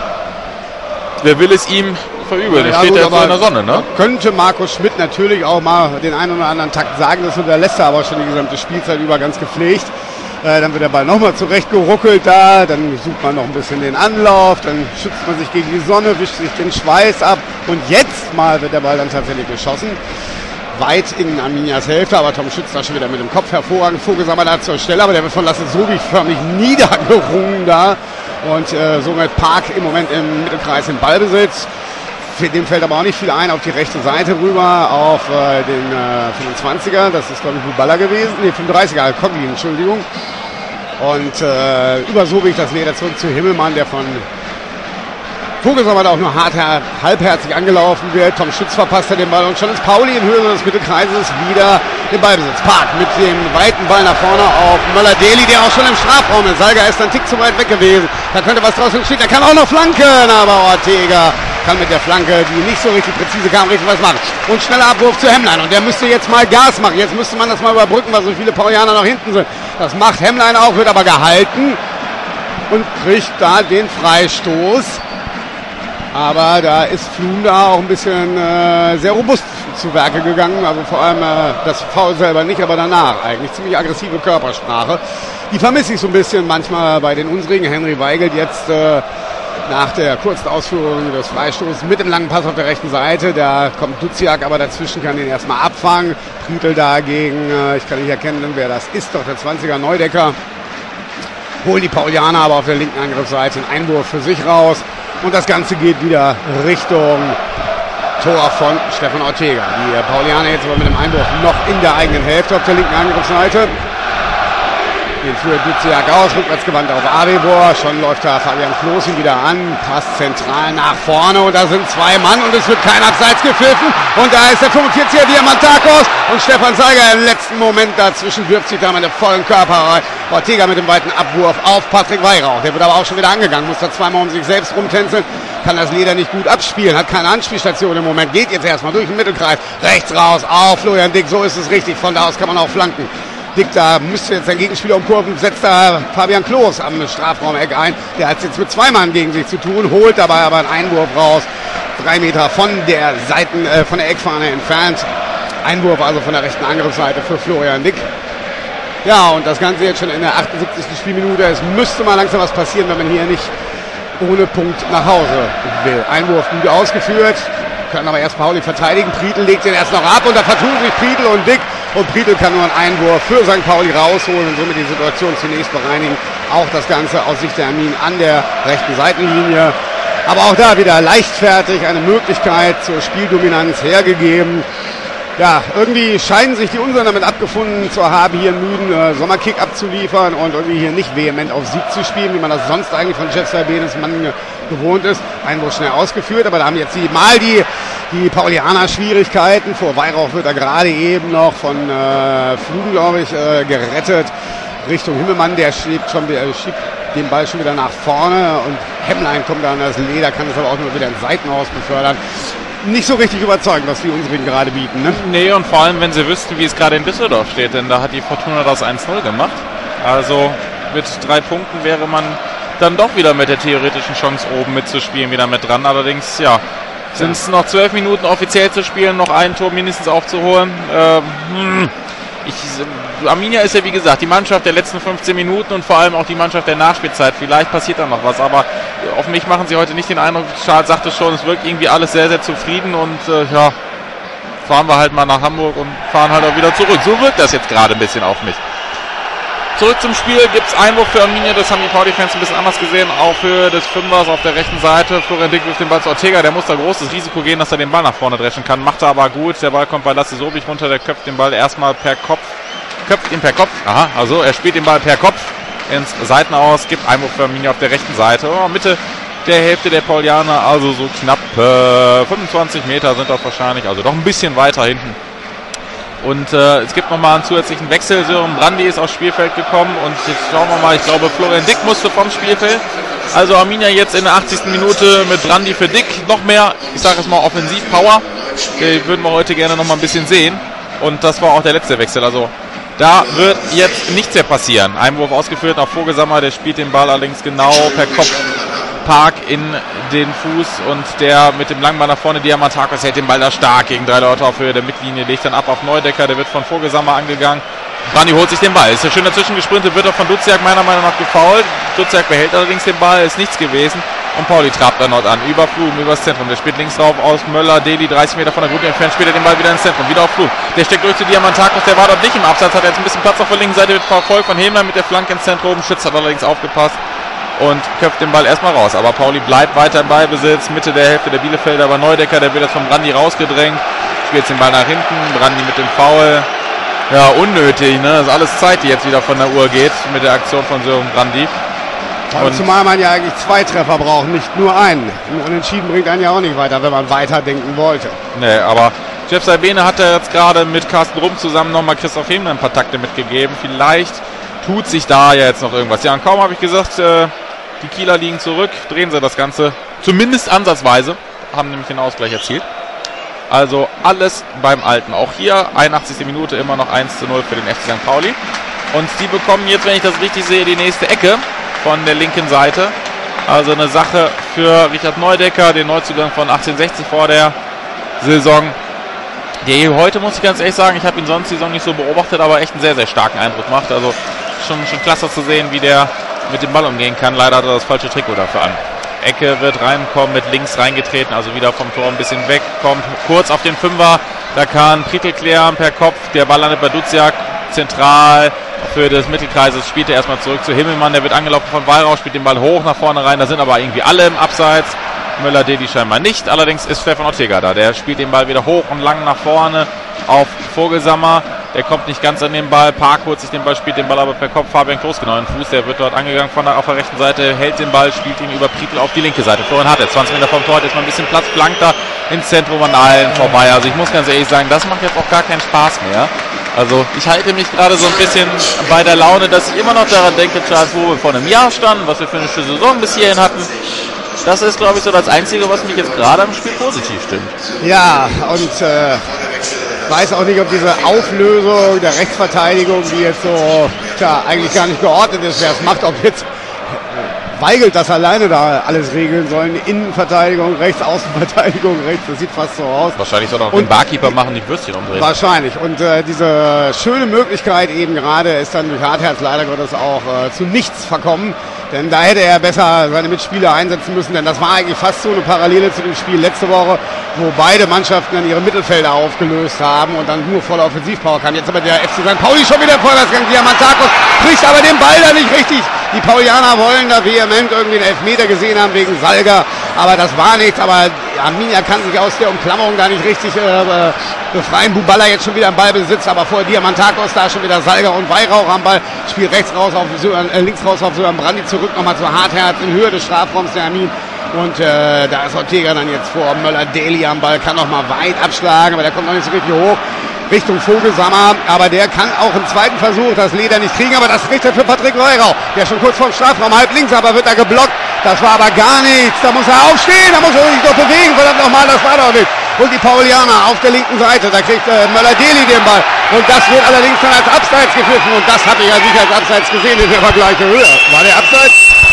Wer will es ihm verübeln? Ja, steht gut, ja voll in der Sonne. Ne? Könnte Markus Schmidt natürlich auch mal den einen oder anderen Takt sagen. Das unterlässt er aber schon die gesamte Spielzeit über ganz gepflegt. Äh, dann wird der Ball nochmal zurechtgeruckelt da. Dann sucht man noch ein bisschen den Anlauf. Dann schützt man sich gegen die Sonne, wischt sich den Schweiß ab. Und jetzt mal wird der Ball dann tatsächlich geschossen. Weit in Arminias Hälfte, aber Tom Schütz da schon wieder mit dem Kopf hervorragend vorgesammelt hat zur Stelle, aber der wird von Lasse Sobich förmlich niedergerungen da und äh, somit Park im Moment im Mittelkreis im Ballbesitz. Für den fällt aber auch nicht viel ein auf die rechte Seite rüber, auf äh, den äh, fünfundzwanziger, das ist glaube ich Buballa gewesen, ne fünfunddreißiger, Kogli, Entschuldigung. Und äh, über Sobich das Leder zurück zu Himmelmann, der von Vogelsammer auch nur hart, halbherzig angelaufen wird. Tom Schütz verpasst er den Ball und schon ist Pauli in Höhe des Mittelkreises wieder den Ballbesitz. Park mit dem weiten Ball nach vorne auf Möller-Deli, der auch schon im Strafraum ist. Salga ist ein Tick zu weit weg gewesen. Da könnte was draußen stehen. Er kann auch noch flanken, aber Ortega kann mit der Flanke, die nicht so richtig präzise kam, richtig was machen. Und schneller Abwurf zu Hemmlein. Und der müsste jetzt mal Gas machen. Jetzt müsste man das mal überbrücken, weil so viele Paulianer noch hinten sind. Das macht Hemmlein auch, wird aber gehalten und kriegt da den Freistoß. Aber da ist Flum da auch ein bisschen äh, sehr robust zu Werke gegangen. Also vor allem äh, das Foul selber nicht, aber danach eigentlich ziemlich aggressive Körpersprache. Die vermisse ich so ein bisschen manchmal bei den unsrigen. Henry Weigel jetzt äh, nach der kurzen Ausführung des Freistoßes mit dem langen Pass auf der rechten Seite. Da kommt Duziak aber dazwischen, kann den erstmal abfangen. Prietl dagegen, äh, ich kann nicht erkennen, wer das ist, doch der zwanziger Neudecker. Holen die Paulianer aber auf der linken Angriffsseite einen Einwurf für sich raus. Und das Ganze geht wieder Richtung Tor von Stefan Ortega. Die Paulianer jetzt aber mit dem Einwurf noch in der eigenen Hälfte auf der linken Angriffsseite. Den führt Duziak aus, rückwärtsgewandt auf Aribor. Schon läuft da Fabian Klos ihn wieder an. Passt zentral nach vorne und da sind zwei Mann und es wird kein Abseits gepfiffen. Und da ist der fünfundvierziger Diamantakos und Stefan Salga im letzten Moment dazwischen wirft sich da mit dem vollen Körper. Ortega mit dem weiten Abwurf auf Patrick Weihrauch. Der wird aber auch schon wieder angegangen, muss da zweimal um sich selbst rumtänzeln. Kann das Leder nicht gut abspielen, hat keine Anspielstation im Moment. Geht jetzt erstmal durch den Mittelkreis, rechts raus, auf Florian Dick, so ist es richtig. Von da aus kann man auch flanken. Dick da müsste jetzt sein Gegenspieler umkurven, setzt da Fabian Klos am Strafraumeck ein. Der hat es jetzt mit zwei Mann gegen sich zu tun, holt dabei aber einen Einwurf raus. Drei Meter von der Seiten, äh, von der Eckfahne entfernt. Einwurf also von der rechten Angriffsseite für Florian Dick. Ja, und das Ganze jetzt schon in der achtundsiebzigsten Spielminute. Es müsste mal langsam was passieren, wenn man hier nicht ohne Punkt nach Hause will. Einwurf gut ausgeführt, können aber erst Pauli verteidigen. Prietl legt den erst noch ab und da vertun sich Prietl und Dick. Und Prietl kann nur einen Einwurf für Sankt Pauli rausholen und somit die Situation zunächst bereinigen. Auch das Ganze aus Sicht der Armin an der rechten Seitenlinie. Aber auch da wieder leichtfertig eine Möglichkeit zur Spieldominanz hergegeben. Ja, irgendwie scheinen sich die Unseren damit abgefunden zu haben, hier einen müden äh, Sommerkick abzuliefern und irgendwie hier nicht vehement auf Sieg zu spielen, wie man das sonst eigentlich von Jeff Sabenes Mann gewohnt ist. Einwurf schnell ausgeführt, aber da haben jetzt die, mal die, die Paulianer Schwierigkeiten. Vor Weihrauch wird er gerade eben noch von äh, Flum, glaube ich, äh, gerettet. Richtung Himmelmann, der schiebt, schon, äh, schiebt den Ball schon wieder nach vorne und Hemmlein kommt da an das Leder, kann es aber auch nur wieder in Seitenhaus befördern. Nicht so richtig überzeugend, was die unsrigen gerade bieten, ne? Nee, und vor allem, wenn sie wüssten, wie es gerade in Düsseldorf steht, denn da hat die Fortuna das eins null gemacht. Also mit drei Punkten wäre man dann doch wieder mit der theoretischen Chance oben mitzuspielen wieder mit dran. Allerdings, ja, sind es noch zwölf Minuten offiziell zu spielen, noch ein Tor mindestens aufzuholen. Ähm, hm. Ich, Arminia ist ja wie gesagt die Mannschaft der letzten fünfzehn Minuten und vor allem auch die Mannschaft der Nachspielzeit. Vielleicht passiert da noch was, aber auf mich machen sie heute nicht den Eindruck, Charles sagte schon, es wirkt irgendwie alles sehr, sehr zufrieden und äh, ja, fahren wir halt mal nach Hamburg und fahren halt auch wieder zurück. So wirkt das jetzt gerade ein bisschen auf mich. Zurück zum Spiel, gibt es Einwurf für Arminia, das haben die Pauli-Fans ein bisschen anders gesehen, auf Höhe des Fünfers auf der rechten Seite. Florian Dick wirft den Ball zu Ortega, der muss da großes Risiko gehen, dass er den Ball nach vorne dreschen kann, macht er aber gut, der Ball kommt bei Lasse Sobich runter, der köpft den Ball erstmal per Kopf, köpft ihn per Kopf, aha, also er spielt den Ball per Kopf ins Seitenaus, gibt Einwurf für Arminia auf der rechten Seite, oh, Mitte der Hälfte der Paulianer, also so knapp äh, fünfundzwanzig Meter sind das wahrscheinlich, also doch ein bisschen weiter hinten. Und äh, es gibt nochmal einen zusätzlichen Wechsel. Sören Brandi ist aufs Spielfeld gekommen. Und jetzt schauen wir mal, ich glaube, Florian Dick musste vom Spielfeld. Also Arminia jetzt in der achtzigsten Minute mit Brandi für Dick. Noch mehr, ich sage es mal, Offensiv-Power. Die würden wir heute gerne nochmal ein bisschen sehen. Und das war auch der letzte Wechsel. Also da wird jetzt nichts mehr passieren. Einwurf ausgeführt auf Vogelsammer. Der spielt den Ball allerdings genau per Kopf. Park in den Fuß und der mit dem langen Ball nach vorne, Diamantakos hält den Ball da stark gegen drei Leute auf Höhe der Mittellinie, legt dann ab auf Neudecker, der wird von Vogelsammer angegangen. Brandi holt sich den Ball, ist ja schön dazwischen gesprintet, wird auch von Duziak meiner Meinung nach gefoult. Duziak behält allerdings den Ball, ist nichts gewesen und Pauli trabt dann dort an, über Flum, übers Zentrum, der spielt links drauf aus Möller, Deli, dreißig Meter von der Route entfernt, spielt er den Ball wieder ins Zentrum, wieder auf Flum, der steckt durch zu Diamantakos, der war dort nicht im Absatz, hat jetzt ein bisschen Platz auf der linken Seite, wird verfolgt von Hemler mit der Flanke ins Zentrum, Schütz hat allerdings aufgepasst und köpft den Ball erstmal raus. Aber Pauli bleibt weiter im Ballbesitz, Mitte der Hälfte der Bielefelder, aber Neudecker, der wird jetzt von Brandi rausgedrängt, spielt den Ball nach hinten, Brandi mit dem Foul. Ja, unnötig, ne? Das ist alles Zeit, die jetzt wieder von der Uhr geht mit der Aktion von Sören Brandi. Und zumal man ja eigentlich zwei Treffer braucht, nicht nur einen. Ein Unentschieden bringt einen ja auch nicht weiter, wenn man weiterdenken wollte. Nee, aber Jeff Salbene hat ja jetzt gerade mit Carsten Rumm zusammen nochmal Christoph Hemler ein paar Takte mitgegeben. Vielleicht tut sich da ja jetzt noch irgendwas. Ja, und kaum habe ich gesagt, äh, die Kieler liegen zurück, drehen sie das Ganze zumindest ansatzweise, haben nämlich den Ausgleich erzielt. Also alles beim Alten. Auch hier einundachtzigste Minute immer noch eins zu null für den F C Sankt Pauli. Und die bekommen jetzt, wenn ich das richtig sehe, die nächste Ecke von der linken Seite. Also eine Sache für Richard Neudecker, den Neuzugang von achtzehnhundertsechzig vor der Saison. Der heute, muss ich ganz ehrlich sagen, ich habe ihn sonst die Saison nicht so beobachtet, aber echt einen sehr, sehr starken Eindruck macht. Also schon, schon klasse zu sehen, wie der mit dem Ball umgehen kann. Leider hat er das falsche Trikot dafür an. Ecke wird reinkommen, mit links reingetreten, also wieder vom Tor ein bisschen weg, kommt kurz auf den Fünfer, da kann Prietl klären per Kopf, der Ball landet bei Duziak, zentral für des Mittelkreises, spielt er erstmal zurück zu Himmelmann, der wird angelaufen von Weihrauch, spielt den Ball hoch nach vorne rein, da sind aber irgendwie alle im Abseits, Möller, Deli scheinbar nicht, allerdings ist Stefan Ortega da, der spielt den Ball wieder hoch und lang nach vorne auf Vogelsammer. Der kommt nicht ganz an den Ball. Park holt sich den Ball, spielt den Ball aber per Kopf. Fabian Klos genau in den Fuß. Der wird dort angegangen von der, auf der rechten Seite, hält den Ball, spielt ihn über Prietl auf die linke Seite. Florian Hartl, zwanzig Meter vom Tor, hat jetzt mal ein bisschen Platz, flankt da ins Zentrum an allen vorbei. Also ich muss ganz ehrlich sagen, das macht jetzt auch gar keinen Spaß mehr. Also ich halte mich gerade so ein bisschen bei der Laune, dass ich immer noch daran denke, Charles, wo wir vor einem Jahr standen, was wir für eine schöne Saison bis hierhin hatten. Das ist, glaube ich, so das Einzige, was mich jetzt gerade am Spiel positiv stimmt. Ja, und äh, weiß auch nicht, ob diese Auflösung der Rechtsverteidigung, die jetzt so tja, eigentlich gar nicht geordnet ist, wer es macht, ob jetzt Weigelt das alleine da alles regeln sollen. Innenverteidigung, rechts, Außenverteidigung, rechts, das sieht fast so aus. Wahrscheinlich soll auch den Barkeeper machen, die Würstchen umdrehen. Wahrscheinlich. Und äh, diese schöne Möglichkeit eben gerade ist dann durch Hartherz leider Gottes auch äh, zu nichts verkommen. Denn da hätte er besser seine Mitspieler einsetzen müssen, denn das war eigentlich fast so eine Parallele zu dem Spiel letzte Woche, wo beide Mannschaften dann ihre Mittelfelder aufgelöst haben und dann nur voller Offensivpower kam. Jetzt aber der F C Sankt Pauli schon wieder im Vorwärtsgang. Diamantakos kriegt aber den Ball da nicht richtig. Die Paulianer wollen da vehement irgendwie einen Elfmeter gesehen haben wegen Salga, aber das war nichts. Aber Arminia kann sich aus der Umklammerung da nicht richtig äh, befreien. Buballa jetzt schon wieder am Ballbesitz, aber vorher Diamantakos, da schon wieder Salga und Weihrauch am Ball. Spielt rechts raus auf Sören, äh, links raus auf Sören Brandi, zurück nochmal zu Hartherz in Höhe des Strafraums der Armin. Und äh, da ist Ortega dann jetzt vor Möller-Deli am Ball, kann noch mal weit abschlagen, aber der kommt noch nicht so richtig hoch. Richtung Vogelsammer, aber der kann auch im zweiten Versuch das Leder nicht kriegen, aber das richtet für Patrick Weihrauch, der schon kurz vorm Strafraum, halb links, aber wird da geblockt. Das war aber gar nichts, da muss er aufstehen, da muss er sich doch bewegen, verdammt nochmal, das war doch nicht. Und die Paulianer auf der linken Seite, da kriegt äh, Möller-Deli den Ball und das wird allerdings dann als Abseits gepfiffen und das hatte ich ja nicht als Abseits gesehen, in der Vergleiche höher. War der Abseits?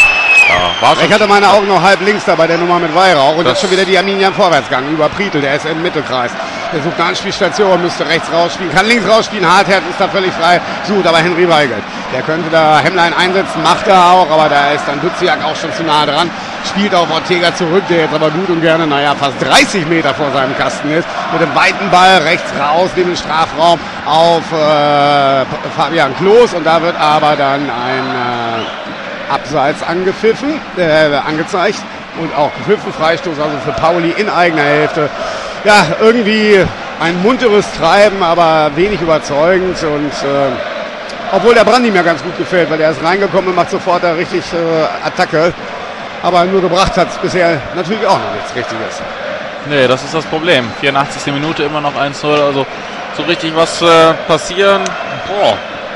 Ja, ich hatte meine Augen noch halb links da bei der Nummer mit Weihrauch und jetzt schon wieder die Arminia im Vorwärtsgang über Prietl, der ist im Mittelkreis. Der sucht eine Anspielstation, müsste rechts rausspielen, kann links rausspielen. Hartherz ist da völlig frei, sucht aber Henry Weigelt. Der könnte da Hemmlein einsetzen, macht er auch, aber da ist dann Duziak auch schon zu nah dran. Spielt auf Ortega zurück, der jetzt aber gut und gerne, naja, fast dreißig Meter vor seinem Kasten ist. Mit dem weiten Ball rechts raus in den Strafraum auf äh, Fabian Klos. Und da wird aber dann ein äh, Abseits angepfiffen, äh, angezeigt. Und auch gepfiffen, Freistoß also für Pauli in eigener Hälfte. Ja, irgendwie ein munteres Treiben, aber wenig überzeugend. Und äh, obwohl der Brandi mir ganz gut gefällt, weil er ist reingekommen und macht sofort da richtig äh, Attacke. Aber nur gebracht hat es bisher natürlich auch noch nichts Richtiges. Nee, das ist das Problem. vierundachtzigste Minute immer noch eins null. Also so richtig was äh, passieren. Boah.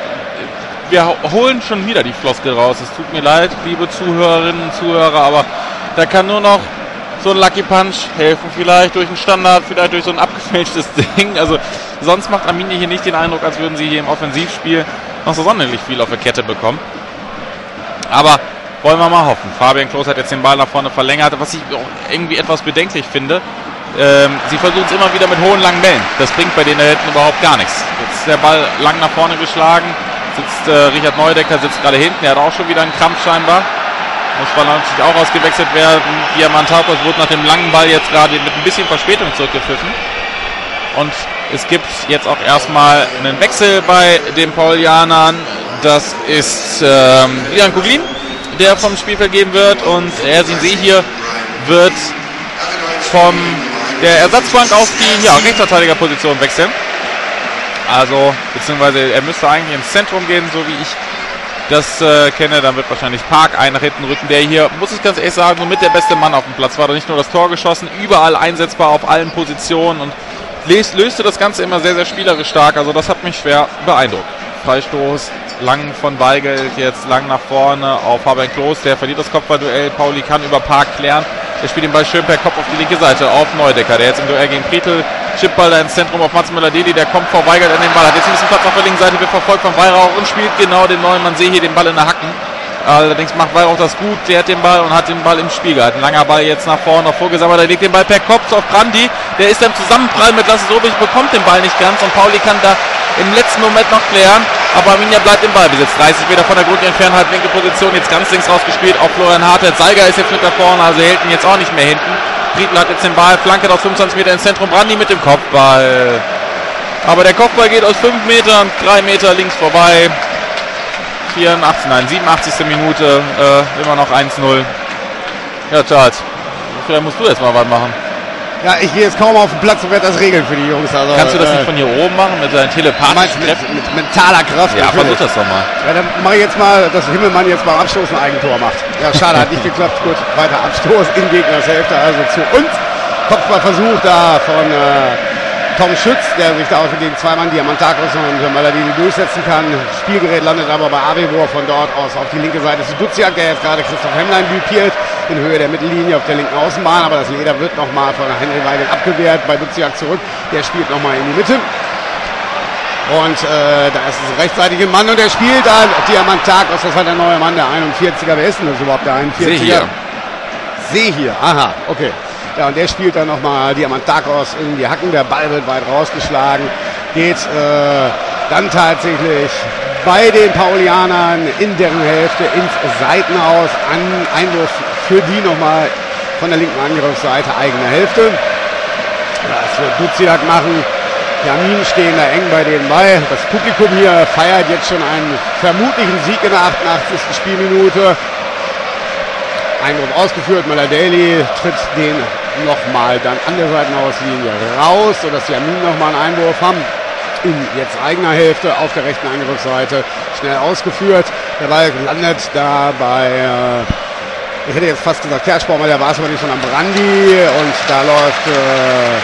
Wir holen schon wieder die Floskel raus. Es tut mir leid, liebe Zuhörerinnen und Zuhörer, aber da kann nur noch so ein Lucky Punch helfen. Vielleicht durch einen Standard, vielleicht durch so ein abgefälschtes Ding. Also sonst macht Arminia hier nicht den Eindruck, als würden sie hier im Offensivspiel noch so sonderlich viel auf der Kette bekommen. Aber wollen wir mal hoffen. Fabian Klos hat jetzt den Ball nach vorne verlängert, was ich auch irgendwie etwas bedenklich finde. Ähm, sie versuchen es immer wieder mit hohen, langen Bällen. Das bringt bei denen da hinten überhaupt gar nichts. Jetzt ist der Ball lang nach vorne geschlagen. Sitzt äh, Richard Neudecker, sitzt gerade hinten. Er hat auch schon wieder einen Krampf scheinbar. Muss zwar natürlich auch ausgewechselt werden. Diamantakos wurde nach dem langen Ball jetzt gerade mit ein bisschen Verspätung zurückgepfiffen. Und es gibt jetzt auch erstmal einen Wechsel bei den Paulianern. Das ist ähm, Ian Kuglin, der vom Spielfeld gehen wird, und Ersin Sehir wird vom der Ersatzflank auf die ja, Rechtsverteidigerposition wechseln. Also, beziehungsweise er müsste eigentlich ins Zentrum gehen, so wie ich das äh, kenne. Dann wird wahrscheinlich Park einen nach hinten rücken, der hier, muss ich ganz ehrlich sagen, somit der beste Mann auf dem Platz war. Da nicht nur das Tor geschossen, überall einsetzbar auf allen Positionen und löst, löste das Ganze immer sehr, sehr spielerisch stark. Also das hat mich schwer beeindruckt. Freistoß, lang von Weigelt, jetzt lang nach vorne auf Fabian Klos, der verliert das Kopfballduell. Pauli kann über Park klären. Der spielt den Ball schön per Kopf auf die linke Seite auf Neudecker, der jetzt im Duell gegen Prietl, Chipball da ins Zentrum auf Mats Müller-Deli, der kommt vor Weigelt an den Ball, hat jetzt ein bisschen Platz auf der linken Seite, wird verfolgt von Weihrauch und spielt genau den neuen Mann, sehe hier den Ball in der Hacken. Allerdings macht Weihrauch das gut, der hat den Ball und hat den Ball im Spiel gehalten. Langer Ball jetzt nach vorne, noch vorgesammelt, er legt den Ball per Kopf auf Brandi, der ist dann Zusammenprall mit Lasse Sobic, bekommt den Ball nicht ganz und Pauli kann da im letzten Moment noch klären, aber Arminia bleibt im Ballbesitz. dreißig Meter von der Grundlinie entfernt, halblinke Position, jetzt ganz links rausgespielt auf Florian Hartert. Seiger ist jetzt mit da vorne, also hält ihn jetzt auch nicht mehr hinten. Prietl hat jetzt den Ball, flanke aus fünfundzwanzig Meter ins Zentrum, Brandi mit dem Kopfball. Aber der Kopfball geht aus fünf Metern, drei Meter links vorbei. vierundachtzig, nein, siebenundachtzigste Minute, äh, immer noch eins null. Ja, Charles, vielleicht musst du jetzt mal was machen. Ja, ich gehe jetzt kaum auf den Platz und werde das regeln für die Jungs. Also, kannst du das äh, nicht von hier oben machen, mit deinen telepathischen mit, mit, mit mentaler Kraft? Ja, versuch das doch mal. Ja, dann mache ich jetzt mal, dass Himmelmann jetzt beim Abstoß ein Eigentor macht. Ja, schade, hat nicht geklappt. Gut, weiter Abstoß in Gegners Hälfte, also zu uns. Kopfballversuch da von äh, Tom Schütz, der sich da auch gegen zwei Mann Diamantakos und Müller-Deli durchsetzen kann. Spielgerät landet aber bei Avevor von dort aus auf die linke Seite zu Duziak, der jetzt gerade Christoph Hemmlein dupiert in Höhe der Mittellinie auf der linken Außenbahn, aber das Leder wird nochmal von Henry Weigelt abgewehrt, bei Duziak zurück, der spielt nochmal in die Mitte. Und äh, da ist es rechtzeitig ein Mann und der spielt dann Diamantakos, das war der neue Mann, der einundvierziger. Wer ist denn das überhaupt, der einundvierziger? Sehir, aha, okay. Ja, und der spielt dann nochmal Diamantakos in die Hacken. Der Ball wird weit rausgeschlagen. Geht äh, dann tatsächlich bei den Paulianern in deren Hälfte ins Seitenhaus. An Einwurf für die nochmal von der linken Angriffsseite, eigene Hälfte. Das wird Duziak machen. Die Arminen stehen da eng bei denen bei. Das Publikum hier feiert jetzt schon einen vermutlichen Sieg in der achtundachtzigsten Spielminute. Einwurf ausgeführt, Müller-Deli tritt den nochmal dann an der Seitenauslinie raus, sodass die Arminen nochmal einen Einwurf haben. In jetzt eigener Hälfte auf der rechten Angriffsseite schnell ausgeführt. Der Ball landet da bei, äh, ich hätte jetzt fast gesagt Kerschbaum, der war es aber nicht, schon am Brandi. Und da läuft äh,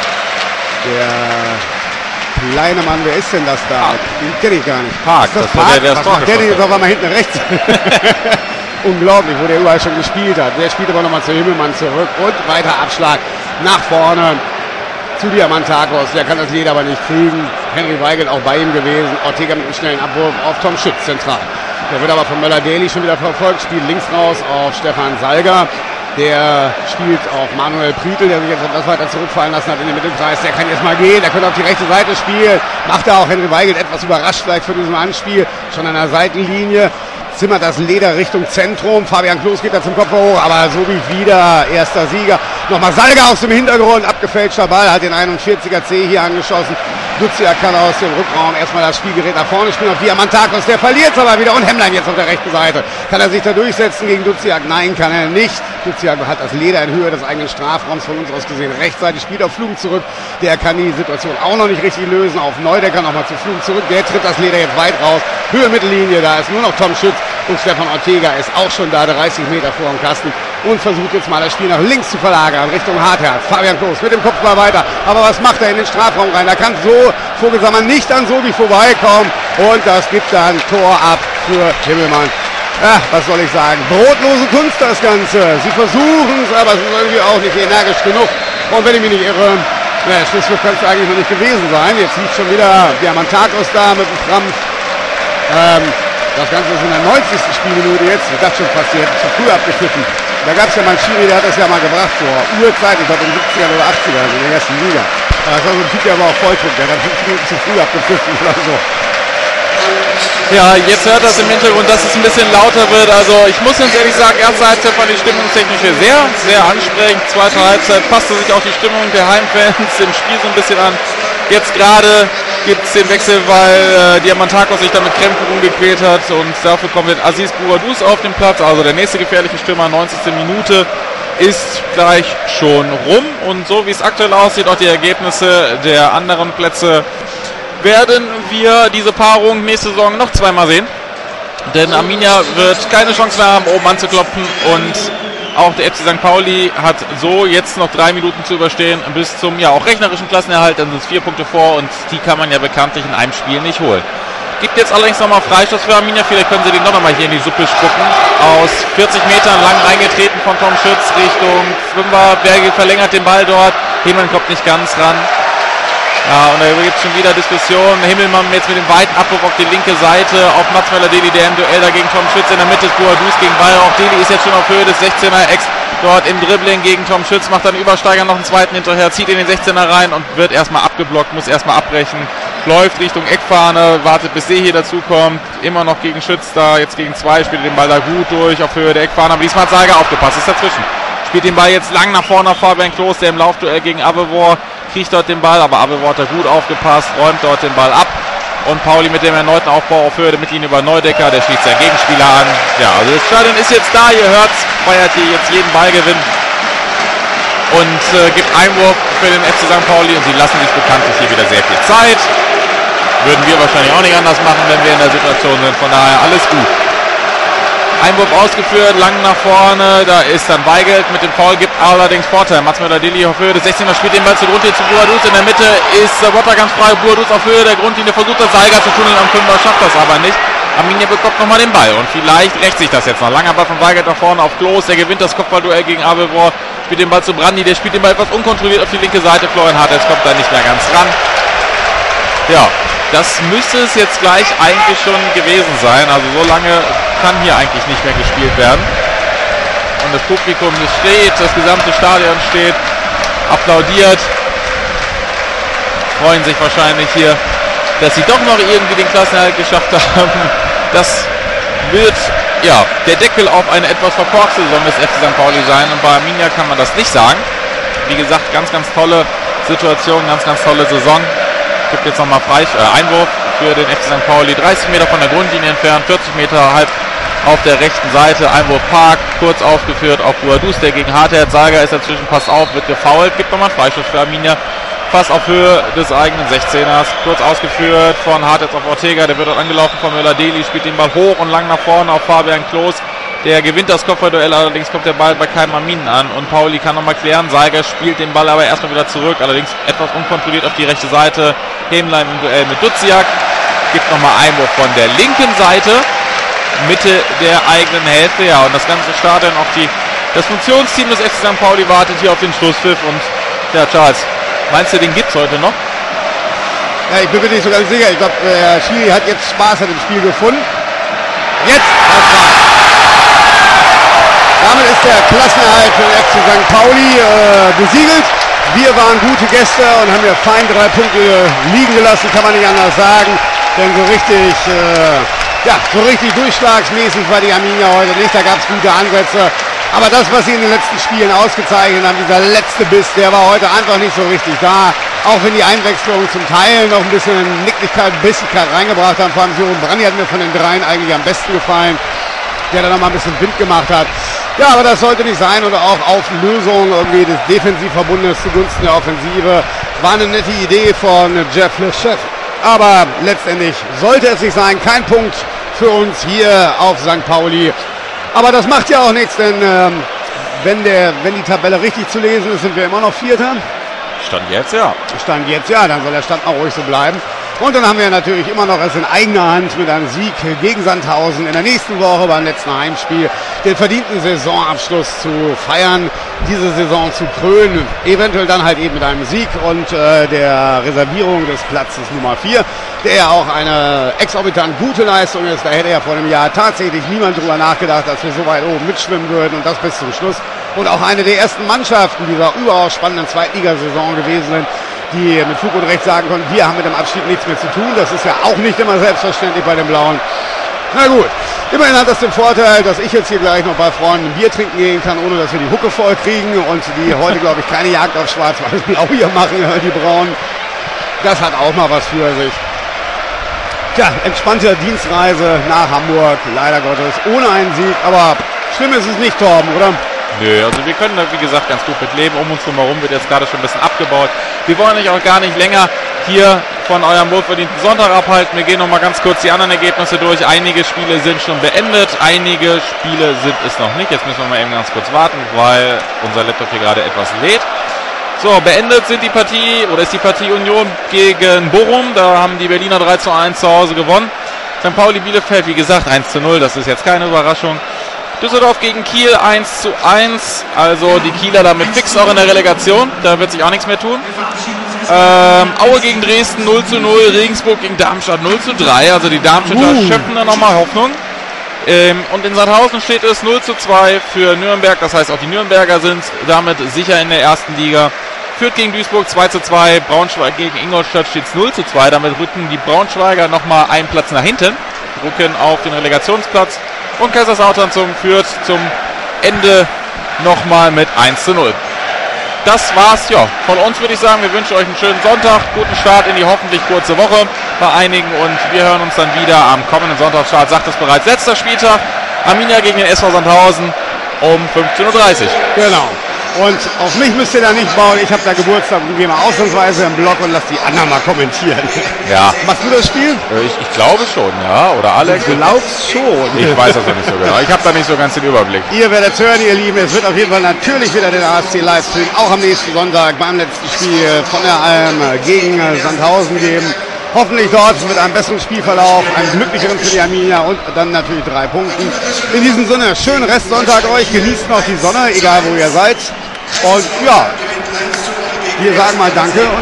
der kleine Mann, wer ist denn das da? Den kenne ich gar nicht. Park, ist das, das Park? war der, der Was macht der denn jetzt auf einmal hinten rechts? Unglaublich, wo der überall schon gespielt hat. Der spielt aber nochmal zu Himmelmann zurück und weiter Abschlag nach vorne zu Diamantakos. Der kann das Leder aber nicht kriegen. Henry Weigelt auch bei ihm gewesen. Ortega mit einem schnellen Abwurf auf Tom Schütz zentral. Der wird aber von Müller-Deli schon wieder verfolgt. Spielt links raus auf Stefan Salga. Der spielt auch Manuel Prietl, der sich jetzt etwas weiter zurückfallen lassen hat in den Mittelkreis. Der kann jetzt mal gehen, der könnte auf die rechte Seite spielen. Macht da auch Henry Weigelt etwas überrascht vielleicht von diesem Anspiel. Schon an der Seitenlinie. Zimmert das Leder Richtung Zentrum. Fabian Klos geht da zum Kopf hoch, aber so wie wieder erster Sieger. Nochmal Salga aus dem Hintergrund, abgefälschter Ball, hat den einundvierziger C hier angeschossen. Duziak kann aus dem Rückraum erstmal das Spielgerät nach vorne spielen auf Diamantakos, der verliert es aber wieder. Und Hemmlein jetzt auf der rechten Seite. Kann er sich da durchsetzen gegen Duziak? Nein, kann er nicht. Duziak hat das Leder in Höhe des eigenen Strafraums von uns aus gesehen. Rechtzeitig spielt auf Flug zurück. Der kann die Situation auch noch nicht richtig lösen. Auf Neudecker nochmal zu Flug zurück. Der tritt das Leder jetzt weit raus. Höhe Mittellinie, da ist nur noch Tom Schütz. Und Stefan Ortega ist auch schon da, dreißig Meter vor dem Kasten und versucht jetzt mal das Spiel nach links zu verlagern, Richtung Hartherz. Fabian Klos mit dem Kopfball weiter, aber was macht er in den Strafraum rein? Da kann so Vogelsammer nicht an Sobi vorbeikommen und das gibt dann Tor ab für Himmelmann. Ja, was soll ich sagen? Brotlose Kunst das Ganze. Sie versuchen es, aber es ist irgendwie auch nicht energisch genug. Und wenn ich mich nicht irre, naja, Schlusswurf kann es eigentlich noch nicht gewesen sein. Jetzt liegt schon wieder Diamantakos da mit dem Krampf. Ähm, Das Ganze ist in der neunzigsten Spielminute jetzt. Ich dachte schon fast, die hätten zu früh abgepfiffen. Da gab es ja mal einen Schiri, der hat das ja mal gebracht vor Urzeit, ich glaube in den siebzigern oder achtzigern in der ersten Liga. Das war so ein Typ, der war auch Volltrunk, der hat dann fünf Minuten zu früh abgepfiffen oder so. Ja, jetzt hört das im Hintergrund, dass es ein bisschen lauter wird. Also ich muss ganz ehrlich sagen, erste Halbzeit fand die stimmungstechnisch sehr, sehr ansprechend. Zweite Halbzeit passte sich auch die Stimmung der Heimfans im Spiel so ein bisschen an. Jetzt gerade gibt es den Wechsel, weil äh, Diamantakos sich da mit Krämpfen umgequält hat und dafür kommt jetzt Aziz Bouadouz auf den Platz. Also der nächste gefährliche Stürmer, neunzigste Minute, ist gleich schon rum. Und so wie es aktuell aussieht, auch die Ergebnisse der anderen Plätze, werden wir diese Paarung nächste Saison noch zweimal sehen. Denn Arminia wird keine Chance mehr haben, oben anzuklopfen. Und auch der F C Sankt Pauli hat so jetzt noch drei Minuten zu überstehen bis zum ja auch rechnerischen Klassenerhalt. Dann sind es vier Punkte vor und die kann man ja bekanntlich in einem Spiel nicht holen. Gibt jetzt allerdings nochmal Freistoß für Arminia. Vielleicht können sie den noch nochmal hier in die Suppe spucken. Aus vierzig Metern lang reingetreten von Tom Schütz Richtung Fünfer. Berge verlängert den Ball dort. Himmelmann kommt nicht ganz ran. Ja, und da gibt es schon wieder Diskussionen. Himmelmann jetzt mit dem weiten Abruf auf die linke Seite auf Mats Möller-Deli, der im Duell dagegen Tom Schütz. In der Mitte ist Bouadouz gegen Ball. Auch Deli ist jetzt schon auf Höhe des sechzehner Ex. Dort im Dribbling gegen Tom Schütz, macht dann Übersteiger noch einen zweiten hinterher, zieht in den sechzehner rein und wird erstmal abgeblockt, muss erstmal abbrechen. Läuft Richtung Eckfahne, wartet bis See hier dazukommt. Immer noch gegen Schütz da, jetzt gegen zwei, spielt den Ball da gut durch auf Höhe der Eckfahne. Aber diesmal hat Salga aufgepasst, ist dazwischen. Spielt den Ball jetzt lang nach vorne auf Fabian Klos, der im Laufduell gegen Abevor kriegt dort den Ball, aber Abevor hat da gut aufgepasst, räumt dort den Ball ab. Und Pauli mit dem erneuten Aufbau auf Höhe mit ihm über Neudecker, der schließt seinen Gegenspieler an. Ja, also das Stadion ist jetzt da, ihr hört's, feiert hier jetzt jeden Ballgewinn und äh, gibt Einwurf für den F C Sankt Pauli und sie lassen sich bekanntlich hier wieder sehr viel Zeit. Würden wir wahrscheinlich auch nicht anders machen, wenn wir in der Situation sind, von daher alles gut. Einwurf ausgeführt, lang nach vorne, da ist dann Weigelt mit dem Foul, gibt allerdings Vorteil. Mats Möller-Deli auf Höhe des sechzehner spielt den Ball zur Grundlinie zu Bouadouz, in der Mitte ist äh, Wotter ganz frei, Bouadouz auf Höhe der Grundlinie, versucht das Salga zu tunneln am Fünfer, schafft das aber nicht. Arminia bekommt nochmal den Ball und vielleicht rächt sich das jetzt noch. Langer Ball von Weigelt nach vorne auf Klos, der gewinnt das Kopfballduell gegen Abelvor, spielt den Ball zu Brandi, der spielt den Ball etwas unkontrolliert auf die linke Seite, Florian Hartels kommt da nicht mehr ganz ran. Ja, das müsste es jetzt gleich eigentlich schon gewesen sein, also so lange kann hier eigentlich nicht mehr gespielt werden. Und das Publikum steht, das gesamte Stadion steht, applaudiert, freuen sich wahrscheinlich hier, dass sie doch noch irgendwie den Klassenerhalt geschafft haben. Das wird ja der Deckel auf eine etwas verkorkste Saison des F C Sankt Pauli sein und bei Arminia kann man das nicht sagen. Wie gesagt, ganz, ganz tolle Situation, ganz, ganz tolle Saison. Gibt jetzt nochmal Freis äh, Einwurf für den F C Sankt Pauli, dreißig Meter von der Grundlinie entfernt, vierzig Meter halb auf der rechten Seite, Einwurf Park, kurz aufgeführt auf Bouadouz, der gegen Hartherz, Salga ist dazwischen, passt auf, wird gefoult, gibt nochmal einen Freistoß für Arminia, fast auf Höhe des eigenen sechzehners, kurz ausgeführt von Hartherz auf Ortega, der wird dort angelaufen von Möller-Deli, spielt den Ball hoch und lang nach vorne auf Fabian Klos, der gewinnt das Kopfballduell, allerdings kommt der Ball bei keinem Arminen an und Pauli kann nochmal klären, Salga spielt den Ball aber erstmal wieder zurück, allerdings etwas unkontrolliert auf die rechte Seite, Hemlein im Duell mit Duziak, gibt nochmal Einwurf von der linken Seite, Mitte der eigenen Hälfte, ja, und das ganze Stadion, auch die, das Funktionsteam des F C Sankt Pauli wartet hier auf den Schlusspfiff und, ja, Charles, meinst du, den gibt's heute noch? Ja, ich bin mir nicht so ganz sicher, ich glaube, der Schiri hat jetzt Spaß an dem Spiel gefunden. Jetzt, das war's. Damit ist ist der Klassenerhalt für den F C Sankt Pauli äh, besiegelt. Wir waren gute Gäste und haben ja fein drei Punkte liegen gelassen, kann man nicht anders sagen. Denn so richtig, äh, ja, so richtig durchschlagsmäßig war die Arminia heute nicht. Da gab es gute Ansätze. Aber das, was sie in den letzten Spielen ausgezeichnet haben, dieser letzte Biss, der war heute einfach nicht so richtig da. Auch wenn die Einwechslungen zum Teil noch ein bisschen Nicklichkeit, Bissigkeit reingebracht haben. Vor allem Jürgen Brandy hat mir von den dreien eigentlich am besten gefallen, der dann noch mal ein bisschen Wind gemacht hat. Ja, aber das sollte nicht sein und auch auf Lösung irgendwie des Defensivverbundes zugunsten der Offensive war eine nette Idee von Jeff Lechef. Aber letztendlich sollte es nicht sein. Kein Punkt für uns hier auf Sankt Pauli. Aber das macht ja auch nichts, denn ähm, wenn, der, wenn die Tabelle richtig zu lesen ist, sind wir immer noch Vierter. Stand jetzt, ja. Stand jetzt, ja. Dann soll der Stand auch ruhig so bleiben. Und dann haben wir natürlich immer noch es in eigener Hand mit einem Sieg gegen Sandhausen in der nächsten Woche beim letzten Heimspiel den verdienten Saisonabschluss zu feiern, diese Saison zu krönen, eventuell dann halt eben mit einem Sieg und äh, der Reservierung des Platzes Nummer vier, der ja auch eine exorbitant gute Leistung ist. Da hätte ja vor einem Jahr tatsächlich niemand drüber nachgedacht, dass wir so weit oben mitschwimmen würden und das bis zum Schluss. Und auch eine der ersten Mannschaften dieser überaus spannenden Zweitligasaison gewesen sind, die mit Fug und Recht sagen konnten, wir haben mit dem Abstieg nichts mehr zu tun. Das ist ja auch nicht immer selbstverständlich bei den Blauen. Na gut, immerhin hat das den Vorteil, dass ich jetzt hier gleich noch bei Freunden ein Bier trinken gehen kann, ohne dass wir die Hucke voll kriegen und die heute, glaube ich, keine Jagd auf Schwarz-Weiß-Blau hier machen, die Braunen. Das hat auch mal was für sich. Tja, entspannte Dienstreise nach Hamburg, leider Gottes, ohne einen Sieg, aber schlimm ist es nicht, Torben, oder? Nö, also wir können da wie gesagt ganz gut mit leben. Um uns herum wird jetzt gerade schon ein bisschen abgebaut. Wir wollen euch auch gar nicht länger hier von eurem wohlverdienten Sonntag abhalten. Wir gehen noch mal ganz kurz die anderen Ergebnisse durch. Einige Spiele sind schon beendet, einige Spiele sind es noch nicht. Jetzt müssen wir mal eben ganz kurz warten, weil unser Laptop hier gerade etwas lädt. So, beendet sind die Partie, oder ist die Partie Union gegen Bochum. Da haben die Berliner drei zu eins zu Hause gewonnen. Sankt Pauli Bielefeld, wie gesagt, eins zu null. Das ist jetzt keine Überraschung. Düsseldorf gegen Kiel eins zu eins, also die Kieler damit fix auch in der Relegation, da wird sich auch nichts mehr tun. Ähm, Aue gegen Dresden null zu null, Regensburg gegen Darmstadt null zu drei, also die Darmstädter uh. schöpfen da nochmal Hoffnung. Ähm, und in Sandhausen steht es null zu zwei für Nürnberg, das heißt auch die Nürnberger sind damit sicher in der ersten Liga. Fürth gegen Duisburg zwei zu zwei, Braunschweig gegen Ingolstadt steht es null zu zwei, damit rücken die Braunschweiger nochmal einen Platz nach hinten, rücken auf den Relegationsplatz. Und Kaiserslautern zum führt zum Ende nochmal mit eins zu null. Das war's, ja, von uns würde ich sagen, wir wünschen euch einen schönen Sonntag, guten Start in die hoffentlich kurze Woche bei einigen und wir hören uns dann wieder am kommenden Sonntagsstart, sagt es bereits, letzter Spieltag, Arminia gegen den S V Sandhausen um fünfzehn Uhr dreißig. Genau. Und auf mich müsst ihr da nicht bauen. Ich habe da Geburtstag und gehe mal ausnahmsweise im Blog und lass die anderen mal kommentieren. Ja. Machst du das Spiel? Ich, ich glaube schon, ja. Oder Alex? Du glaubst schon. Ich weiß das noch nicht so genau. Ich habe da nicht so ganz den Überblick. Ihr werdet hören, ihr Lieben. Es wird auf jeden Fall natürlich wieder den A S C-Livestream auch am nächsten Sonntag beim letzten Spiel von der Alm gegen Sandhausen geben. Hoffentlich dort mit einem besseren Spielverlauf, einem glücklicheren für die Arminia und dann natürlich drei Punkten. In diesem Sinne, schönen Restsonntag euch, genießt noch die Sonne, egal wo ihr seid. Und ja, wir sagen mal Danke und